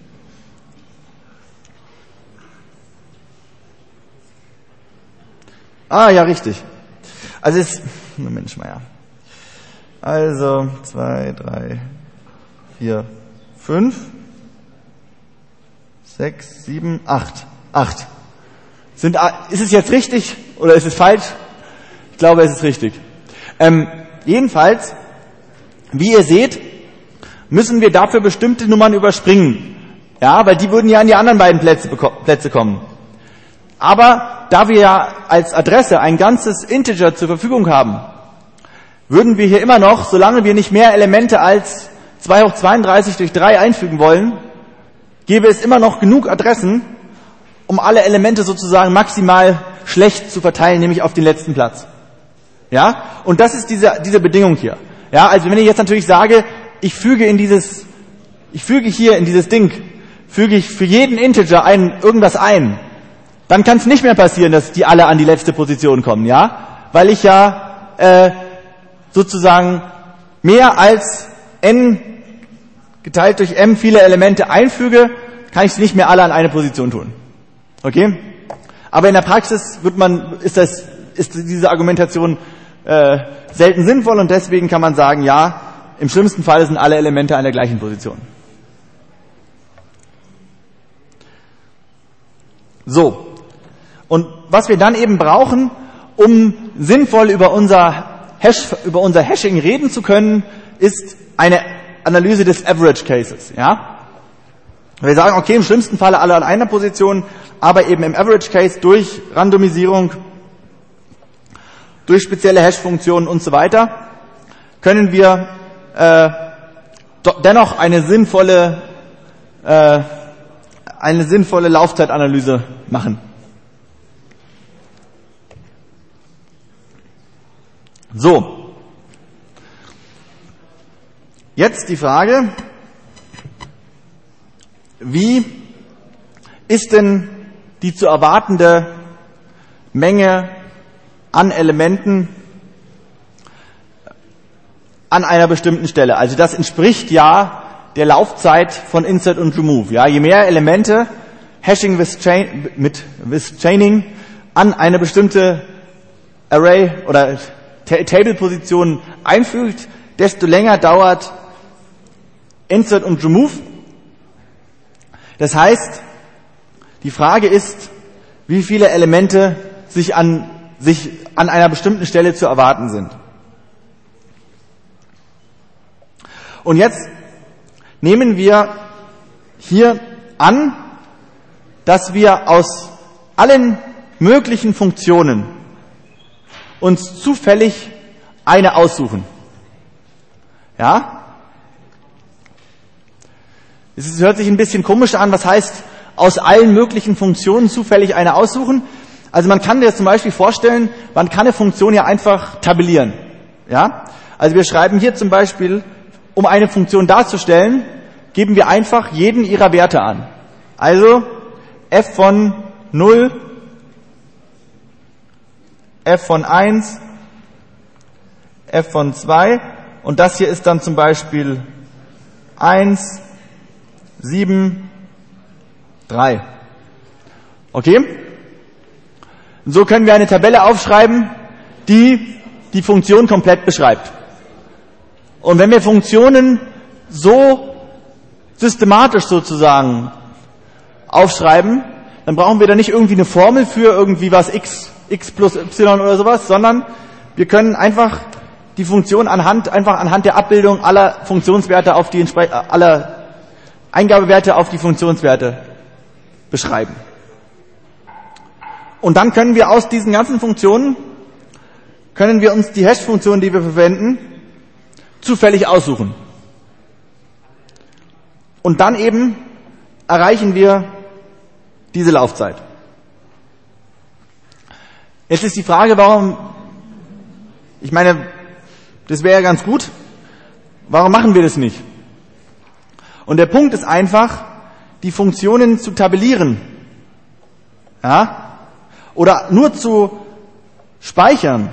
ah, ja, richtig. Also es, Moment mal, ja. Also, zwei, drei, vier, fünf, sechs, sieben, acht. Acht. Sind, ist es jetzt richtig oder ist es falsch? Ich glaube, es ist richtig. Ähm, Jedenfalls, wie ihr seht, müssen wir dafür bestimmte Nummern überspringen. Ja, weil die würden ja an die anderen beiden Plätze, Plätze kommen. Aber da wir ja als Adresse ein ganzes Integer zur Verfügung haben, würden wir hier immer noch, solange wir nicht mehr Elemente als zwei hoch zweiunddreißig durch drei einfügen wollen, gäbe es immer noch genug Adressen, um alle Elemente sozusagen maximal schlecht zu verteilen, nämlich auf den letzten Platz. Ja? Und das ist diese, diese Bedingung hier. Ja, also wenn ich jetzt natürlich sage, ich füge in dieses, ich füge hier in dieses Ding, füge ich für jeden Integer ein, irgendwas ein, dann kann es nicht mehr passieren, dass die alle an die letzte Position kommen, ja? Weil ich ja, äh, sozusagen mehr als n geteilt durch m viele Elemente einfüge, kann ich sie nicht mehr alle an eine Position tun. Okay? Aber in der Praxis wird man, ist das, ist diese Argumentation äh, selten sinnvoll und deswegen kann man sagen, ja, im schlimmsten Fall sind alle Elemente an der gleichen Position. So. Und was wir dann eben brauchen, um sinnvoll über unser Hash, über unser Hashing reden zu können, ist eine Analyse des Average Cases, ja? Wir sagen, okay, im schlimmsten Falle alle an einer Position, aber eben im Average Case durch Randomisierung, durch spezielle Hash-Funktionen und so weiter, können wir äh, dennoch eine sinnvolle, äh, eine sinnvolle Laufzeitanalyse machen. So. Jetzt die Frage, wie ist denn die zu erwartende Menge an Elementen an einer bestimmten Stelle? Also das entspricht ja der Laufzeit von Insert und Remove. Ja, je mehr Elemente Hashing with, chain, mit with Chaining an eine bestimmte Array oder Table-Position einfügt, desto länger dauert Insert und Remove. Das heißt, die Frage ist, wie viele Elemente sich an, sich an einer bestimmten Stelle zu erwarten sind. Und jetzt nehmen wir hier an, dass wir aus allen möglichen Funktionen uns zufällig eine aussuchen. Ja? Es hört sich ein bisschen komisch an, was heißt aus allen möglichen Funktionen zufällig eine aussuchen. Also man kann dir zum Beispiel vorstellen, man kann eine Funktion ja einfach tabellieren. Ja? Also wir schreiben hier zum Beispiel, um eine Funktion darzustellen, geben wir einfach jeden ihrer Werte an. Also f von null, f von eins, f von zwei und das hier ist dann zum Beispiel eins, sieben, drei. Okay? Und so können wir eine Tabelle aufschreiben, die die Funktion komplett beschreibt. Und wenn wir Funktionen so systematisch sozusagen aufschreiben, dann brauchen wir da nicht irgendwie eine Formel für irgendwie was x, x plus y oder sowas, sondern wir können einfach die Funktion anhand, einfach anhand der Abbildung aller Funktionswerte auf die, aller Eingabewerte auf die Funktionswerte beschreiben. Und dann können wir aus diesen ganzen Funktionen, können wir uns die Hash-Funktion, die wir verwenden, zufällig aussuchen. Und dann eben erreichen wir diese Laufzeit. Jetzt ist die Frage, warum, ich meine, das wäre ja ganz gut, warum machen wir das nicht? Und der Punkt ist einfach, die Funktionen zu tabellieren, ja, oder nur zu speichern,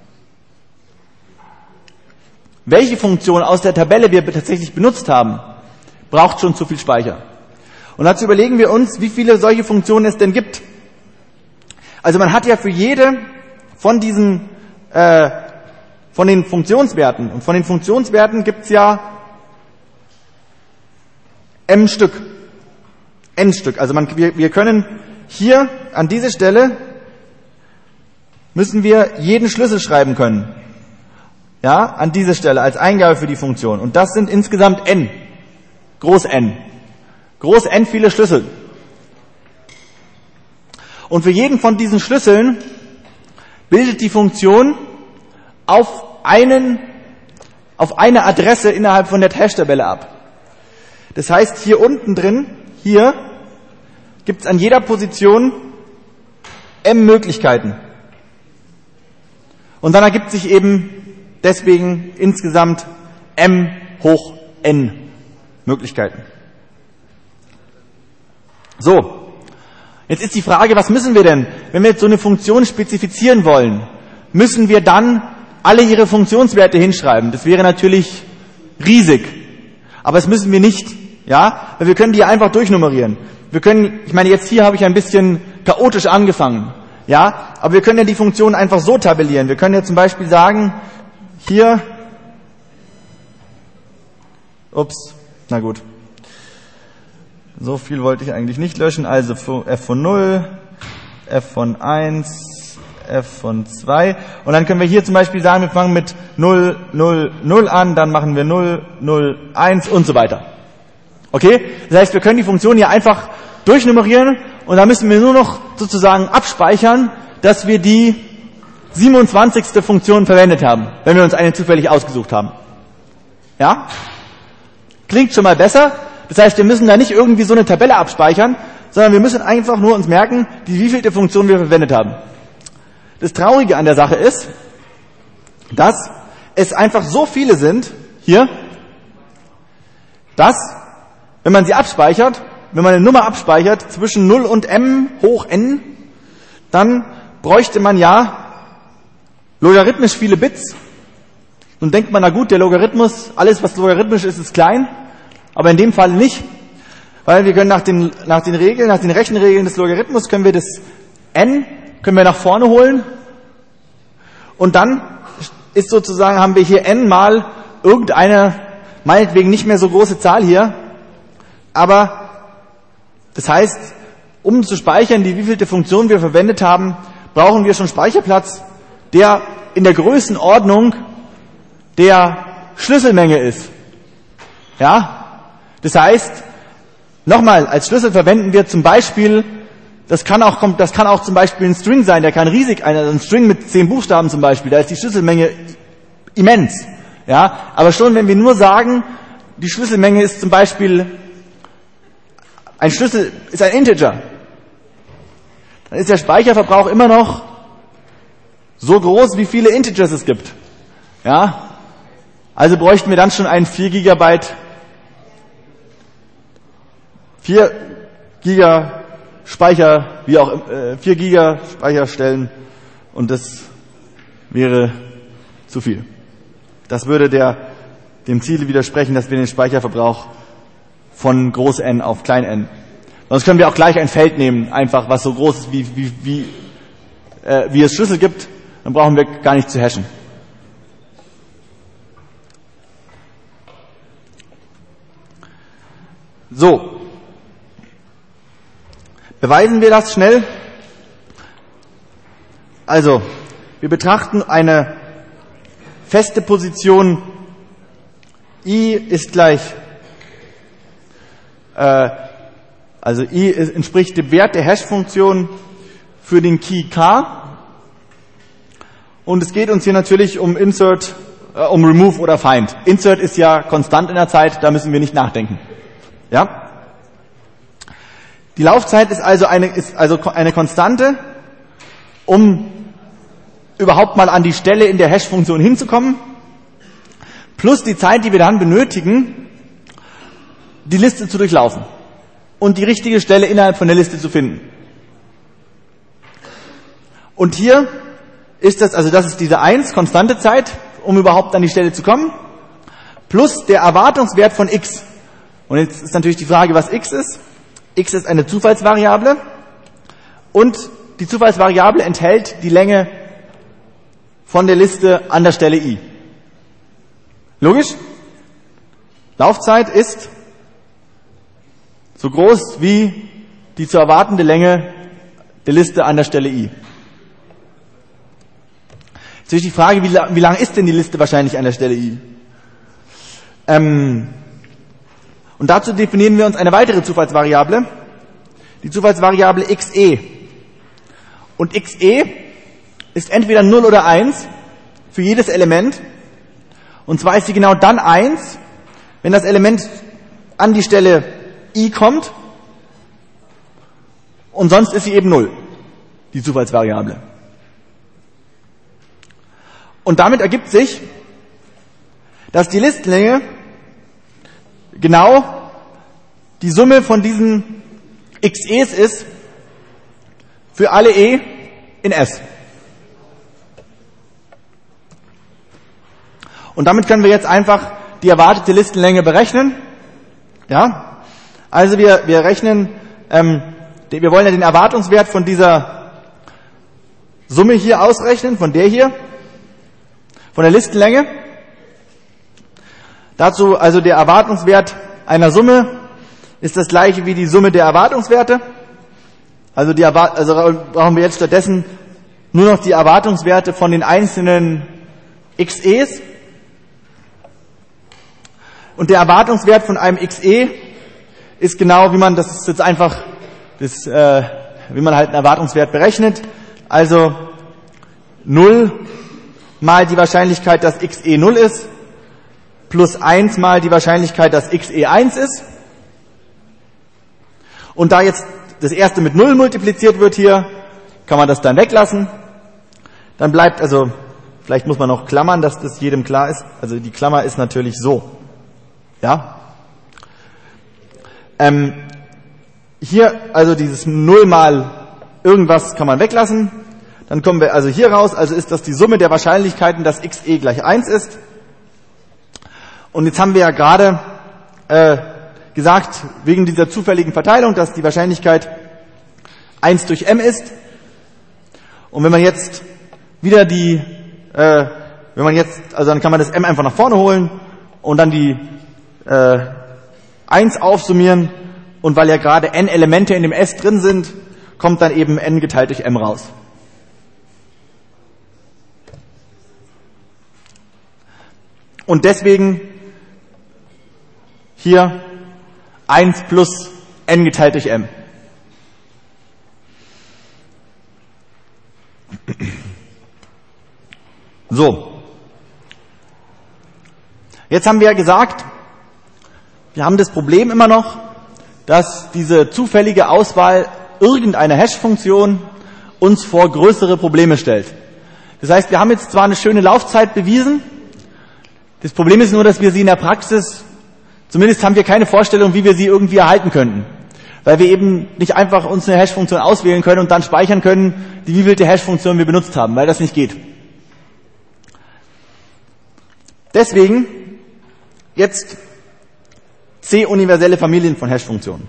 welche Funktion aus der Tabelle wir tatsächlich benutzt haben, braucht schon zu viel Speicher. Und dazu überlegen wir uns, wie viele solche Funktionen es denn gibt. Also man hat ja für jede von diesen, äh, von den Funktionswerten, und von den Funktionswerten gibt es ja m Stück, n Stück. Also man, wir, wir können hier an diese Stelle müssen wir jeden Schlüssel schreiben können. ja, an diese Stelle als Eingabe für die Funktion. Und das sind insgesamt n, groß N. Groß N viele Schlüssel. Und für jeden von diesen Schlüsseln bildet die Funktion auf einen, auf eine Adresse innerhalb von der Hash-Tabelle ab. Das heißt, hier unten drin, hier, gibt es an jeder Position m Möglichkeiten. Und dann ergibt sich eben deswegen insgesamt m hoch n Möglichkeiten. So, jetzt ist die Frage, was müssen wir denn, wenn wir jetzt so eine Funktion spezifizieren wollen? Müssen wir dann alle ihre Funktionswerte hinschreiben? Das wäre natürlich riesig, aber das müssen wir nicht, ja, weil wir können die ja einfach durchnummerieren. Wir können, ich meine, jetzt hier habe ich ein bisschen chaotisch angefangen, ja, aber wir können ja die Funktionen einfach so tabellieren. Wir können ja zum Beispiel sagen, hier, ups, na gut, so viel wollte ich eigentlich nicht löschen, also f von null, f von eins, f von zwei, und dann können wir hier zum Beispiel sagen, wir fangen mit null, null, null an, dann machen wir null, null, eins und so weiter. Okay? Das heißt, wir können die Funktion hier einfach durchnummerieren und dann müssen wir nur noch sozusagen abspeichern, dass wir die siebenundzwanzigste Funktion verwendet haben, wenn wir uns eine zufällig ausgesucht haben. Ja? Klingt schon mal besser. Das heißt, wir müssen da nicht irgendwie so eine Tabelle abspeichern, sondern wir müssen einfach nur uns merken, die wievielte Funktion wir verwendet haben. Das Traurige an der Sache ist, dass es einfach so viele sind, hier, dass, wenn man sie abspeichert, wenn man eine Nummer abspeichert zwischen null und m hoch n, dann bräuchte man ja logarithmisch viele Bits. Und denkt man, na gut, der Logarithmus, alles was logarithmisch ist, ist klein. Aber in dem Fall nicht, weil wir können nach den, nach den Regeln, nach den Rechenregeln des Logarithmus können wir das n, können wir nach vorne holen. Und dann ist sozusagen, haben wir hier n mal irgendeine, meinetwegen nicht mehr so große Zahl hier. Aber das heißt, um zu speichern, die wievielte Funktion wir verwendet haben, brauchen wir schon Speicherplatz, der in der Größenordnung der Schlüsselmenge ist. Ja? Das heißt, nochmal, als Schlüssel verwenden wir zum Beispiel, das kann auch, das kann auch zum Beispiel ein String sein, der kann riesig, ein String mit zehn Buchstaben zum Beispiel, da ist die Schlüsselmenge immens. Ja? Aber schon wenn wir nur sagen, die Schlüsselmenge ist zum Beispiel, ein Schlüssel ist ein Integer, dann ist der Speicherverbrauch immer noch so groß, wie viele Integers es gibt. Ja? Also bräuchten wir dann schon einen vier Gigabyte, vier Giga Speicher, wie auch äh, vier Giga Speicherstellen, und das wäre zu viel. Das würde der, dem Ziel widersprechen, dass wir den Speicherverbrauch von groß n auf klein n. Sonst können wir auch gleich ein Feld nehmen, einfach was so groß ist, wie, wie, wie, äh, wie es Schlüssel gibt, dann brauchen wir gar nicht zu hashen. So. Beweisen wir das schnell? Also, wir betrachten eine feste Position i ist gleich, äh, also i ist, entspricht dem Wert der Hash-Funktion für den Key k. Und es geht uns hier natürlich um Insert, äh, um Remove oder Find. Insert ist ja konstant in der Zeit, da müssen wir nicht nachdenken. Ja? Die Laufzeit ist also eine, ist also eine Konstante, um überhaupt mal an die Stelle in der Hash-Funktion hinzukommen, plus die Zeit, die wir dann benötigen, die Liste zu durchlaufen und die richtige Stelle innerhalb von der Liste zu finden. Und hier ist das, also das ist diese eins, konstante Zeit, um überhaupt an die Stelle zu kommen, plus der Erwartungswert von x. Und jetzt ist natürlich die Frage, was x ist. X ist eine Zufallsvariable und die Zufallsvariable enthält die Länge von der Liste an der Stelle i. Logisch? Laufzeit ist so groß wie die zu erwartende Länge der Liste an der Stelle i. Jetzt natürlich die Frage, wie, wie lang ist denn die Liste wahrscheinlich an der Stelle i? Ähm, und dazu definieren wir uns eine weitere Zufallsvariable, die Zufallsvariable xe. Und xe ist entweder null oder eins für jedes Element. Und zwar ist sie genau dann eins, wenn das Element an die Stelle i kommt, und sonst ist sie eben null, die Zufallsvariable. Und damit ergibt sich, dass die Listenlänge genau die Summe von diesen xe's ist für alle e in S. Und damit können wir jetzt einfach die erwartete Listenlänge berechnen. Ja, also wir, wir rechnen, ähm, wir wollen ja den Erwartungswert von dieser Summe hier ausrechnen, von der hier, von der Listenlänge. Dazu also der Erwartungswert einer Summe ist das gleiche wie die Summe der Erwartungswerte. Also, die Erwart- also brauchen wir jetzt stattdessen nur noch die Erwartungswerte von den einzelnen xe's. Und der Erwartungswert von einem xe ist genau, wie man das ist jetzt einfach, das, äh, wie man halt einen Erwartungswert berechnet. Also null mal die Wahrscheinlichkeit, dass xe null ist, plus eins mal die Wahrscheinlichkeit, dass xe eins ist. Und da jetzt das erste mit null multipliziert wird hier, kann man das dann weglassen. Dann bleibt, also vielleicht muss man noch klammern, dass das jedem klar ist. Also die Klammer ist natürlich so. Ja. Ähm, hier, also dieses null mal irgendwas kann man weglassen. Dann kommen wir also hier raus, also ist das die Summe der Wahrscheinlichkeiten, dass xe gleich eins ist. Und jetzt haben wir ja gerade äh, gesagt, wegen dieser zufälligen Verteilung, dass die Wahrscheinlichkeit eins durch m ist. Und wenn man jetzt wieder die, äh, wenn man jetzt, also dann kann man das m einfach nach vorne holen und dann die äh, eins aufsummieren. Und weil ja gerade n Elemente in dem S drin sind, kommt dann eben n geteilt durch m raus. Und deswegen hier eins plus n geteilt durch m. So. Jetzt haben wir ja gesagt, wir haben das Problem immer noch, dass diese zufällige Auswahl irgendeiner Hash-Funktion uns vor größere Probleme stellt. Das heißt, wir haben jetzt zwar eine schöne Laufzeit bewiesen, das Problem ist nur, dass wir sie in der Praxis, zumindest haben wir keine Vorstellung, wie wir sie irgendwie erhalten könnten. Weil wir eben nicht einfach uns eine Hash-Funktion auswählen können und dann speichern können, die wievielte Hash-Funktion wir benutzt haben, weil das nicht geht. Deswegen jetzt C-universelle Familien von Hash-Funktionen.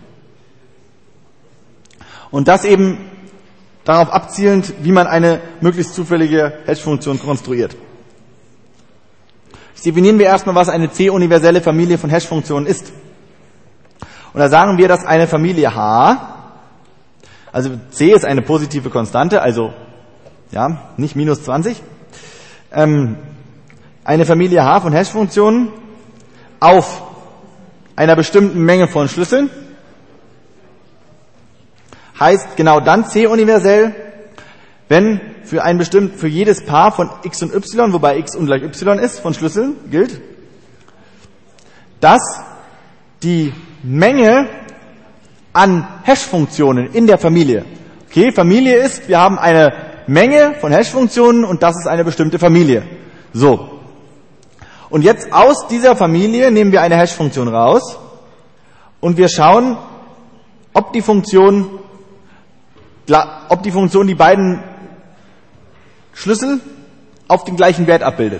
Und das eben darauf abzielend, wie man eine möglichst zufällige Hash-Funktion konstruiert. Jetzt definieren wir erstmal, was eine C-universelle Familie von Hash-Funktionen ist. Und da sagen wir, dass eine Familie H, also C ist eine positive Konstante, also ja, nicht minus zwanzig, ähm, eine Familie H von Hash-Funktionen auf einer bestimmten Menge von Schlüsseln heißt genau dann C-universell, wenn für ein bestimmt, für jedes Paar von x und y, wobei x ungleich y ist, von Schlüsseln gilt, dass die Menge an Hash-Funktionen in der Familie, okay, Familie ist, wir haben eine Menge von Hash-Funktionen und das ist eine bestimmte Familie. So. Und jetzt aus dieser Familie nehmen wir eine Hash-Funktion raus und wir schauen, ob die Funktion, ob die Funktion die beiden Schlüssel auf den gleichen Wert abbildet.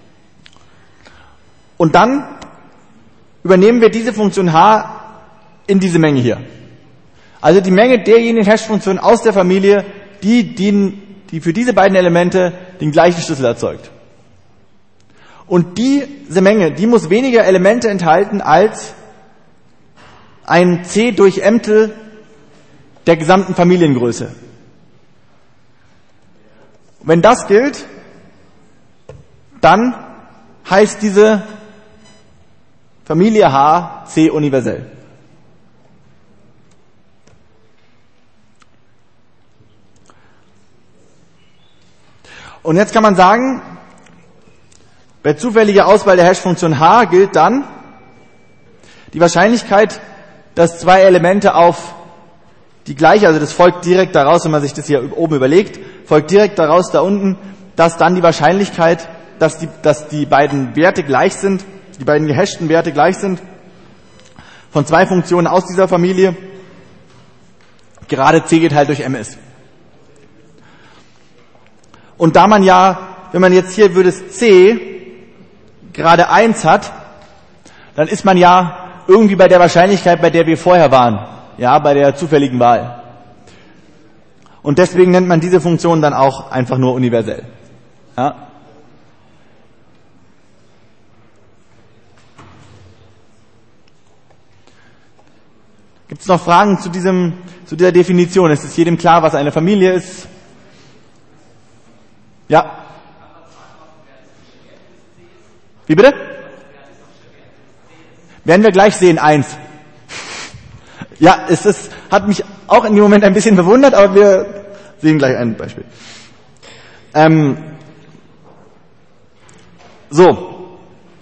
Und dann übernehmen wir diese Funktion h in diese Menge hier. Also die Menge derjenigen Hash-Funktionen aus der Familie, die, die, die für diese beiden Elemente den gleichen Schlüssel erzeugt. Und diese Menge, die muss weniger Elemente enthalten als ein C durch M-tel der gesamten Familiengröße. Wenn das gilt, dann heißt diese Familie H C universell. Und jetzt kann man sagen, bei zufälliger Auswahl der Hashfunktion H gilt dann die Wahrscheinlichkeit, dass zwei Elemente auf die gleiche, also das folgt direkt daraus, wenn man sich das hier oben überlegt, folgt direkt daraus da unten, dass dann die Wahrscheinlichkeit, dass die, dass die beiden Werte gleich sind, die beiden gehashten Werte gleich sind, von zwei Funktionen aus dieser Familie, gerade C geteilt durch M ist. Und da man ja, wenn man jetzt hier würde es C gerade eins hat, dann ist man ja irgendwie bei der Wahrscheinlichkeit, bei der wir vorher waren, ja, bei der zufälligen Wahl. Und deswegen nennt man diese Funktion dann auch einfach nur universell. Ja. Gibt es noch Fragen zu diesem, zu dieser Definition? Ist es jedem klar, was eine Familie ist? Ja. Wie bitte? Werden wir gleich sehen, eins. Ja, es ist, hat mich auch in dem Moment ein bisschen verwundert, aber wir sehen gleich ein Beispiel. Ähm, so.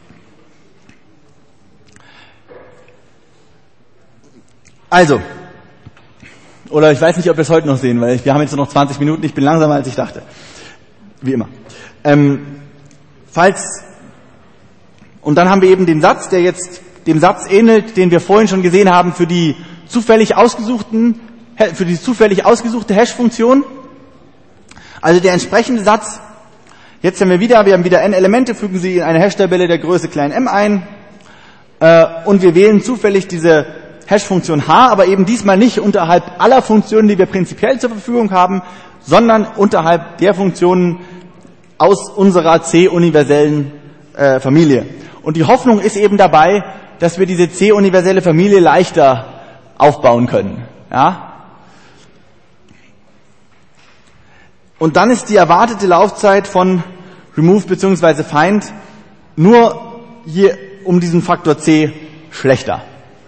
Also. Oder ich weiß nicht, ob wir es heute noch sehen, weil wir haben jetzt nur noch zwanzig Minuten, ich bin langsamer als ich dachte. Wie immer. Ähm, falls, und dann haben wir eben den Satz, der jetzt dem Satz ähnelt, den wir vorhin schon gesehen haben für die zufällig ausgesuchten, für die zufällig ausgesuchte Hash-Funktion. Also der entsprechende Satz, jetzt haben wir wieder, wir haben wieder n Elemente, fügen sie in eine Hash-Tabelle der Größe klein m ein, äh, und wir wählen zufällig diese Hash-Funktion h, aber eben diesmal nicht unterhalb aller Funktionen, die wir prinzipiell zur Verfügung haben, sondern unterhalb der Funktionen aus unserer C-universellen äh, Familie. Und die Hoffnung ist eben dabei, dass wir diese C-universelle Familie leichter aufbauen können. Ja? Und dann ist die erwartete Laufzeit von Remove bzw. Find nur hier um diesen Faktor C schlechter.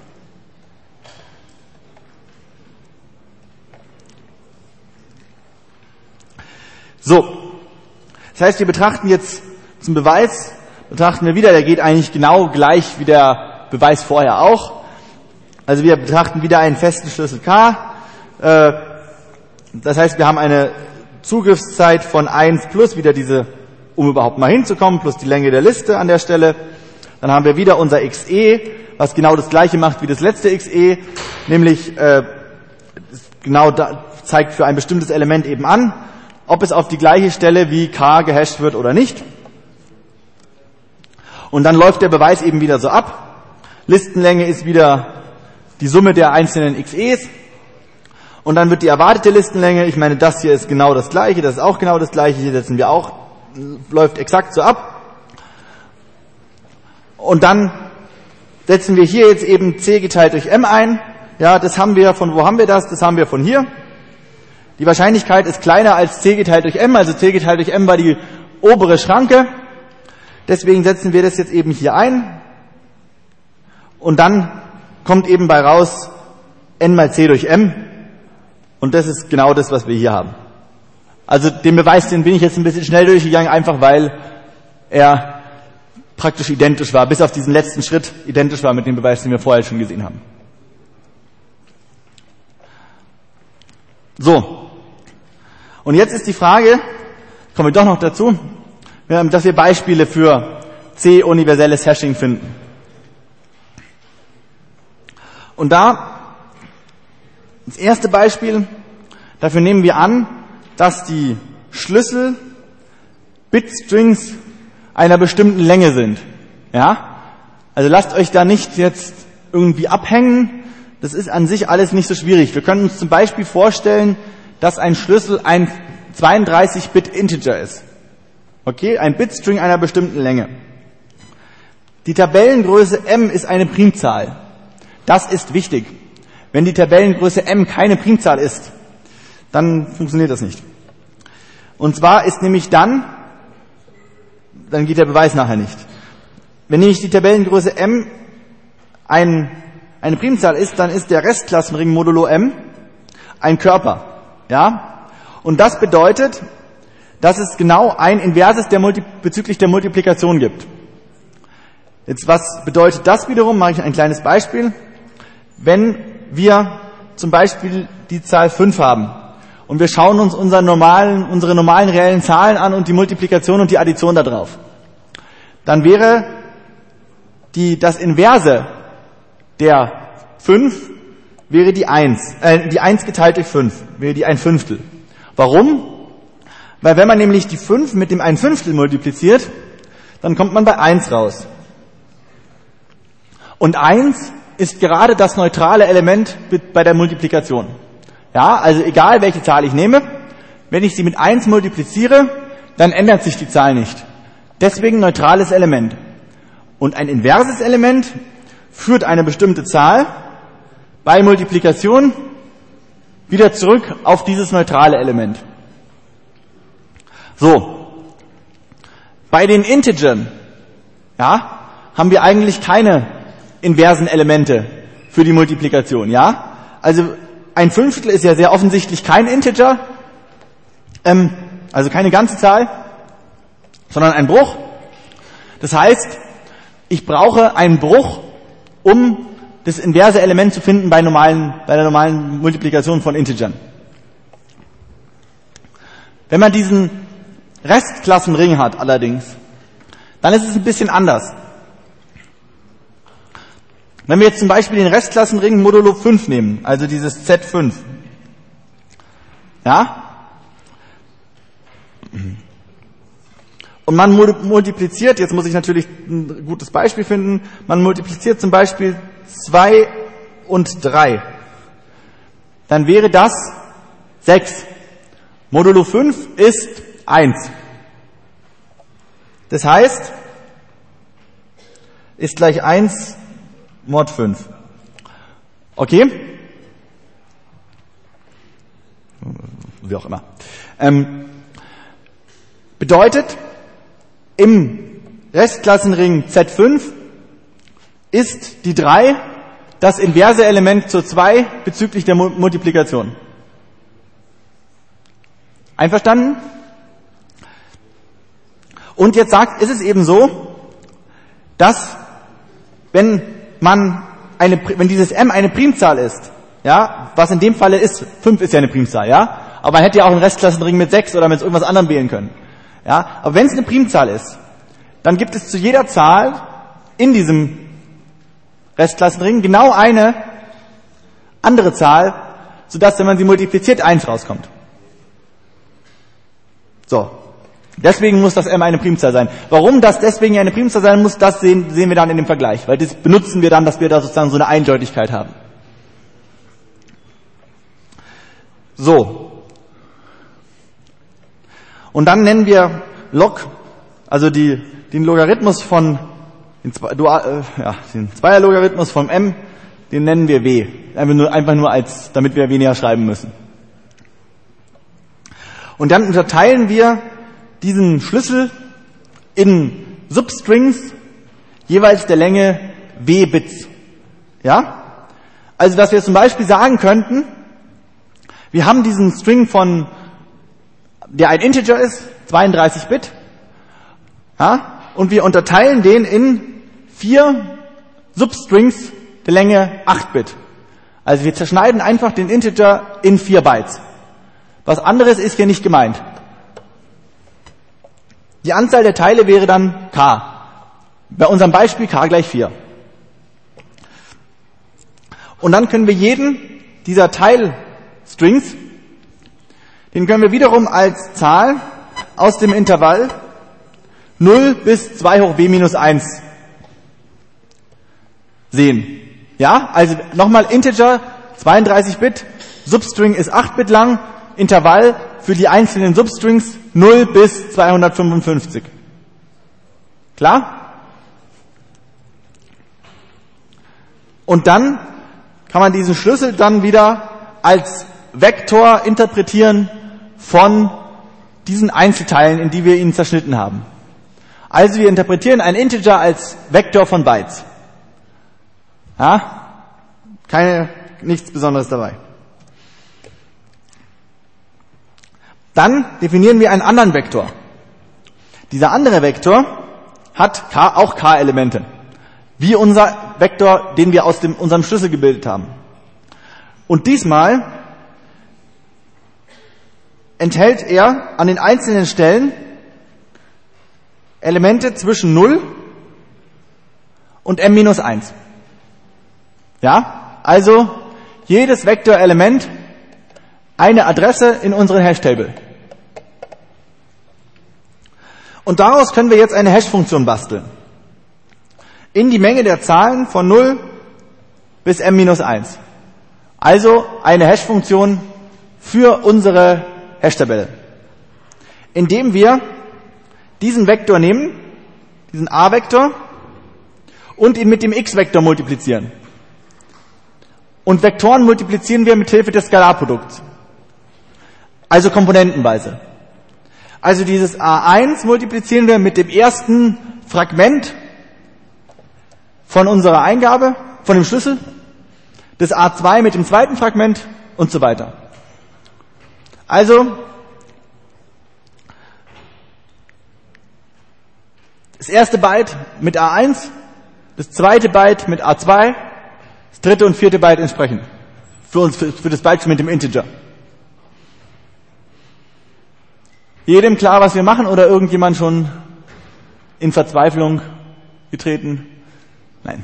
So, das heißt, wir betrachten jetzt zum Beweis, betrachten wir wieder, der geht eigentlich genau gleich wie der Beweis vorher auch. Also wir betrachten wieder einen festen Schlüssel K. Äh, das heißt, wir haben eine Zugriffszeit von eins plus wieder diese, um überhaupt mal hinzukommen, plus die Länge der Liste an der Stelle. Dann haben wir wieder unser X E, was genau das gleiche macht wie das letzte X E, nämlich äh, genau da, zeigt für ein bestimmtes Element eben an, ob es auf die gleiche Stelle wie K gehasht wird oder nicht. Und dann läuft der Beweis eben wieder so ab. Listenlänge ist wieder die Summe der einzelnen X Es. Und dann wird die erwartete Listenlänge, ich meine, das hier ist genau das gleiche, das ist auch genau das gleiche, hier setzen wir auch, läuft exakt so ab. Und dann setzen wir hier jetzt eben C geteilt durch M ein. Ja, das haben wir, von wo haben wir das? Das haben wir von hier. Die Wahrscheinlichkeit ist kleiner als C geteilt durch M, also C geteilt durch M war die obere Schranke. Deswegen setzen wir das jetzt eben hier ein. Und dann kommt eben bei raus N mal C durch M. Und das ist genau das, was wir hier haben. Also den Beweis, den bin ich jetzt ein bisschen schnell durchgegangen, einfach weil er praktisch identisch war, bis auf diesen letzten Schritt identisch war mit dem Beweis, den wir vorher schon gesehen haben. So. Und jetzt ist die Frage, kommen wir doch noch dazu, dass wir Beispiele für C-universelles Hashing finden. Und da, das erste Beispiel, dafür nehmen wir an, dass die Schlüssel Bitstrings einer bestimmten Länge sind. Ja? Also lasst euch da nicht jetzt irgendwie abhängen, das ist an sich alles nicht so schwierig. Wir können uns zum Beispiel vorstellen, dass ein Schlüssel ein zweiunddreißig Bit Integer ist. Okay, ein Bitstring einer bestimmten Länge. Die Tabellengröße M ist eine Primzahl. Das ist wichtig. Wenn die Tabellengröße M keine Primzahl ist, dann funktioniert das nicht. Und zwar ist nämlich dann dann geht der Beweis nachher nicht. Wenn nämlich die Tabellengröße M ein, eine Primzahl ist, dann ist der Restklassenring modulo M ein Körper. Ja? Und das bedeutet, dass es genau ein Inverses der Multi- bezüglich der Multiplikation gibt. Jetzt, was bedeutet das wiederum? Mache ich ein kleines Beispiel. Wenn wir zum Beispiel die Zahl fünf haben und wir schauen uns unsere normalen, unsere normalen reellen Zahlen an und die Multiplikation und die Addition da drauf, dann wäre die, das Inverse der fünf wäre die eins, äh, die eins geteilt durch fünf, wäre die ein Fünftel. Warum? Weil wenn man nämlich die fünf mit dem ein Fünftel multipliziert, dann kommt man bei eins raus. Und eins ist gerade das neutrale Element bei der Multiplikation. Ja, also egal welche Zahl ich nehme, wenn ich sie mit eins multipliziere, dann ändert sich die Zahl nicht. Deswegen neutrales Element. Und ein inverses Element führt eine bestimmte Zahl bei Multiplikation wieder zurück auf dieses neutrale Element. So, bei den Integern, ja, haben wir eigentlich keine inversen Elemente für die Multiplikation, ja? Also ein Fünftel ist ja sehr offensichtlich kein Integer, ähm, also keine ganze Zahl, sondern ein Bruch. Das heißt, ich brauche einen Bruch, um das inverse Element zu finden bei normalen, bei der normalen Multiplikation von Integern. Wenn man diesen Restklassenring hat allerdings, dann ist es ein bisschen anders. Wenn wir jetzt zum Beispiel den Restklassenring modulo fünf nehmen, also dieses Z fünf, ja, und man multipliziert, jetzt muss ich natürlich ein gutes Beispiel finden, man multipliziert zum Beispiel zwei und drei, dann wäre das sechs. Modulo fünf ist eins. Das heißt, ist gleich eins mod fünf. Okay? Wie auch immer. Ähm, bedeutet, im Restklassenring Z fünf ist die drei das inverse Element zur zwei bezüglich der Multiplikation. Einverstanden? Und jetzt sagt, ist es eben so, dass wenn man eine, wenn dieses M eine Primzahl ist, ja, was in dem Falle ist, fünf ist ja eine Primzahl, ja, aber man hätte ja auch einen Restklassenring mit sechs oder mit irgendwas anderem wählen können, ja, aber wenn es eine Primzahl ist, dann gibt es zu jeder Zahl in diesem Restklassenring genau eine andere Zahl, sodass, wenn man sie multipliziert, eins rauskommt. So. Deswegen muss das M eine Primzahl sein. Warum das deswegen eine Primzahl sein muss, das sehen, sehen wir dann in dem Vergleich, weil das benutzen wir dann, dass wir da sozusagen so eine Eindeutigkeit haben. So. Und dann nennen wir Log, also die, den Logarithmus von, den, Dual, äh, ja, den Zweierlogarithmus vom M, den nennen wir W. Einfach nur, einfach nur als, damit wir weniger schreiben müssen. Und dann unterteilen wir diesen Schlüssel in Substrings jeweils der Länge W Bits. Ja? Also, dass wir zum Beispiel sagen könnten, wir haben diesen String von, der ein Integer ist, zweiunddreißig Bit, ja? Und wir unterteilen den in vier Substrings der Länge acht Bit. Also wir zerschneiden einfach den Integer in vier Bytes. Was anderes ist hier nicht gemeint. Die Anzahl der Teile wäre dann k. Bei unserem Beispiel k gleich vier. Und dann können wir jeden dieser Teilstrings, den können wir wiederum als Zahl aus dem Intervall null bis zwei hoch w minus eins sehen. Ja, also nochmal Integer, zweiunddreißig Bit, Substring ist acht Bit lang, Intervall für die einzelnen Substrings null bis zweihundertfünfundfünfzig. Klar? Und dann kann man diesen Schlüssel dann wieder als Vektor interpretieren von diesen Einzelteilen, in die wir ihn zerschnitten haben. Also wir interpretieren ein Integer als Vektor von Bytes. Ja? Keine, nichts Besonderes dabei. Dann definieren wir einen anderen Vektor. Dieser andere Vektor hat K, auch K-Elemente. Wie unser Vektor, den wir aus dem, unserem Schlüssel gebildet haben. Und diesmal enthält er an den einzelnen Stellen Elemente zwischen null und m minus eins. Ja, also jedes Vektorelement eine Adresse in unseren Hash-Table. Und daraus können wir jetzt eine Hash-Funktion basteln. In die Menge der Zahlen von null bis m minus eins. Also eine Hash-Funktion für unsere Hash-Tabelle. Indem wir diesen Vektor nehmen, diesen A-Vektor, und ihn mit dem X-Vektor multiplizieren. Und Vektoren multiplizieren wir mit Hilfe des Skalarprodukts. Also komponentenweise. Also dieses A eins multiplizieren wir mit dem ersten Fragment von unserer Eingabe, von dem Schlüssel, das A zwei mit dem zweiten Fragment und so weiter. Also das erste Byte mit A eins, das zweite Byte mit A zwei, das dritte und vierte Byte entsprechend. Für uns, für, für das Beispiel mit dem Integer. Jedem klar, was wir machen, oder irgendjemand schon in Verzweiflung getreten? Nein.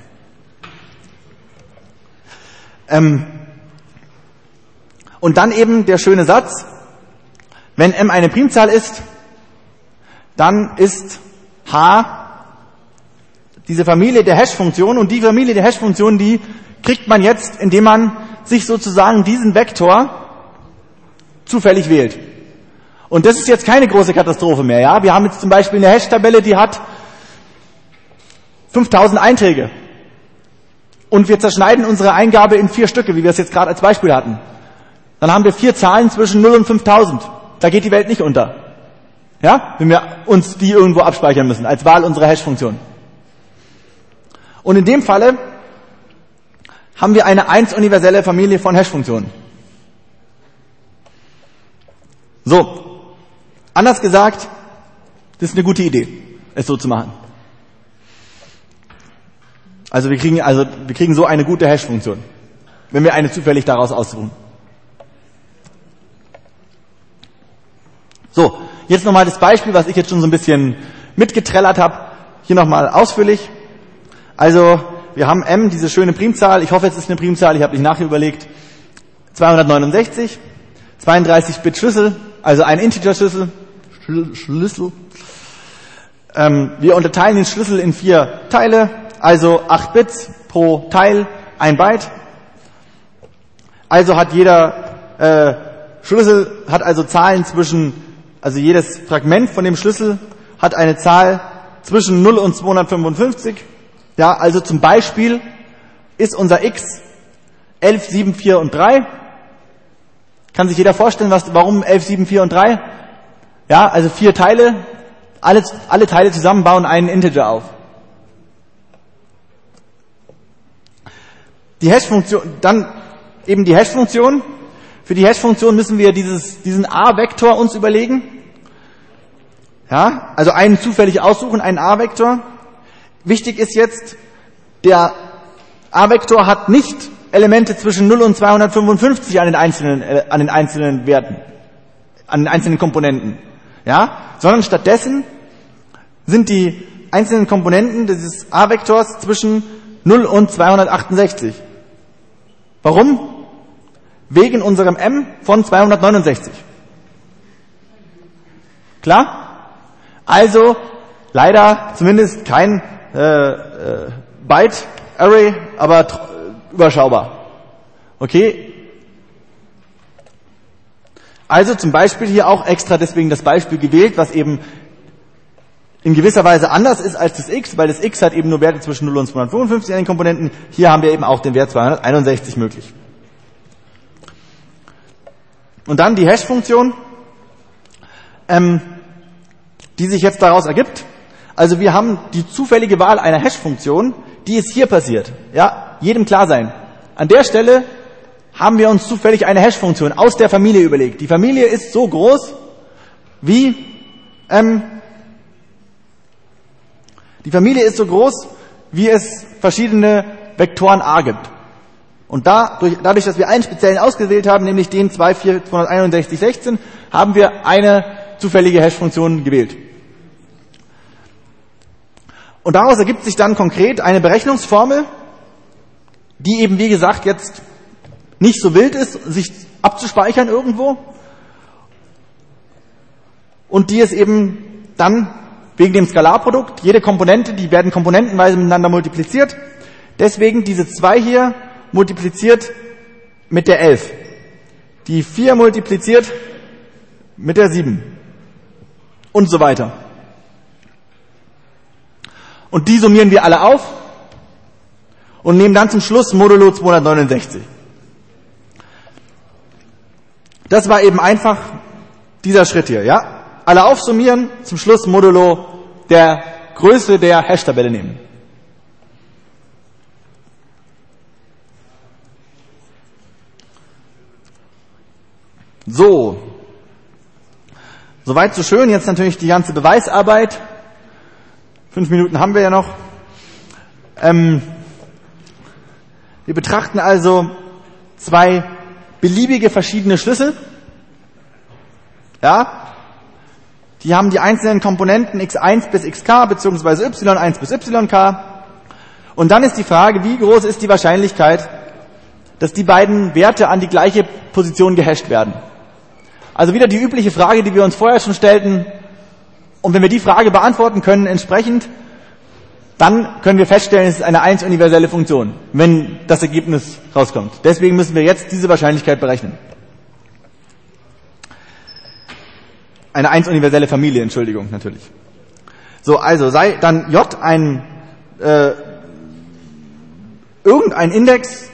Ähm, und dann eben der schöne Satz, wenn m eine Primzahl ist, dann ist H diese Familie der Hash-Funktion, und die Familie der Hash-Funktion, die kriegt man jetzt, indem man sich sozusagen diesen Vektor zufällig wählt. Und das ist jetzt keine große Katastrophe mehr. Ja, wir haben jetzt zum Beispiel eine Hash-Tabelle, die hat fünftausend Einträge. Und wir zerschneiden unsere Eingabe in vier Stücke, wie wir es jetzt gerade als Beispiel hatten. Dann haben wir vier Zahlen zwischen null und fünftausend. Da geht die Welt nicht unter. Ja, wenn wir uns die irgendwo abspeichern müssen, als Wahl unserer Hash-Funktion. Und in dem Falle haben wir eine eins-universelle Familie von Hash-Funktionen. So, anders gesagt, das ist eine gute Idee, es so zu machen. Also wir kriegen, also wir kriegen so eine gute Hash-Funktion, wenn wir eine zufällig daraus aussuchen. So, jetzt nochmal das Beispiel, was ich jetzt schon so ein bisschen mitgetrellert habe, hier nochmal ausführlich. Also wir haben m, diese schöne Primzahl, ich hoffe es ist eine Primzahl, ich habe nicht nachher überlegt, zweihundertneunundsechzig, zweiunddreißig Bit Schlüssel, also ein Integer-Schlüssel, Schlüssel. Ähm, wir unterteilen den Schlüssel in vier Teile, also acht Bits pro Teil, ein Byte. Also hat jeder äh, Schlüssel hat also Zahlen zwischen, also jedes Fragment von dem Schlüssel hat eine Zahl zwischen null und zweihundertfünfundfünfzig. Ja, also zum Beispiel ist unser X elf, sieben, vier und drei. Kann sich jeder vorstellen, was, warum elf, sieben, vier und drei? Ja, also vier Teile, alle, alle Teile zusammen bauen einen Integer auf. Die Hash-Funktion, dann eben die Hash-Funktion. Für die Hash-Funktion müssen wir dieses, diesen A-Vektor uns überlegen. Ja, also einen zufällig aussuchen, einen A-Vektor. Wichtig ist jetzt, der A-Vektor hat nicht Elemente zwischen null und zweihundertfünfundfünfzig an den einzelnen, äh, an den einzelnen Werten, an den einzelnen Komponenten, ja, sondern stattdessen sind die einzelnen Komponenten dieses A-Vektors zwischen null und zweihundertachtundsechzig. Warum? Wegen unserem m von zweihundertneunundsechzig. Klar? Also leider zumindest kein äh, äh, Byte-Array, aber tr- überschaubar. Okay? Also zum Beispiel hier auch extra deswegen das Beispiel gewählt, was eben in gewisser Weise anders ist als das x, weil das x hat eben nur Werte zwischen null und zweihundertfünfundfünfzig an den Komponenten. Hier haben wir eben auch den Wert zweihunderteinundsechzig möglich. Und dann die Hash-Funktion, ähm, die sich jetzt daraus ergibt. Also wir haben die zufällige Wahl einer Hash-Funktion, die ist hier passiert. Ja, jedem klar sein. An der Stelle haben wir uns zufällig eine Hash-Funktion aus der Familie überlegt. Die Familie ist so groß wie ähm, die Familie ist so groß, wie es verschiedene Vektoren A gibt. Und dadurch, dadurch, dass wir einen speziellen ausgewählt haben, nämlich den zwei vier zwei sechs sechzehn, haben wir eine zufällige Hash-Funktion gewählt. Und daraus ergibt sich dann konkret eine Berechnungsformel, die eben, wie gesagt, jetzt nicht so wild ist, sich abzuspeichern irgendwo. Und die ist eben dann wegen dem Skalarprodukt, jede Komponente, die werden komponentenweise miteinander multipliziert. Deswegen diese zwei hier multipliziert mit der elf. Die vier multipliziert mit der sieben. Und so weiter. Und die summieren wir alle auf und nehmen dann zum Schluss modulo zweihundertneunundsechzig. Das war eben einfach dieser Schritt hier, ja? Alle aufsummieren, zum Schluss modulo der Größe der Hash-Tabelle nehmen. So. Soweit so schön. Jetzt natürlich die ganze Beweisarbeit. Fünf Minuten haben wir ja noch. Ähm, wir betrachten also zwei beliebige verschiedene Schlüssel. Ja. Die haben die einzelnen Komponenten x eins bis xk bzw. y eins bis yk. Und dann ist die Frage, wie groß ist die Wahrscheinlichkeit, dass die beiden Werte an die gleiche Position gehasht werden. Also wieder die übliche Frage, die wir uns vorher schon stellten. Und wenn wir die Frage beantworten können entsprechend, dann können wir feststellen, es ist eine eins universelle Funktion, wenn das Ergebnis rauskommt. Deswegen müssen wir jetzt diese Wahrscheinlichkeit berechnen. Eine eins universelle Familie, Entschuldigung, natürlich. So, also sei dann J ein äh, irgendein Index,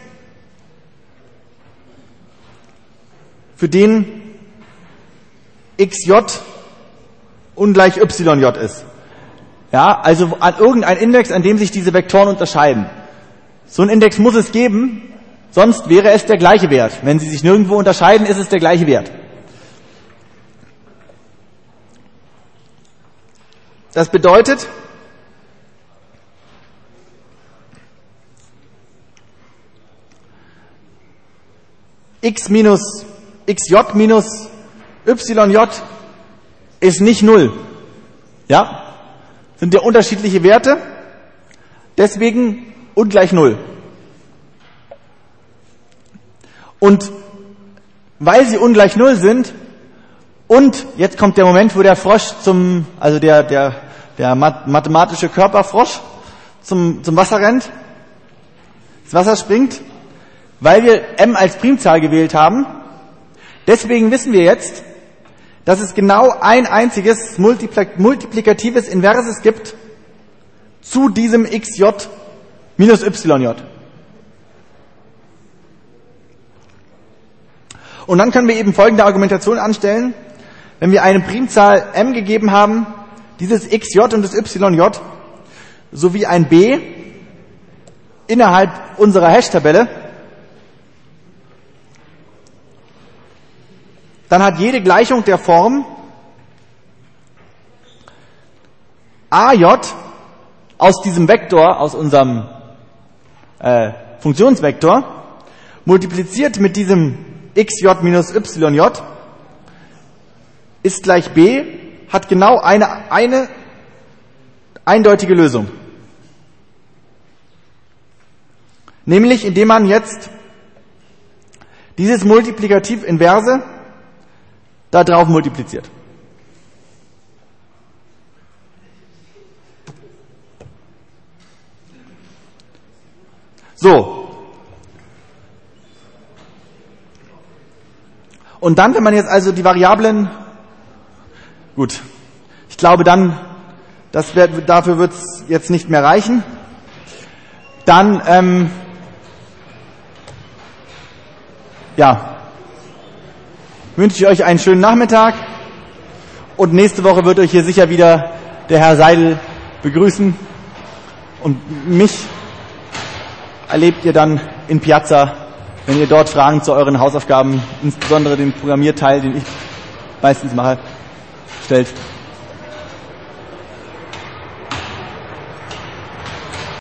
für den xj ungleich yj ist. Ja, also an irgendein Index, an dem sich diese Vektoren unterscheiden. So ein Index muss es geben, sonst wäre es der gleiche Wert. Wenn sie sich nirgendwo unterscheiden, ist es der gleiche Wert. Das bedeutet, x minus xj minus yj ist nicht null. Ja? Sind ja unterschiedliche Werte, deswegen ungleich null. Und weil sie ungleich null sind, und jetzt kommt der Moment, wo der Frosch zum, also der, der, der mathematische Körperfrosch zum, zum Wasser rennt, ins Wasser springt, weil wir m als Primzahl gewählt haben. Deswegen wissen wir jetzt, dass es genau ein einziges multiplik- multiplikatives Inverses gibt zu diesem xj minus yj. Und dann können wir eben folgende Argumentation anstellen. Wenn wir eine Primzahl m gegeben haben, dieses xj und das yj, sowie ein b innerhalb unserer Hash-Tabelle, dann hat jede Gleichung der Form aj aus diesem Vektor, aus unserem äh, Funktionsvektor, multipliziert mit diesem xj minus yj, ist gleich b, hat genau eine, eine eindeutige Lösung. Nämlich, indem man jetzt dieses Multiplikativ Inverse da drauf multipliziert. So. Und dann, wenn man jetzt also die Variablen, gut, ich glaube dann, das wird, dafür wird es jetzt nicht mehr reichen, dann, ähm, ja, wünsche ich euch einen schönen Nachmittag und nächste Woche wird euch hier sicher wieder der Herr Seidel begrüßen. Und mich erlebt ihr dann in Piazza, wenn ihr dort Fragen zu euren Hausaufgaben, insbesondere den Programmierteil, den ich meistens mache, stellt.